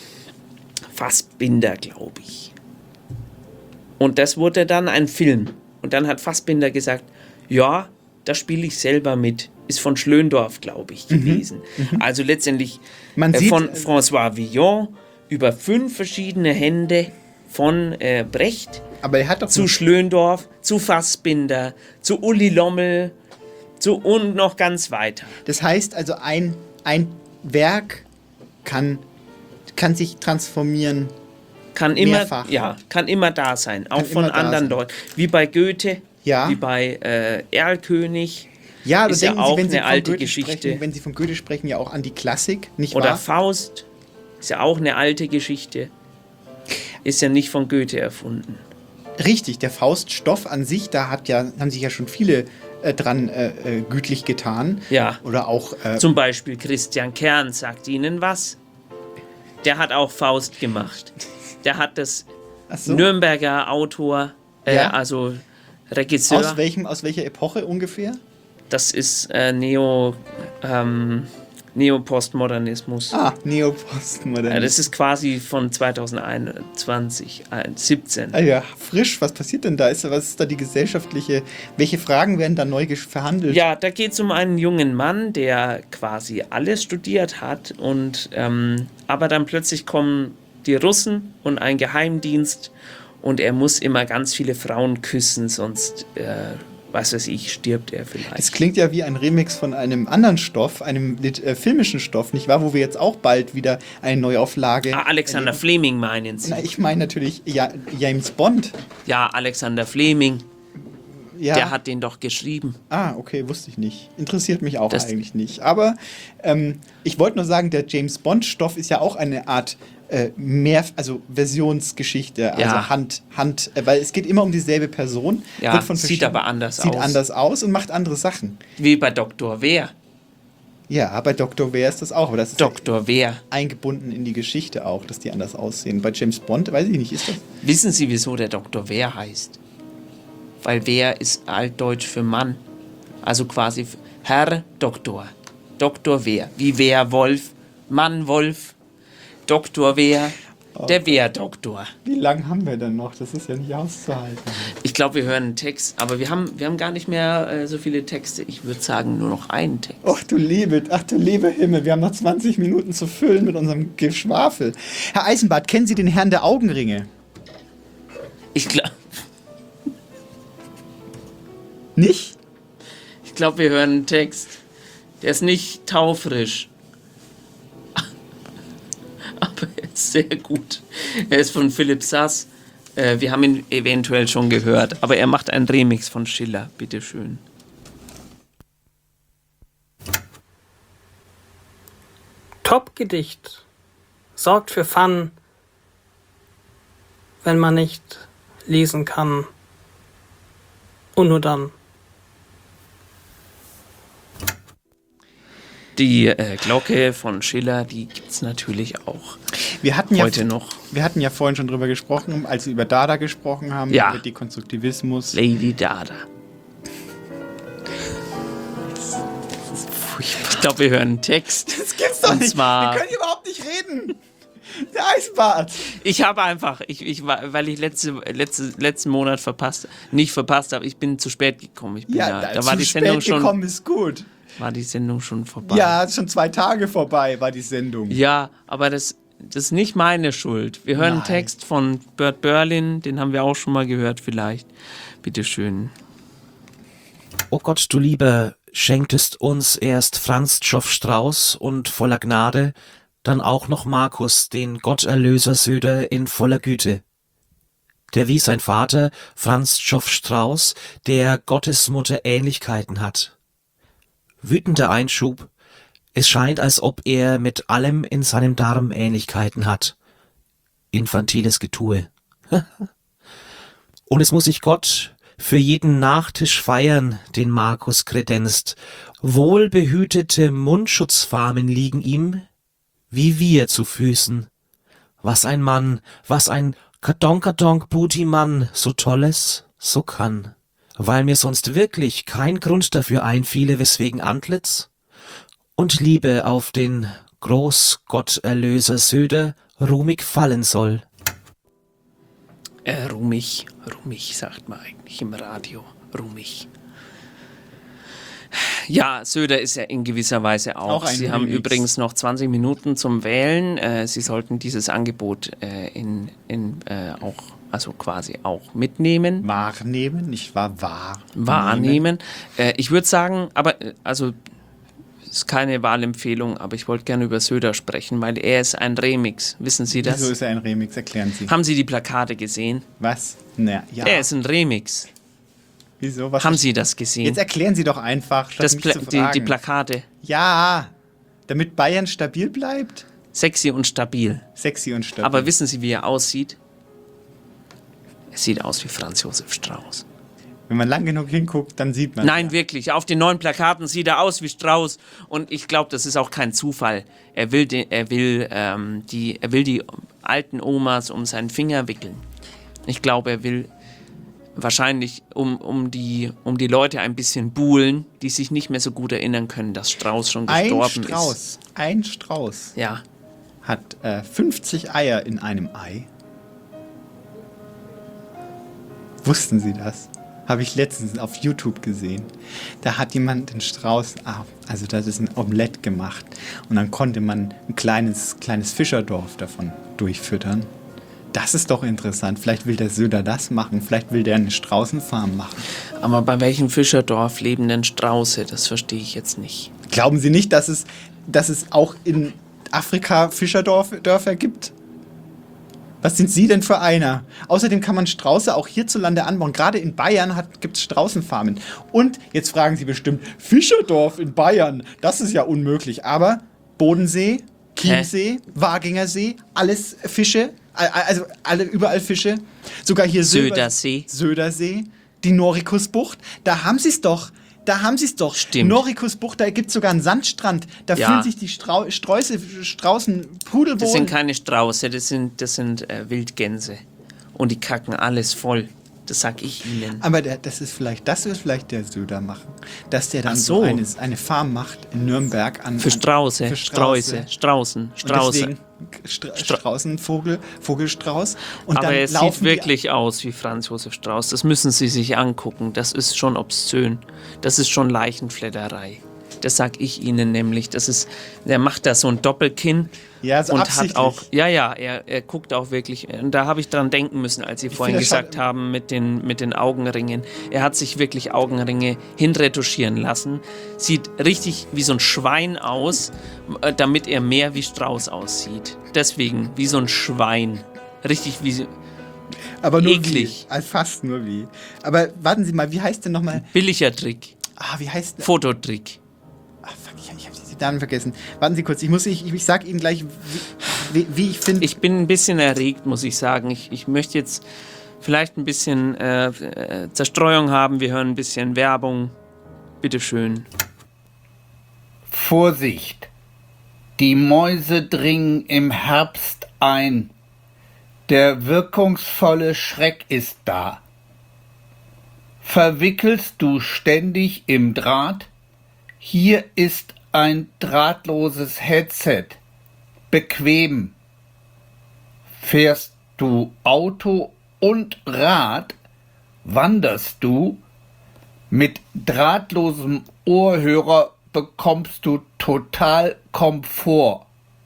Fassbinder, glaube ich. Und das wurde dann ein Film. Und dann hat Fassbinder gesagt, ja, da spiele ich selber mit. Ist von Schlöndorff, glaube ich, gewesen. Mhm. Also letztendlich Man äh, sieht, von äh, François Villon über fünf verschiedene Hände von äh, Brecht Aber er hat doch zu Schlöndorff, zu Fassbinder, zu Uli Lommel, zu und noch ganz weiter. Das heißt also, ein, ein Werk kann, kann sich transformieren. Kann immer, Mehrfach. ja, kann immer da sein, auch Kann von immer da anderen sein. Leuten. Wie bei Goethe, Ja. wie bei äh, Erlkönig. Ja, aber ist ja denken auch Sie, wenn Sie eine von alte Goethe Geschichte. sprechen, wenn Sie von Goethe sprechen, ja auch an die Klassik, nicht Oder wahr? Faust, ist ja auch eine alte Geschichte. Ist ja nicht von Goethe erfunden. Richtig, der Fauststoff an sich, da hat ja, haben sich ja schon viele äh, dran äh, äh, gütlich getan. Ja. Oder auch. Äh, Zum Beispiel Christian Kern sagt Ihnen was. Der hat auch Faust gemacht. Der hat das Ach so. Nürnberger Autor, äh, Ja. also Regisseur. aus, welchem, aus welcher Epoche ungefähr? Das ist äh, Neo, ähm, Neopostmodernismus. Ah, Neopostmodernismus. Ja, das ist quasi von zweitausendeinundzwanzig, äh, siebzehn. Ah ja, frisch. Was passiert denn da? Ist, was ist da die gesellschaftliche? Welche Fragen werden da neu gesch- verhandelt? Ja, da geht es um einen jungen Mann, der quasi alles studiert hat und ähm, aber dann plötzlich kommen die Russen und ein Geheimdienst und er muss immer ganz viele Frauen küssen, sonst äh, was weiß ich, stirbt er vielleicht. Es klingt ja wie ein Remix von einem anderen Stoff, einem äh, filmischen Stoff, nicht wahr? Wo wir jetzt auch bald wieder eine Neuauflage... Ah, Alexander erleben. Fleming meinen Sie? Na, ich meine natürlich ja, James Bond. Ja, Alexander Fleming. Ja. Der hat den doch geschrieben. Ah, okay, wusste ich nicht. Interessiert mich auch das eigentlich nicht. Aber ähm, ich wollte nur sagen, der James Bond-Stoff ist ja auch eine Art äh, mehr, also Versionsgeschichte, also ja. Hand, Hand, äh, weil es geht immer um dieselbe Person. Ja, wird von sieht aber anders sieht aus. Sieht anders aus und macht andere Sachen. Wie bei Doktor Wer. Ja, bei Doktor Wer ist das auch. Aber das ist Doktor ja Wer. Eingebunden in die Geschichte auch, dass die anders aussehen. Bei James Bond, weiß ich nicht, ist das... Wissen Sie, wieso der Doktor Wer heißt? Weil Wer ist altdeutsch für Mann. Also quasi Herr Doktor. Doktor Wer. Wie Werwolf, Mann Wolf, Doktor Wer, oh. Der Wehrdoktor. Wie lange haben wir denn noch? Das ist ja nicht auszuhalten. Ich glaube, wir hören einen Text, aber wir haben, wir haben gar nicht mehr äh, so viele Texte. Ich würde sagen, nur noch einen Text. Ach du liebe, ach du liebe Himmel, wir haben noch zwanzig Minuten zu füllen mit unserem Geschwafel. Herr Eisenbart, kennen Sie den Herrn der Augenringe? Ich glaube... Nicht? Ich glaube, wir hören einen Text. Der ist nicht taufrisch. Aber er ist sehr gut. Er ist von Philipp Sass. Äh, wir haben ihn eventuell schon gehört. Aber er macht einen Remix von Schiller. Bitteschön. Top-Gedicht. Sorgt für Fun, wenn man nicht lesen kann. Und nur dann. Die äh, Glocke von Schiller, die gibt es natürlich auch wir hatten ja heute noch. Wir hatten ja vorhin schon drüber gesprochen, als wir über Dada gesprochen haben, ja. über Dekonstruktivismus. Lady Dada. Ich glaube, wir hören einen Text. Das gibt's doch Und nicht. Zwar, wir können überhaupt nicht reden. Der Eisbart. Ich habe einfach, ich, ich war, weil ich letzte, letzte, letzten Monat verpasst, nicht verpasst habe, ich bin zu spät gekommen. Ich bin ja, ja, da, da zu war die spät Sendung schon. gekommen ist gut. War die Sendung schon vorbei? Ja, schon zwei Tage vorbei war die Sendung. Ja, aber das, das ist nicht meine Schuld. Wir hören Nein. einen Text von Bert Berlin, den haben wir auch schon mal gehört vielleicht. Bitteschön. O Gott, du Lieber, schenktest uns erst Franz Schoff Strauß und voller Gnade, dann auch noch Markus, den Gotterlöser Söder in voller Güte. Der wie sein Vater, Franz Schoff Strauß, der Gottesmutter Ähnlichkeiten hat. Wütender Einschub, es scheint, als ob er mit allem in seinem Darm Ähnlichkeiten hat. Infantiles Getue. Und es muss sich Gott für jeden Nachtisch feiern, den Markus kredenzt. Wohlbehütete Mundschutzfarmen liegen ihm, wie wir zu Füßen. Was ein Mann, was ein Kartonkartonk-Booty-Mann so Tolles, so kann. Weil mir sonst wirklich kein Grund dafür einfiele, weswegen Antlitz und Liebe auf den Großgotterlöser Söder ruhmig fallen soll. Äh, ruhmig, ruhmig, sagt man eigentlich im Radio. Ruhmig. Ja, Söder ist ja in gewisser Weise auch. auch ein Sie haben Remix. übrigens noch zwanzig Minuten zum Wählen. Äh, Sie sollten dieses Angebot äh, in, in, äh, auch, also quasi auch mitnehmen. Wahrnehmen, nicht wahr? Wahr. Wahrnehmen. Äh, ich würde sagen, aber, äh, also, ist keine Wahlempfehlung, aber ich wollte gerne über Söder sprechen, weil er ist ein Remix. Wissen Sie das? Wieso ist er ein Remix? Erklären Sie. Haben Sie die Plakate gesehen? Was? Na, ja. Er ist ein Remix. Wieso? Was Haben Sie das gesehen? Jetzt erklären Sie doch einfach, statt das mich Pla zu die, fragen. die Plakate. Ja, damit Bayern stabil bleibt. Sexy und stabil. Sexy und stabil. Aber wissen Sie, wie er aussieht? Er sieht aus wie Franz Josef Strauß. Wenn man lang genug hinguckt, dann sieht man. Nein, ja. wirklich. Auf den neuen Plakaten sieht er aus wie Strauß. Und ich glaube, das ist auch kein Zufall. Er will, den, er, will, ähm, die, er will die alten Omas um seinen Finger wickeln. Ich glaube, er will wahrscheinlich um, um, die, um die Leute ein bisschen buhlen, die sich nicht mehr so gut erinnern können, dass Strauß schon gestorben ein Strauß, ist. Ein Strauß ja. hat äh, fünfzig Eier in einem Ei. Wussten Sie das? Habe ich letztens auf YouTube gesehen. Da hat jemand den Strauß, ah, also das ist ein Omelett gemacht. Und dann konnte man ein kleines, kleines Fischerdorf davon durchfüttern. Das ist doch interessant. Vielleicht will der Söder das machen. Vielleicht will der eine Straußenfarm machen. Aber bei welchem Fischerdorf leben denn Strauße? Das verstehe ich jetzt nicht. Glauben Sie nicht, dass es, dass es auch in Afrika Fischerdörfer gibt? Was sind Sie denn für einer? Außerdem kann man Strauße auch hierzulande anbauen. Gerade in Bayern gibt es Straußenfarmen. Und jetzt fragen Sie bestimmt, Fischerdorf in Bayern, das ist ja unmöglich. Aber Bodensee, Chiemsee, Hä? Waginger See, alles Fische, also alle, überall Fische. Sogar hier Södersee. Södersee, die Norikusbucht, da haben Sie es doch. Da haben Sie es doch. Stimmt. Norikusbucht, da gibt es sogar einen Sandstrand. Da Ja. fühlen sich die Strau Sträuße, Straußen pudelwohl. Das sind keine Strauße, das sind, das sind äh, Wildgänse. Und die kacken alles voll. Das sag ich Ihnen. Aber der, das ist vielleicht, das wird vielleicht der Söder machen. Dass der dann Ach so, so. eine, eine Farm macht in Nürnberg an. Für Strauße, für Sträuße, Straußen, Strauße. Und deswegen Stra Straußenvogel, Vogelstrauß. Und Aber dann er sieht laufen wirklich aus wie Franz Josef Strauß. Das müssen Sie sich angucken. Das ist schon obszön. Das ist schon Leichenfledderei. Das sag ich Ihnen nämlich. Das ist, der macht da so ein Doppelkinn. Ja, so und absichtlich. hat auch, ja, ja, er, er guckt auch wirklich. Und da habe ich dran denken müssen, als Sie Ich vorhin finde, das gesagt haben mit den, mit den Augenringen. Er hat sich wirklich Augenringe hinretuschieren lassen. Sieht richtig wie so ein Schwein aus, äh, damit er mehr wie Strauß aussieht. Deswegen, wie so ein Schwein. Richtig wie. Aber nur eklig. wie. Also fast nur wie. Aber warten Sie mal, wie heißt denn nochmal? Billiger Trick. Ah, wie heißt der? Fototrick. Ah, fuck, ich, ich habe die Namen vergessen. Warten Sie kurz, ich muss, ich, ich sag Ihnen gleich, wie, wie, wie ich finde. Ich bin ein bisschen erregt, muss ich sagen. Ich, ich möchte jetzt vielleicht ein bisschen äh, äh, Zerstreuung haben. Wir hören ein bisschen Werbung. Bitteschön. Vorsicht! Die Mäuse dringen im Herbst ein. Der wirkungsvolle Schreck ist da. Verwickelst du ständig im Draht? Hier ist ein drahtloses Headset. Bequem. Fährst du Auto und Rad? Wanderst du? Mit drahtlosem Ohrhörer bekommst du total Komfort.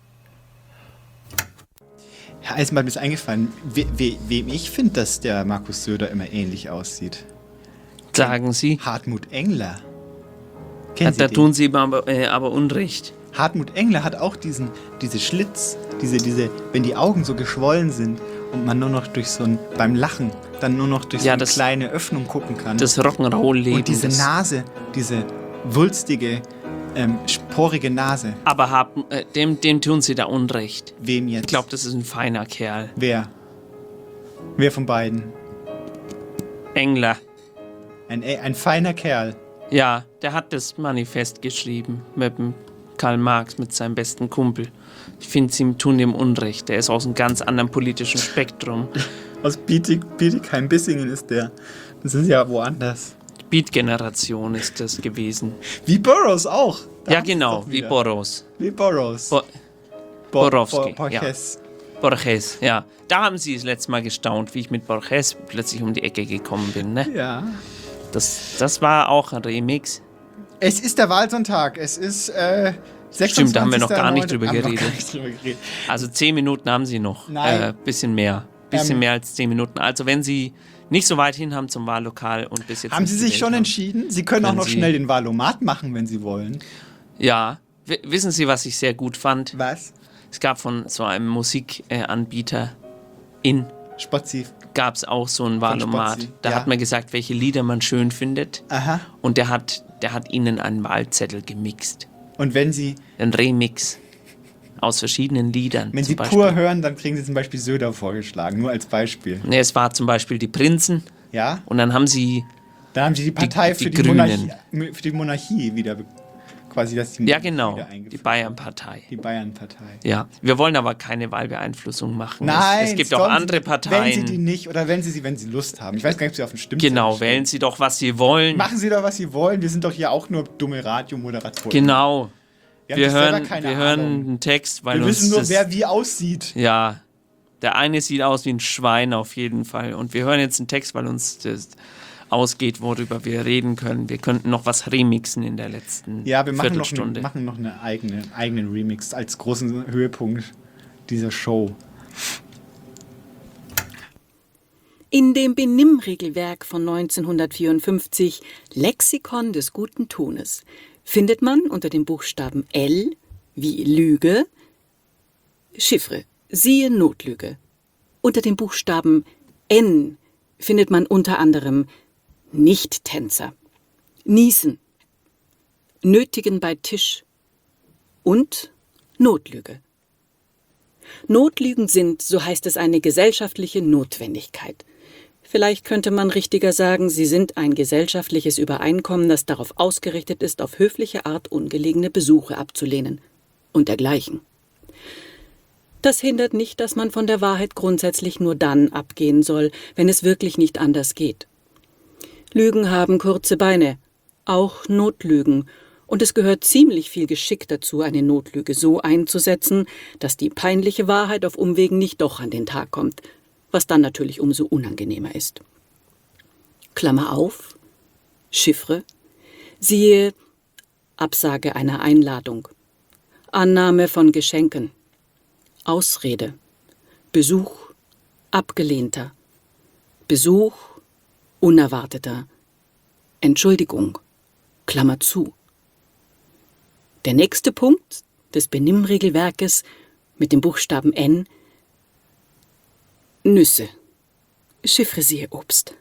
Herr Eisenbahn, mir ist eingefallen, we, we, wem ich finde, dass der Markus Söder immer ähnlich aussieht. Sagen Sie? Hartmut Engler. Ja, Kennen Sie da den? tun Sie ihm aber, äh, aber Unrecht. Hartmut Engler hat auch diesen, diese Schlitz, diese, diese, wenn die Augen so geschwollen sind und man nur noch durch so ein, beim Lachen, dann nur noch durch Ja, so eine das- kleine Öffnung gucken kann. Das Rock'n'Roll-Leben. Und diese das- Nase, diese wulstige, ähm, sporige Nase. Aber hab, äh, dem, dem tun Sie da Unrecht. Wem jetzt? Ich glaube, das ist ein feiner Kerl. Wer? Wer von beiden? Engler. Ein, ein feiner Kerl. Ja, der hat das Manifest geschrieben mit dem Karl Marx, mit seinem besten Kumpel. Ich finde, sie tun dem Unrecht. Der ist aus einem ganz anderen politischen Spektrum. Aus Bietigheim-Bissingen ist der. Das ist ja woanders. Beat-Generation ist das gewesen. Wie Burroughs auch. Da ja, haben sie's genau, doch wie wieder. Borros. Wie Burroughs. Bo Bo- Borowski. Bo- Borges. Ja. Borges, ja. Da haben Sie das letzte Mal gestaunt, wie ich mit Borges plötzlich um die Ecke gekommen bin, ne? Ja. Das, das war auch ein Remix. Es ist der Wahlsonntag. Es ist äh, Stimmt, da haben wir noch gar nicht drüber Haben wir noch geredet. gar nicht drüber geredet. Also zehn Minuten haben Sie noch. Nein. Äh, bisschen mehr. Bisschen Ähm, mehr als zehn Minuten. Also wenn Sie nicht so weit hin haben zum Wahllokal und bis jetzt Haben nicht Sie sich gewählt schon haben, entschieden? Sie können auch können noch Sie- schnell den Wahlomat machen, wenn Sie wollen. Ja. W wissen Sie, was ich sehr gut fand? Was? Es gab von so einem Musikanbieter in Spaziv. gab es auch so ein Wahlomat. Spazi, Da ja. hat man gesagt, welche Lieder man schön findet. Aha. Und der hat, der hat ihnen einen Wahlzettel gemixt. Und wenn Sie, Ein Remix aus verschiedenen Liedern. wenn zum Sie Beispiel. pur hören, dann kriegen Sie zum Beispiel Söder vorgeschlagen. Nur als Beispiel. Ne, es war zum Beispiel die Prinzen. Ja. Und dann haben sie. Da haben Sie die Partei die für, die Grünen. Monarchie, für die Monarchie wieder quasi das Ja, genau. Die Bayern-Partei. Die Bayern-Partei. Ja. Wir wollen aber keine Wahlbeeinflussung machen. Nein, es, es gibt auch sollen andere Sie, Parteien. Wählen Sie die nicht oder wählen Sie sie, wenn Sie Lust haben. Ich weiß gar nicht, ob Sie auf den Stimmzettel Genau, stehen. wählen Sie doch, was Sie wollen. Machen Sie doch, was Sie wollen. Wir sind doch hier auch nur dumme Radiomoderatoren. Genau. Wir, Wir, haben doch selber hören, keine wir hören Ahnung. einen Text, weil Wir uns wissen nur, das, wer wie aussieht. Ja, der eine sieht aus wie ein Schwein auf jeden Fall. Und wir hören jetzt einen Text, weil uns das ausgeht, worüber wir reden können. Wir könnten noch was remixen in der letzten Ja, wir machen noch, Viertelstunde. eine, machen noch eine eigene, eigenen Remix als großen Höhepunkt dieser Show. In dem Benimmregelwerk von neunzehnhundertvierundfünfzig, Lexikon des guten Tones, findet man unter dem Buchstaben L wie Lüge, Chiffre, siehe Notlüge. Unter dem Buchstaben N findet man unter anderem Nicht-Tänzer, Niesen, Nötigen bei Tisch und Notlüge. Notlügen sind, so heißt es, eine gesellschaftliche Notwendigkeit. Vielleicht könnte man richtiger sagen, sie sind ein gesellschaftliches Übereinkommen, das darauf ausgerichtet ist, auf höfliche Art ungelegene Besuche abzulehnen und dergleichen. Das hindert nicht, dass man von der Wahrheit grundsätzlich nur dann abgehen soll, wenn es wirklich nicht anders geht. Lügen haben kurze Beine, auch Notlügen, und es gehört ziemlich viel Geschick dazu, eine Notlüge so einzusetzen, dass die peinliche Wahrheit auf Umwegen nicht doch an den Tag kommt, was dann natürlich umso unangenehmer ist. Klammer auf, Chiffre, siehe Absage einer Einladung, Annahme von Geschenken, Ausrede, Besuch, abgelehnter, Besuch, unerwarteter, Entschuldigung, Klammer zu. Der nächste Punkt des Benimmregelwerkes mit dem Buchstaben N, Nüsse, Chiffre siehe Obst.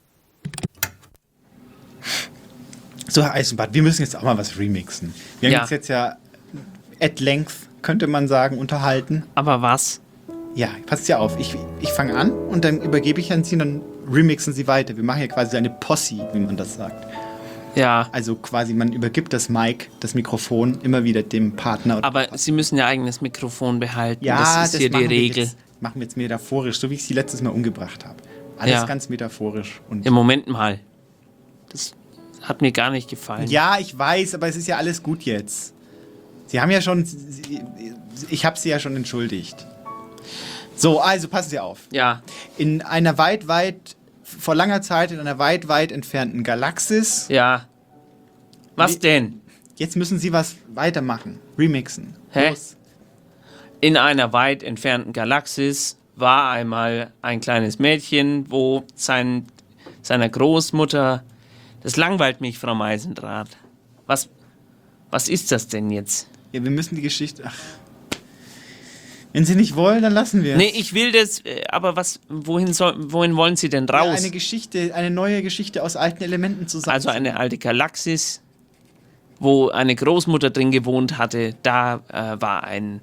So, Herr Eisenbart, wir müssen jetzt auch mal was remixen. Wir haben Ja. uns jetzt ja at length, könnte man sagen, unterhalten. Aber was? Ja, passt ja auf. Ich, ich fange an und dann übergebe ich an Sie und dann remixen Sie weiter. Wir machen ja quasi eine Posse, wie man das sagt. Ja. Also quasi, man übergibt das Mic, das Mikrofon immer wieder dem Partner. Aber Sie müssen ja eigenes Mikrofon behalten. Ja, das ist das hier die machen wir Regel. Jetzt, machen wir jetzt metaphorisch, so wie ich Sie letztes Mal umgebracht habe. Alles Ja. ganz metaphorisch. Und Im Moment mal. Das hat mir gar nicht gefallen. ja, ich weiß, aber es ist ja alles gut jetzt. Sie haben ja schon, Sie, ich habe Sie ja schon entschuldigt. So, also passen Sie auf. Ja. In einer weit, weit, vor langer Zeit in einer weit, weit entfernten Galaxis. Ja. Was Wie- denn? Jetzt müssen Sie was weitermachen. Remixen. Hä? Los. In einer weit entfernten Galaxis war einmal ein kleines Mädchen, wo sein, seiner Großmutter, das langweilt mich, Frau Meisendrath. Was, was ist das denn jetzt? Ja, wir müssen die Geschichte. Ach. Wenn Sie nicht wollen, dann lassen wir es. Nee, ich will das, äh, aber was, wohin, soll, wohin wollen Sie denn Ja, raus? eine Geschichte, eine neue Geschichte aus alten Elementen zusammen. Also eine alte Galaxis, wo eine Großmutter drin gewohnt hatte. Da äh, war ein,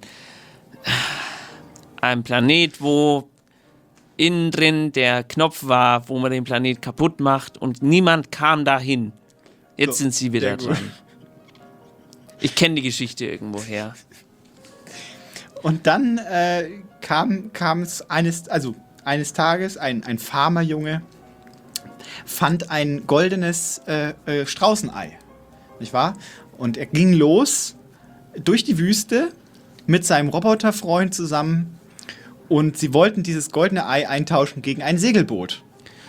ein Planet, wo innen drin der Knopf war, wo man den Planet kaputt macht und niemand kam dahin. Jetzt So, sind Sie wieder sehr gut. dran. Ich kenne die Geschichte irgendwoher. Und dann äh, kam kam es eines, also eines Tages, ein, ein Farmerjunge fand ein goldenes äh, äh, Straußenei. Nicht wahr? Und er ging los durch die Wüste mit seinem Roboterfreund zusammen und sie wollten dieses goldene Ei eintauschen gegen ein Segelboot.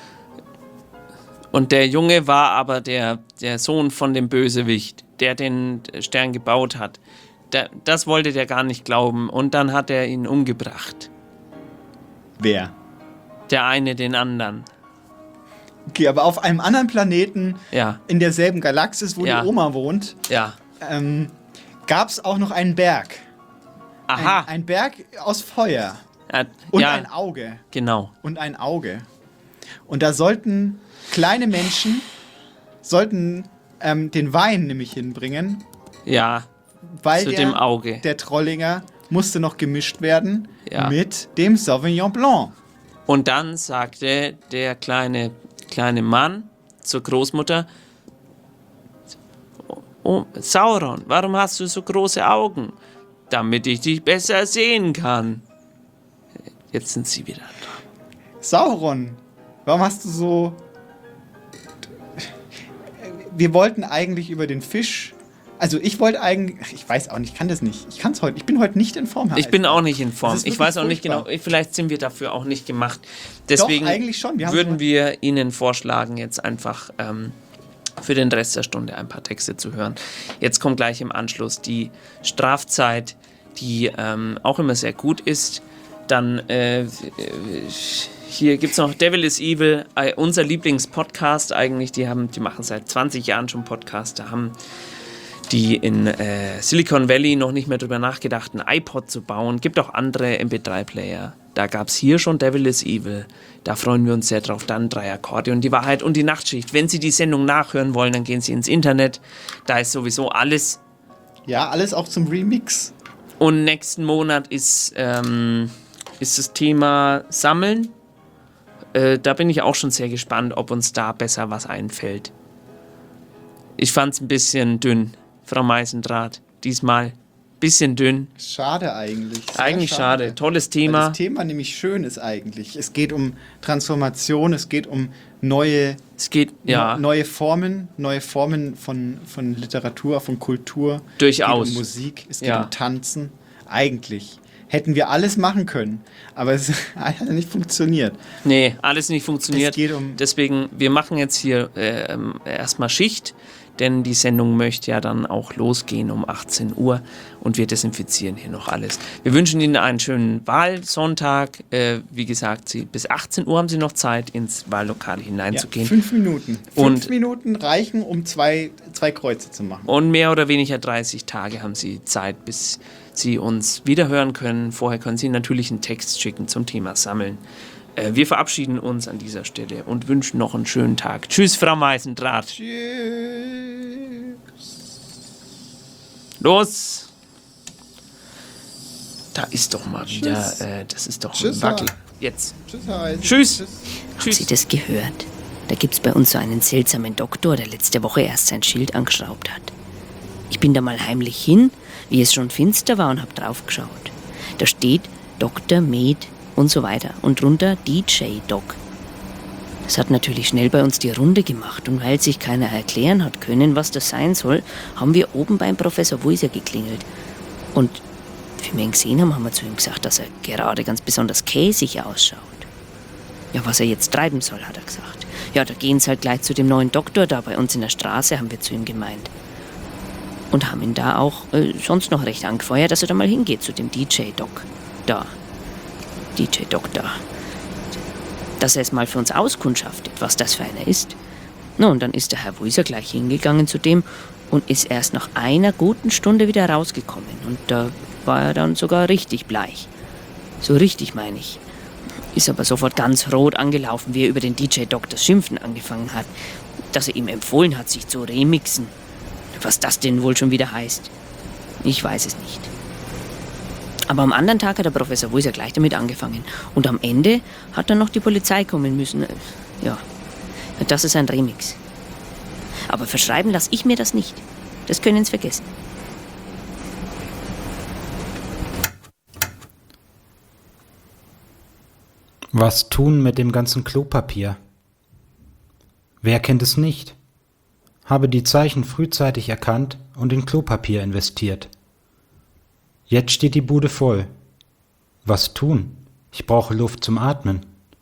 Und der Junge war aber der, der Sohn von dem Bösewicht, der den Stern gebaut hat. Da, das wollte der gar nicht glauben. Und dann hat er ihn umgebracht. Wer? Der eine den anderen. Okay, aber auf einem anderen Planeten, Ja. in derselben Galaxis, wo Ja. die Oma wohnt, Ja. ähm, gab es auch noch einen Berg. Aha. Ein, ein Berg aus Feuer. Ja, Und ja, ein Auge. genau. Und ein Auge. Und da sollten kleine Menschen sollten ähm, den Wein nämlich hinbringen, Ja. weil Zu der, dem Auge. der Trollinger musste noch gemischt werden Ja. mit dem Sauvignon Blanc. Und dann sagte der kleine, kleine Mann zur Großmutter: Oh, Sauron, warum hast du so große Augen? Damit ich dich besser sehen kann. Jetzt sind sie wieder dran. Sauron, warum hast du so... Wir wollten eigentlich über den Fisch... Also ich wollte eigentlich... Ich weiß auch nicht, ich kann das nicht. Ich kann es heute. Ich bin heute nicht in Form. Herr Ich bin Eisner. auch nicht in Form. Das ist Ich wirklich weiß auch nicht furchtbar. genau, vielleicht sind wir dafür auch nicht gemacht. Deswegen Doch, eigentlich schon. Wir haben würden so- wir Ihnen vorschlagen, jetzt einfach ähm, für den Rest der Stunde ein paar Texte zu hören. Jetzt kommt gleich im Anschluss die Strafzeit, die ähm, auch immer sehr gut ist. Dann äh, äh, Hier gibt es noch Devil is Evil, äh, unser Lieblingspodcast eigentlich. Die, haben, die machen seit zwanzig Jahren schon Podcast. Da haben die in äh, Silicon Valley noch nicht mehr drüber nachgedacht, ein iPod zu bauen. Gibt auch andere M P drei Player. Da gab es hier schon Devil is Evil. Da freuen wir uns sehr drauf. Dann drei Akkorde und die Wahrheit und die Nachtschicht. Wenn Sie die Sendung nachhören wollen, dann gehen Sie ins Internet. Da ist sowieso alles. Ja, alles auch zum Remix. Und nächsten Monat ist, ähm, ist das Thema Sammeln. Äh, da bin ich auch schon sehr gespannt, ob uns da besser was einfällt. Ich fand es ein bisschen dünn, Frau Meisendrath. Diesmal bisschen dünn. Schade eigentlich. Sehr eigentlich schade. schade. Tolles Thema. Weil das Thema nämlich schön ist eigentlich. Es geht um Transformation, es geht um neue, es geht, ja. no, neue Formen, neue Formen von, von Literatur, von Kultur. Durchaus. Es geht um Musik, es geht ja. um Tanzen. Eigentlich hätten wir alles machen können, aber es hat nicht funktioniert. Nee, alles nicht funktioniert. Es geht um Deswegen, wir machen jetzt hier äh, erstmal Schicht. Denn die Sendung möchte ja dann auch losgehen um achtzehn Uhr und wir desinfizieren hier noch alles. Wir wünschen Ihnen einen schönen Wahlsonntag. Äh, wie gesagt, Sie, bis achtzehn Uhr haben Sie noch Zeit, ins Wahllokal hineinzugehen. Ja, fünf Minuten. Und fünf Minuten reichen, um zwei, zwei Kreuze zu machen. Und mehr oder weniger dreißig Tage haben Sie Zeit, bis Sie uns wiederhören können. Vorher können Sie natürlich einen Text schicken zum Thema Sammeln. Äh, wir verabschieden uns an dieser Stelle und wünschen noch einen schönen Tag. Tschüss, Frau Meisendrath. Tschüss. Los! Da ist doch mal wieder, äh, das ist doch Tschüss, ein Wackel. Jetzt. Tschüss, Herr Tschüss. Tschüss. Haben Sie das gehört? Da gibt's bei uns so einen seltsamen Doktor, der letzte Woche erst sein Schild angeschraubt hat. Ich bin da mal heimlich hin, wie es schon finster war, und hab draufgeschaut. Da steht Doktor Med und so weiter und drunter D J Doc. Das hat natürlich schnell bei uns die Runde gemacht, und weil sich keiner erklären hat können, was das sein soll, haben wir oben beim Professor Wuiser geklingelt. Und wie wir ihn gesehen haben, haben wir zu ihm gesagt, dass er gerade ganz besonders käsig ausschaut. Ja, was er jetzt treiben soll, hat er gesagt. Ja, da gehen sie halt gleich zu dem neuen Doktor da bei uns in der Straße, haben wir zu ihm gemeint. Und haben ihn da auch äh, sonst noch recht angefeuert, dass er da mal hingeht zu dem D J Doc. Da. D J Doc da. Dass er es mal für uns auskundschaftet, was das für einer ist. Na, und dann ist der Herr Wuiser gleich hingegangen zu dem und ist erst nach einer guten Stunde wieder rausgekommen. Und da war er dann sogar richtig bleich. So richtig, meine ich. Ist aber sofort ganz rot angelaufen, wie er über den D J Doc das Schimpfen angefangen hat. Dass er ihm empfohlen hat, sich zu remixen. Was das denn wohl schon wieder heißt? Ich weiß es nicht. Aber am anderen Tag hat der Professor Wuiser gleich damit angefangen. Und am Ende hat dann noch die Polizei kommen müssen. Ja, das ist ein Remix. Aber verschreiben lasse ich mir das nicht. Das können Sie vergessen. Was tun mit dem ganzen Klopapier? Wer kennt es nicht? Habe die Zeichen frühzeitig erkannt und in Klopapier investiert. Jetzt steht die Bude voll. Was tun? Ich brauche Luft zum Atmen.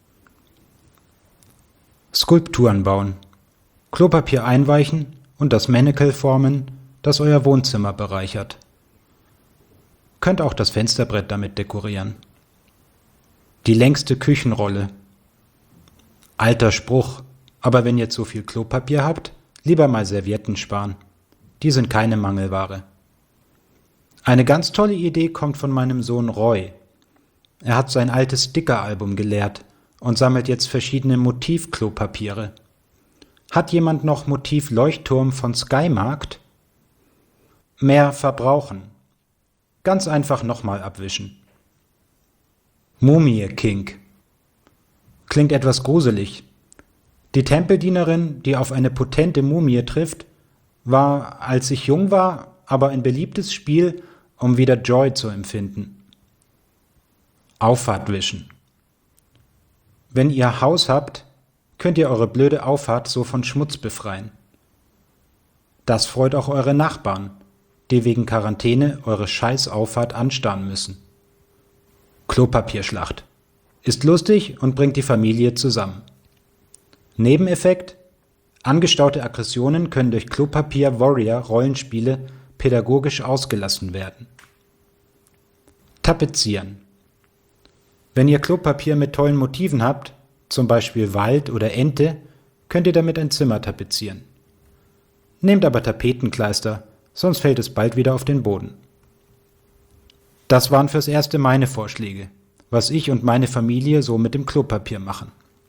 Skulpturen bauen. Klopapier einweichen und das Manacle formen, das euer Wohnzimmer bereichert. Könnt auch das Fensterbrett damit dekorieren. Die längste Küchenrolle. Alter Spruch, aber wenn ihr zu viel Klopapier habt, lieber mal Servietten sparen. Die sind keine Mangelware. Eine ganz tolle Idee kommt von meinem Sohn Roy. Er hat sein altes Sticker-Album geleert und sammelt jetzt verschiedene Motiv-Klopapiere. Hat jemand noch Motiv-Leuchtturm von Skymarkt? Mehr verbrauchen. Ganz einfach nochmal abwischen. Mumie-Kink. Klingt etwas gruselig. Die Tempeldienerin, die auf eine potente Mumie trifft, war, als ich jung war, aber ein beliebtes Spiel, um wieder Joy zu empfinden. Auffahrt wischen. Wenn ihr Haus habt, könnt ihr eure blöde Auffahrt so von Schmutz befreien. Das freut auch eure Nachbarn, die wegen Quarantäne eure Scheißauffahrt anstarren müssen. Klopapierschlacht. Ist lustig und bringt die Familie zusammen. Nebeneffekt: angestaute Aggressionen können durch Klopapier-Warrior-Rollenspiele pädagogisch ausgelassen werden. Tapezieren. Wenn ihr Klopapier mit tollen Motiven habt, zum Beispiel Wald oder Ente, könnt ihr damit ein Zimmer tapezieren. Nehmt aber Tapetenkleister, sonst fällt es bald wieder auf den Boden. Das waren fürs Erste meine Vorschläge, was ich und meine Familie so mit dem Klopapier machen.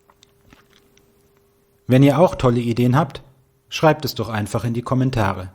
Wenn ihr auch tolle Ideen habt, schreibt es doch einfach in die Kommentare.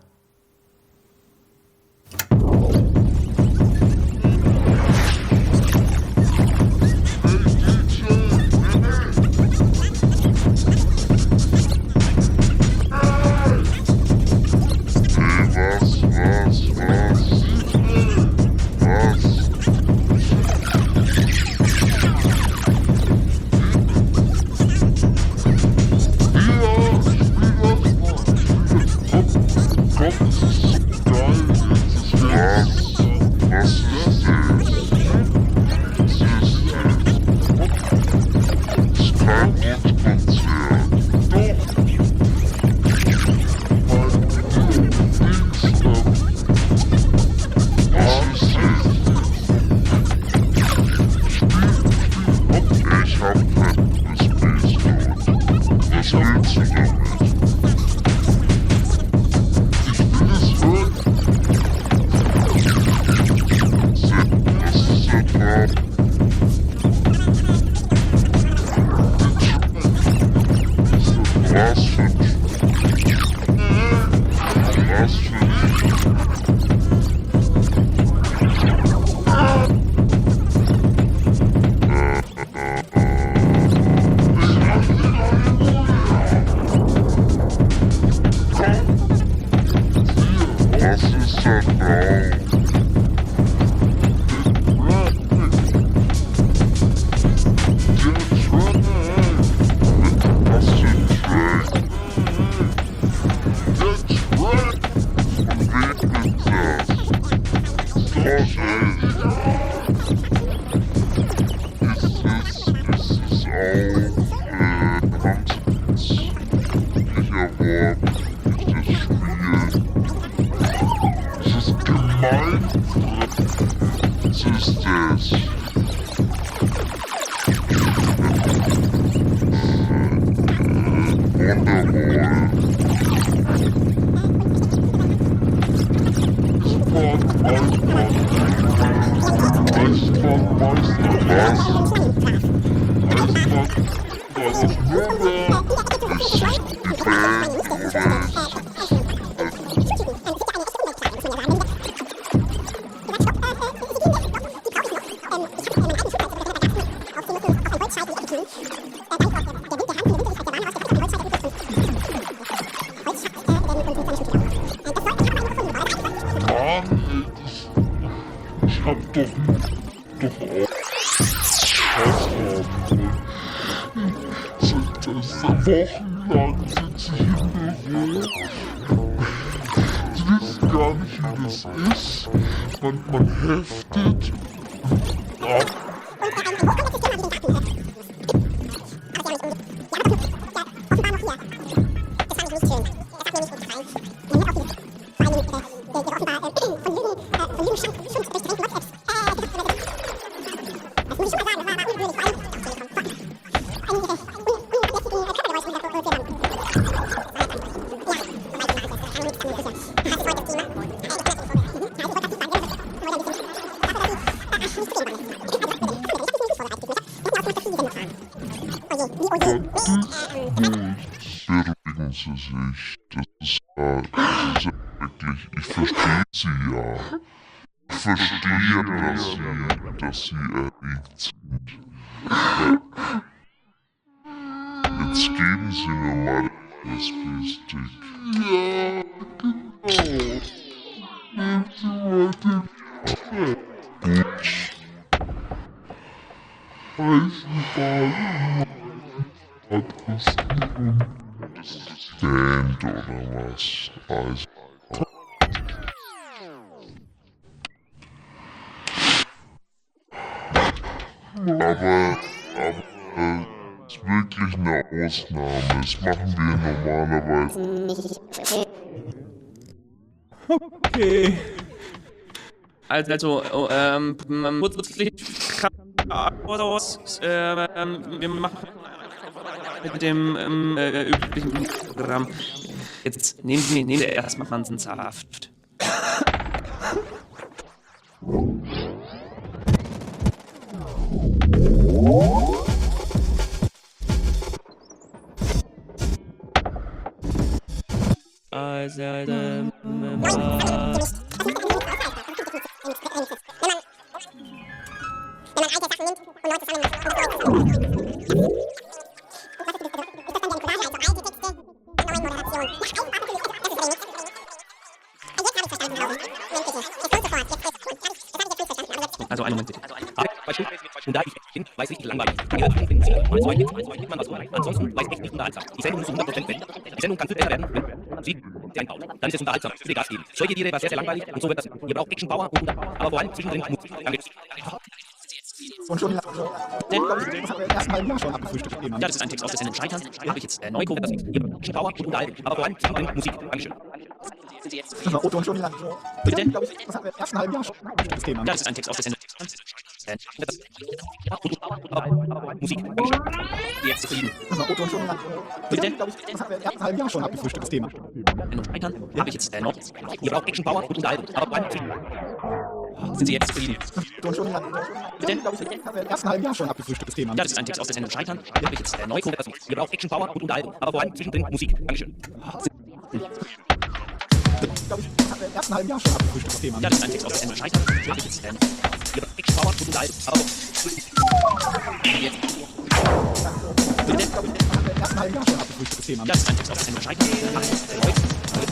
Ich hab doch, doch auch wochenlang sitze ich im Büro. Sie wissen gar nicht, wie das ist. Man, man heftet. Ja. Beruhigen Sie sich, das ist ja, das ist ja wirklich, ich verstehe Sie ja. Ich verstehe, dass Sie, dass Sie erregt sind. Jetzt geben Sie mir mal den U S B-Stick. Ja, genau. Nehmen Sie mal den Stick. Gut. Eisenbahn. Adressieren. Stand oder was? Also. Aber, aber, äh, ist wirklich eine Ausnahme. Das machen wir normalerweise. Okay. Also, oh, ähm, man muss äh, wir machen mit dem ähm, äh, üblichen Programm. Jetzt nehmen Sie nehmen Sie erstmal Mansensaft. Also, ähm, also einen Moment bitte. Und da ich bin, weiß ich, langweilig. Ihre finden Sie mal zwei, gibt man was rein. Ansonsten weiß ich nicht unterhaltsam. Die Sendung muss zu hundert Prozent wenden. Die Sendung kann viel besser werden, wenn Sie sie einbauen. Dann ist es unterhaltsam. Bitte Gas geben. Solche Tiere war sehr, sehr langweilig und so wird das. Ihr braucht Action Power und aber vor allem zwischendrin Mut. Danke. Und schon das haben wir im ersten halben Jahr schon abgefrühstückt. Ja, das ist ein Text aus der Sendung Scheitern. Hier habe ich jetzt äh, Neuko, das ist ihr Action Power und Unterhaltung. Aber vor allem zwischendrin Musik. Dankeschön. Das war Otto und Johnny Lang. Bitte? Glaube ich, das haben wir im ersten halben Jahr schon das Thema. Ja, das ist ein Text aus der Sendung. Äh, Musik. Dankeschön. Jetzt zufrieden. Das war Otto und Johnny Lang. Bitte? Glaube ich, das haben wir im ersten halben Jahr schon abgefrühstückt, das Thema. Sendung Scheitern. Hier habe ich jetzt äh, noch. Ihr braucht Action Power und Unterhaltung. Aber vor allem sind Sie jetzt zufrieden? Otto und Johnny Lang. Bitte? Glaube ich, das haben wir im ersten halben Jahr schon abgefrühstückt, das Thema. Ja, das ist ein Text aus der Sendung Scheitern. Hier habe ich jetzt äh, Neuko. Ihr braucht Action Power und Unterhaltung. Aber vor allem zwischendrin Musik. Dankeschön. Glaube ich, das haben wir im ersten halben Jahr schon abgefrühstückt, das Thema. Ja, das ist ein Text aus der Sendung Scheitern. Hier habe ich jetzt äh, Ihr braucht Action Power und Unterhaltung. Aber Bitte? Glaube ich, das haben wir im ersten halben Jahr schon abgefrühstückt, das Thema. Ja, das ist ein Text aus der Sendung Scheitern. Hier habe ich jetzt äh, Neuko.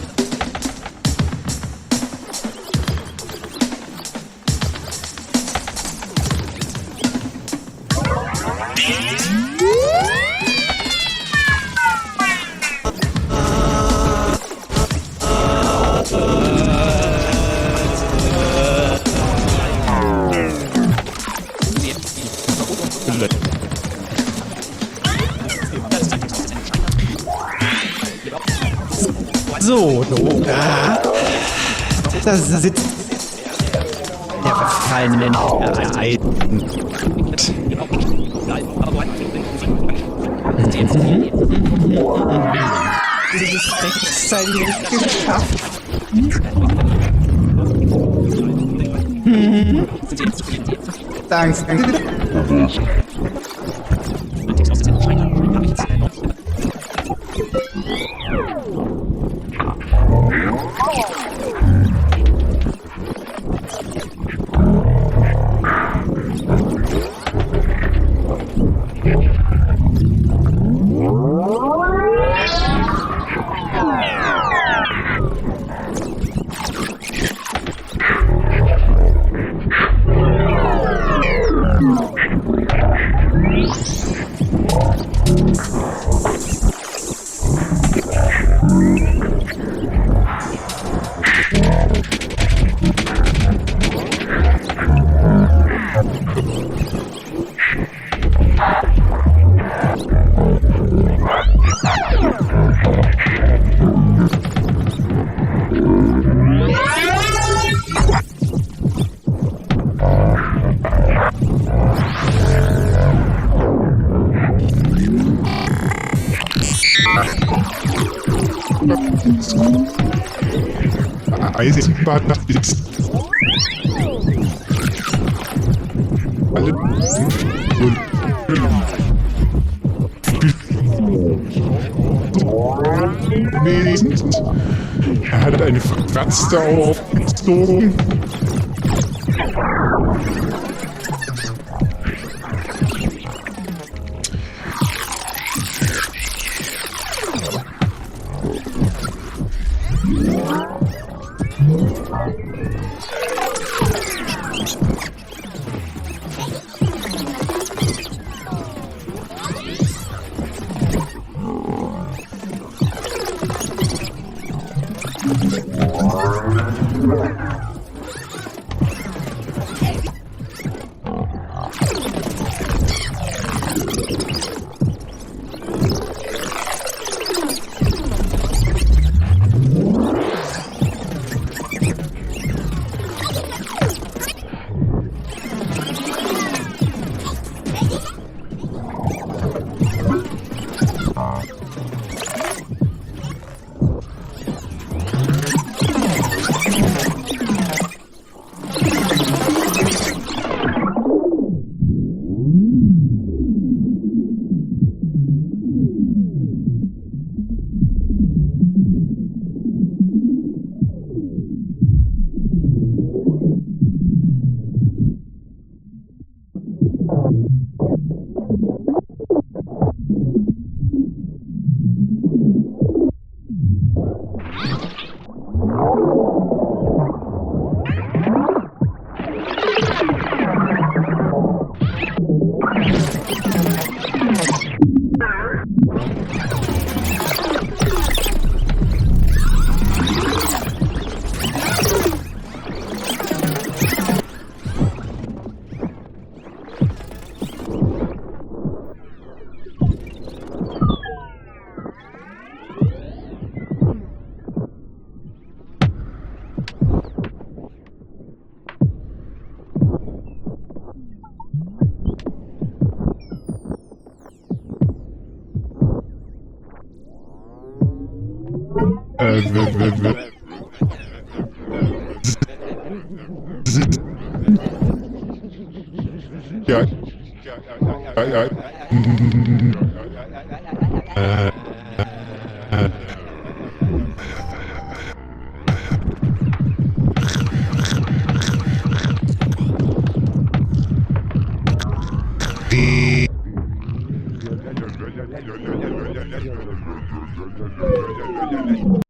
So, no. Ah. Da sitzt der verfallene Eid. Dieses rechtzeitig geschafft. Danke. Eisenbahn nach ist alle und wenigstens er hat eine Fratze aufgezogen. Äh, w- w- w- Ja. Ja, ja, ja.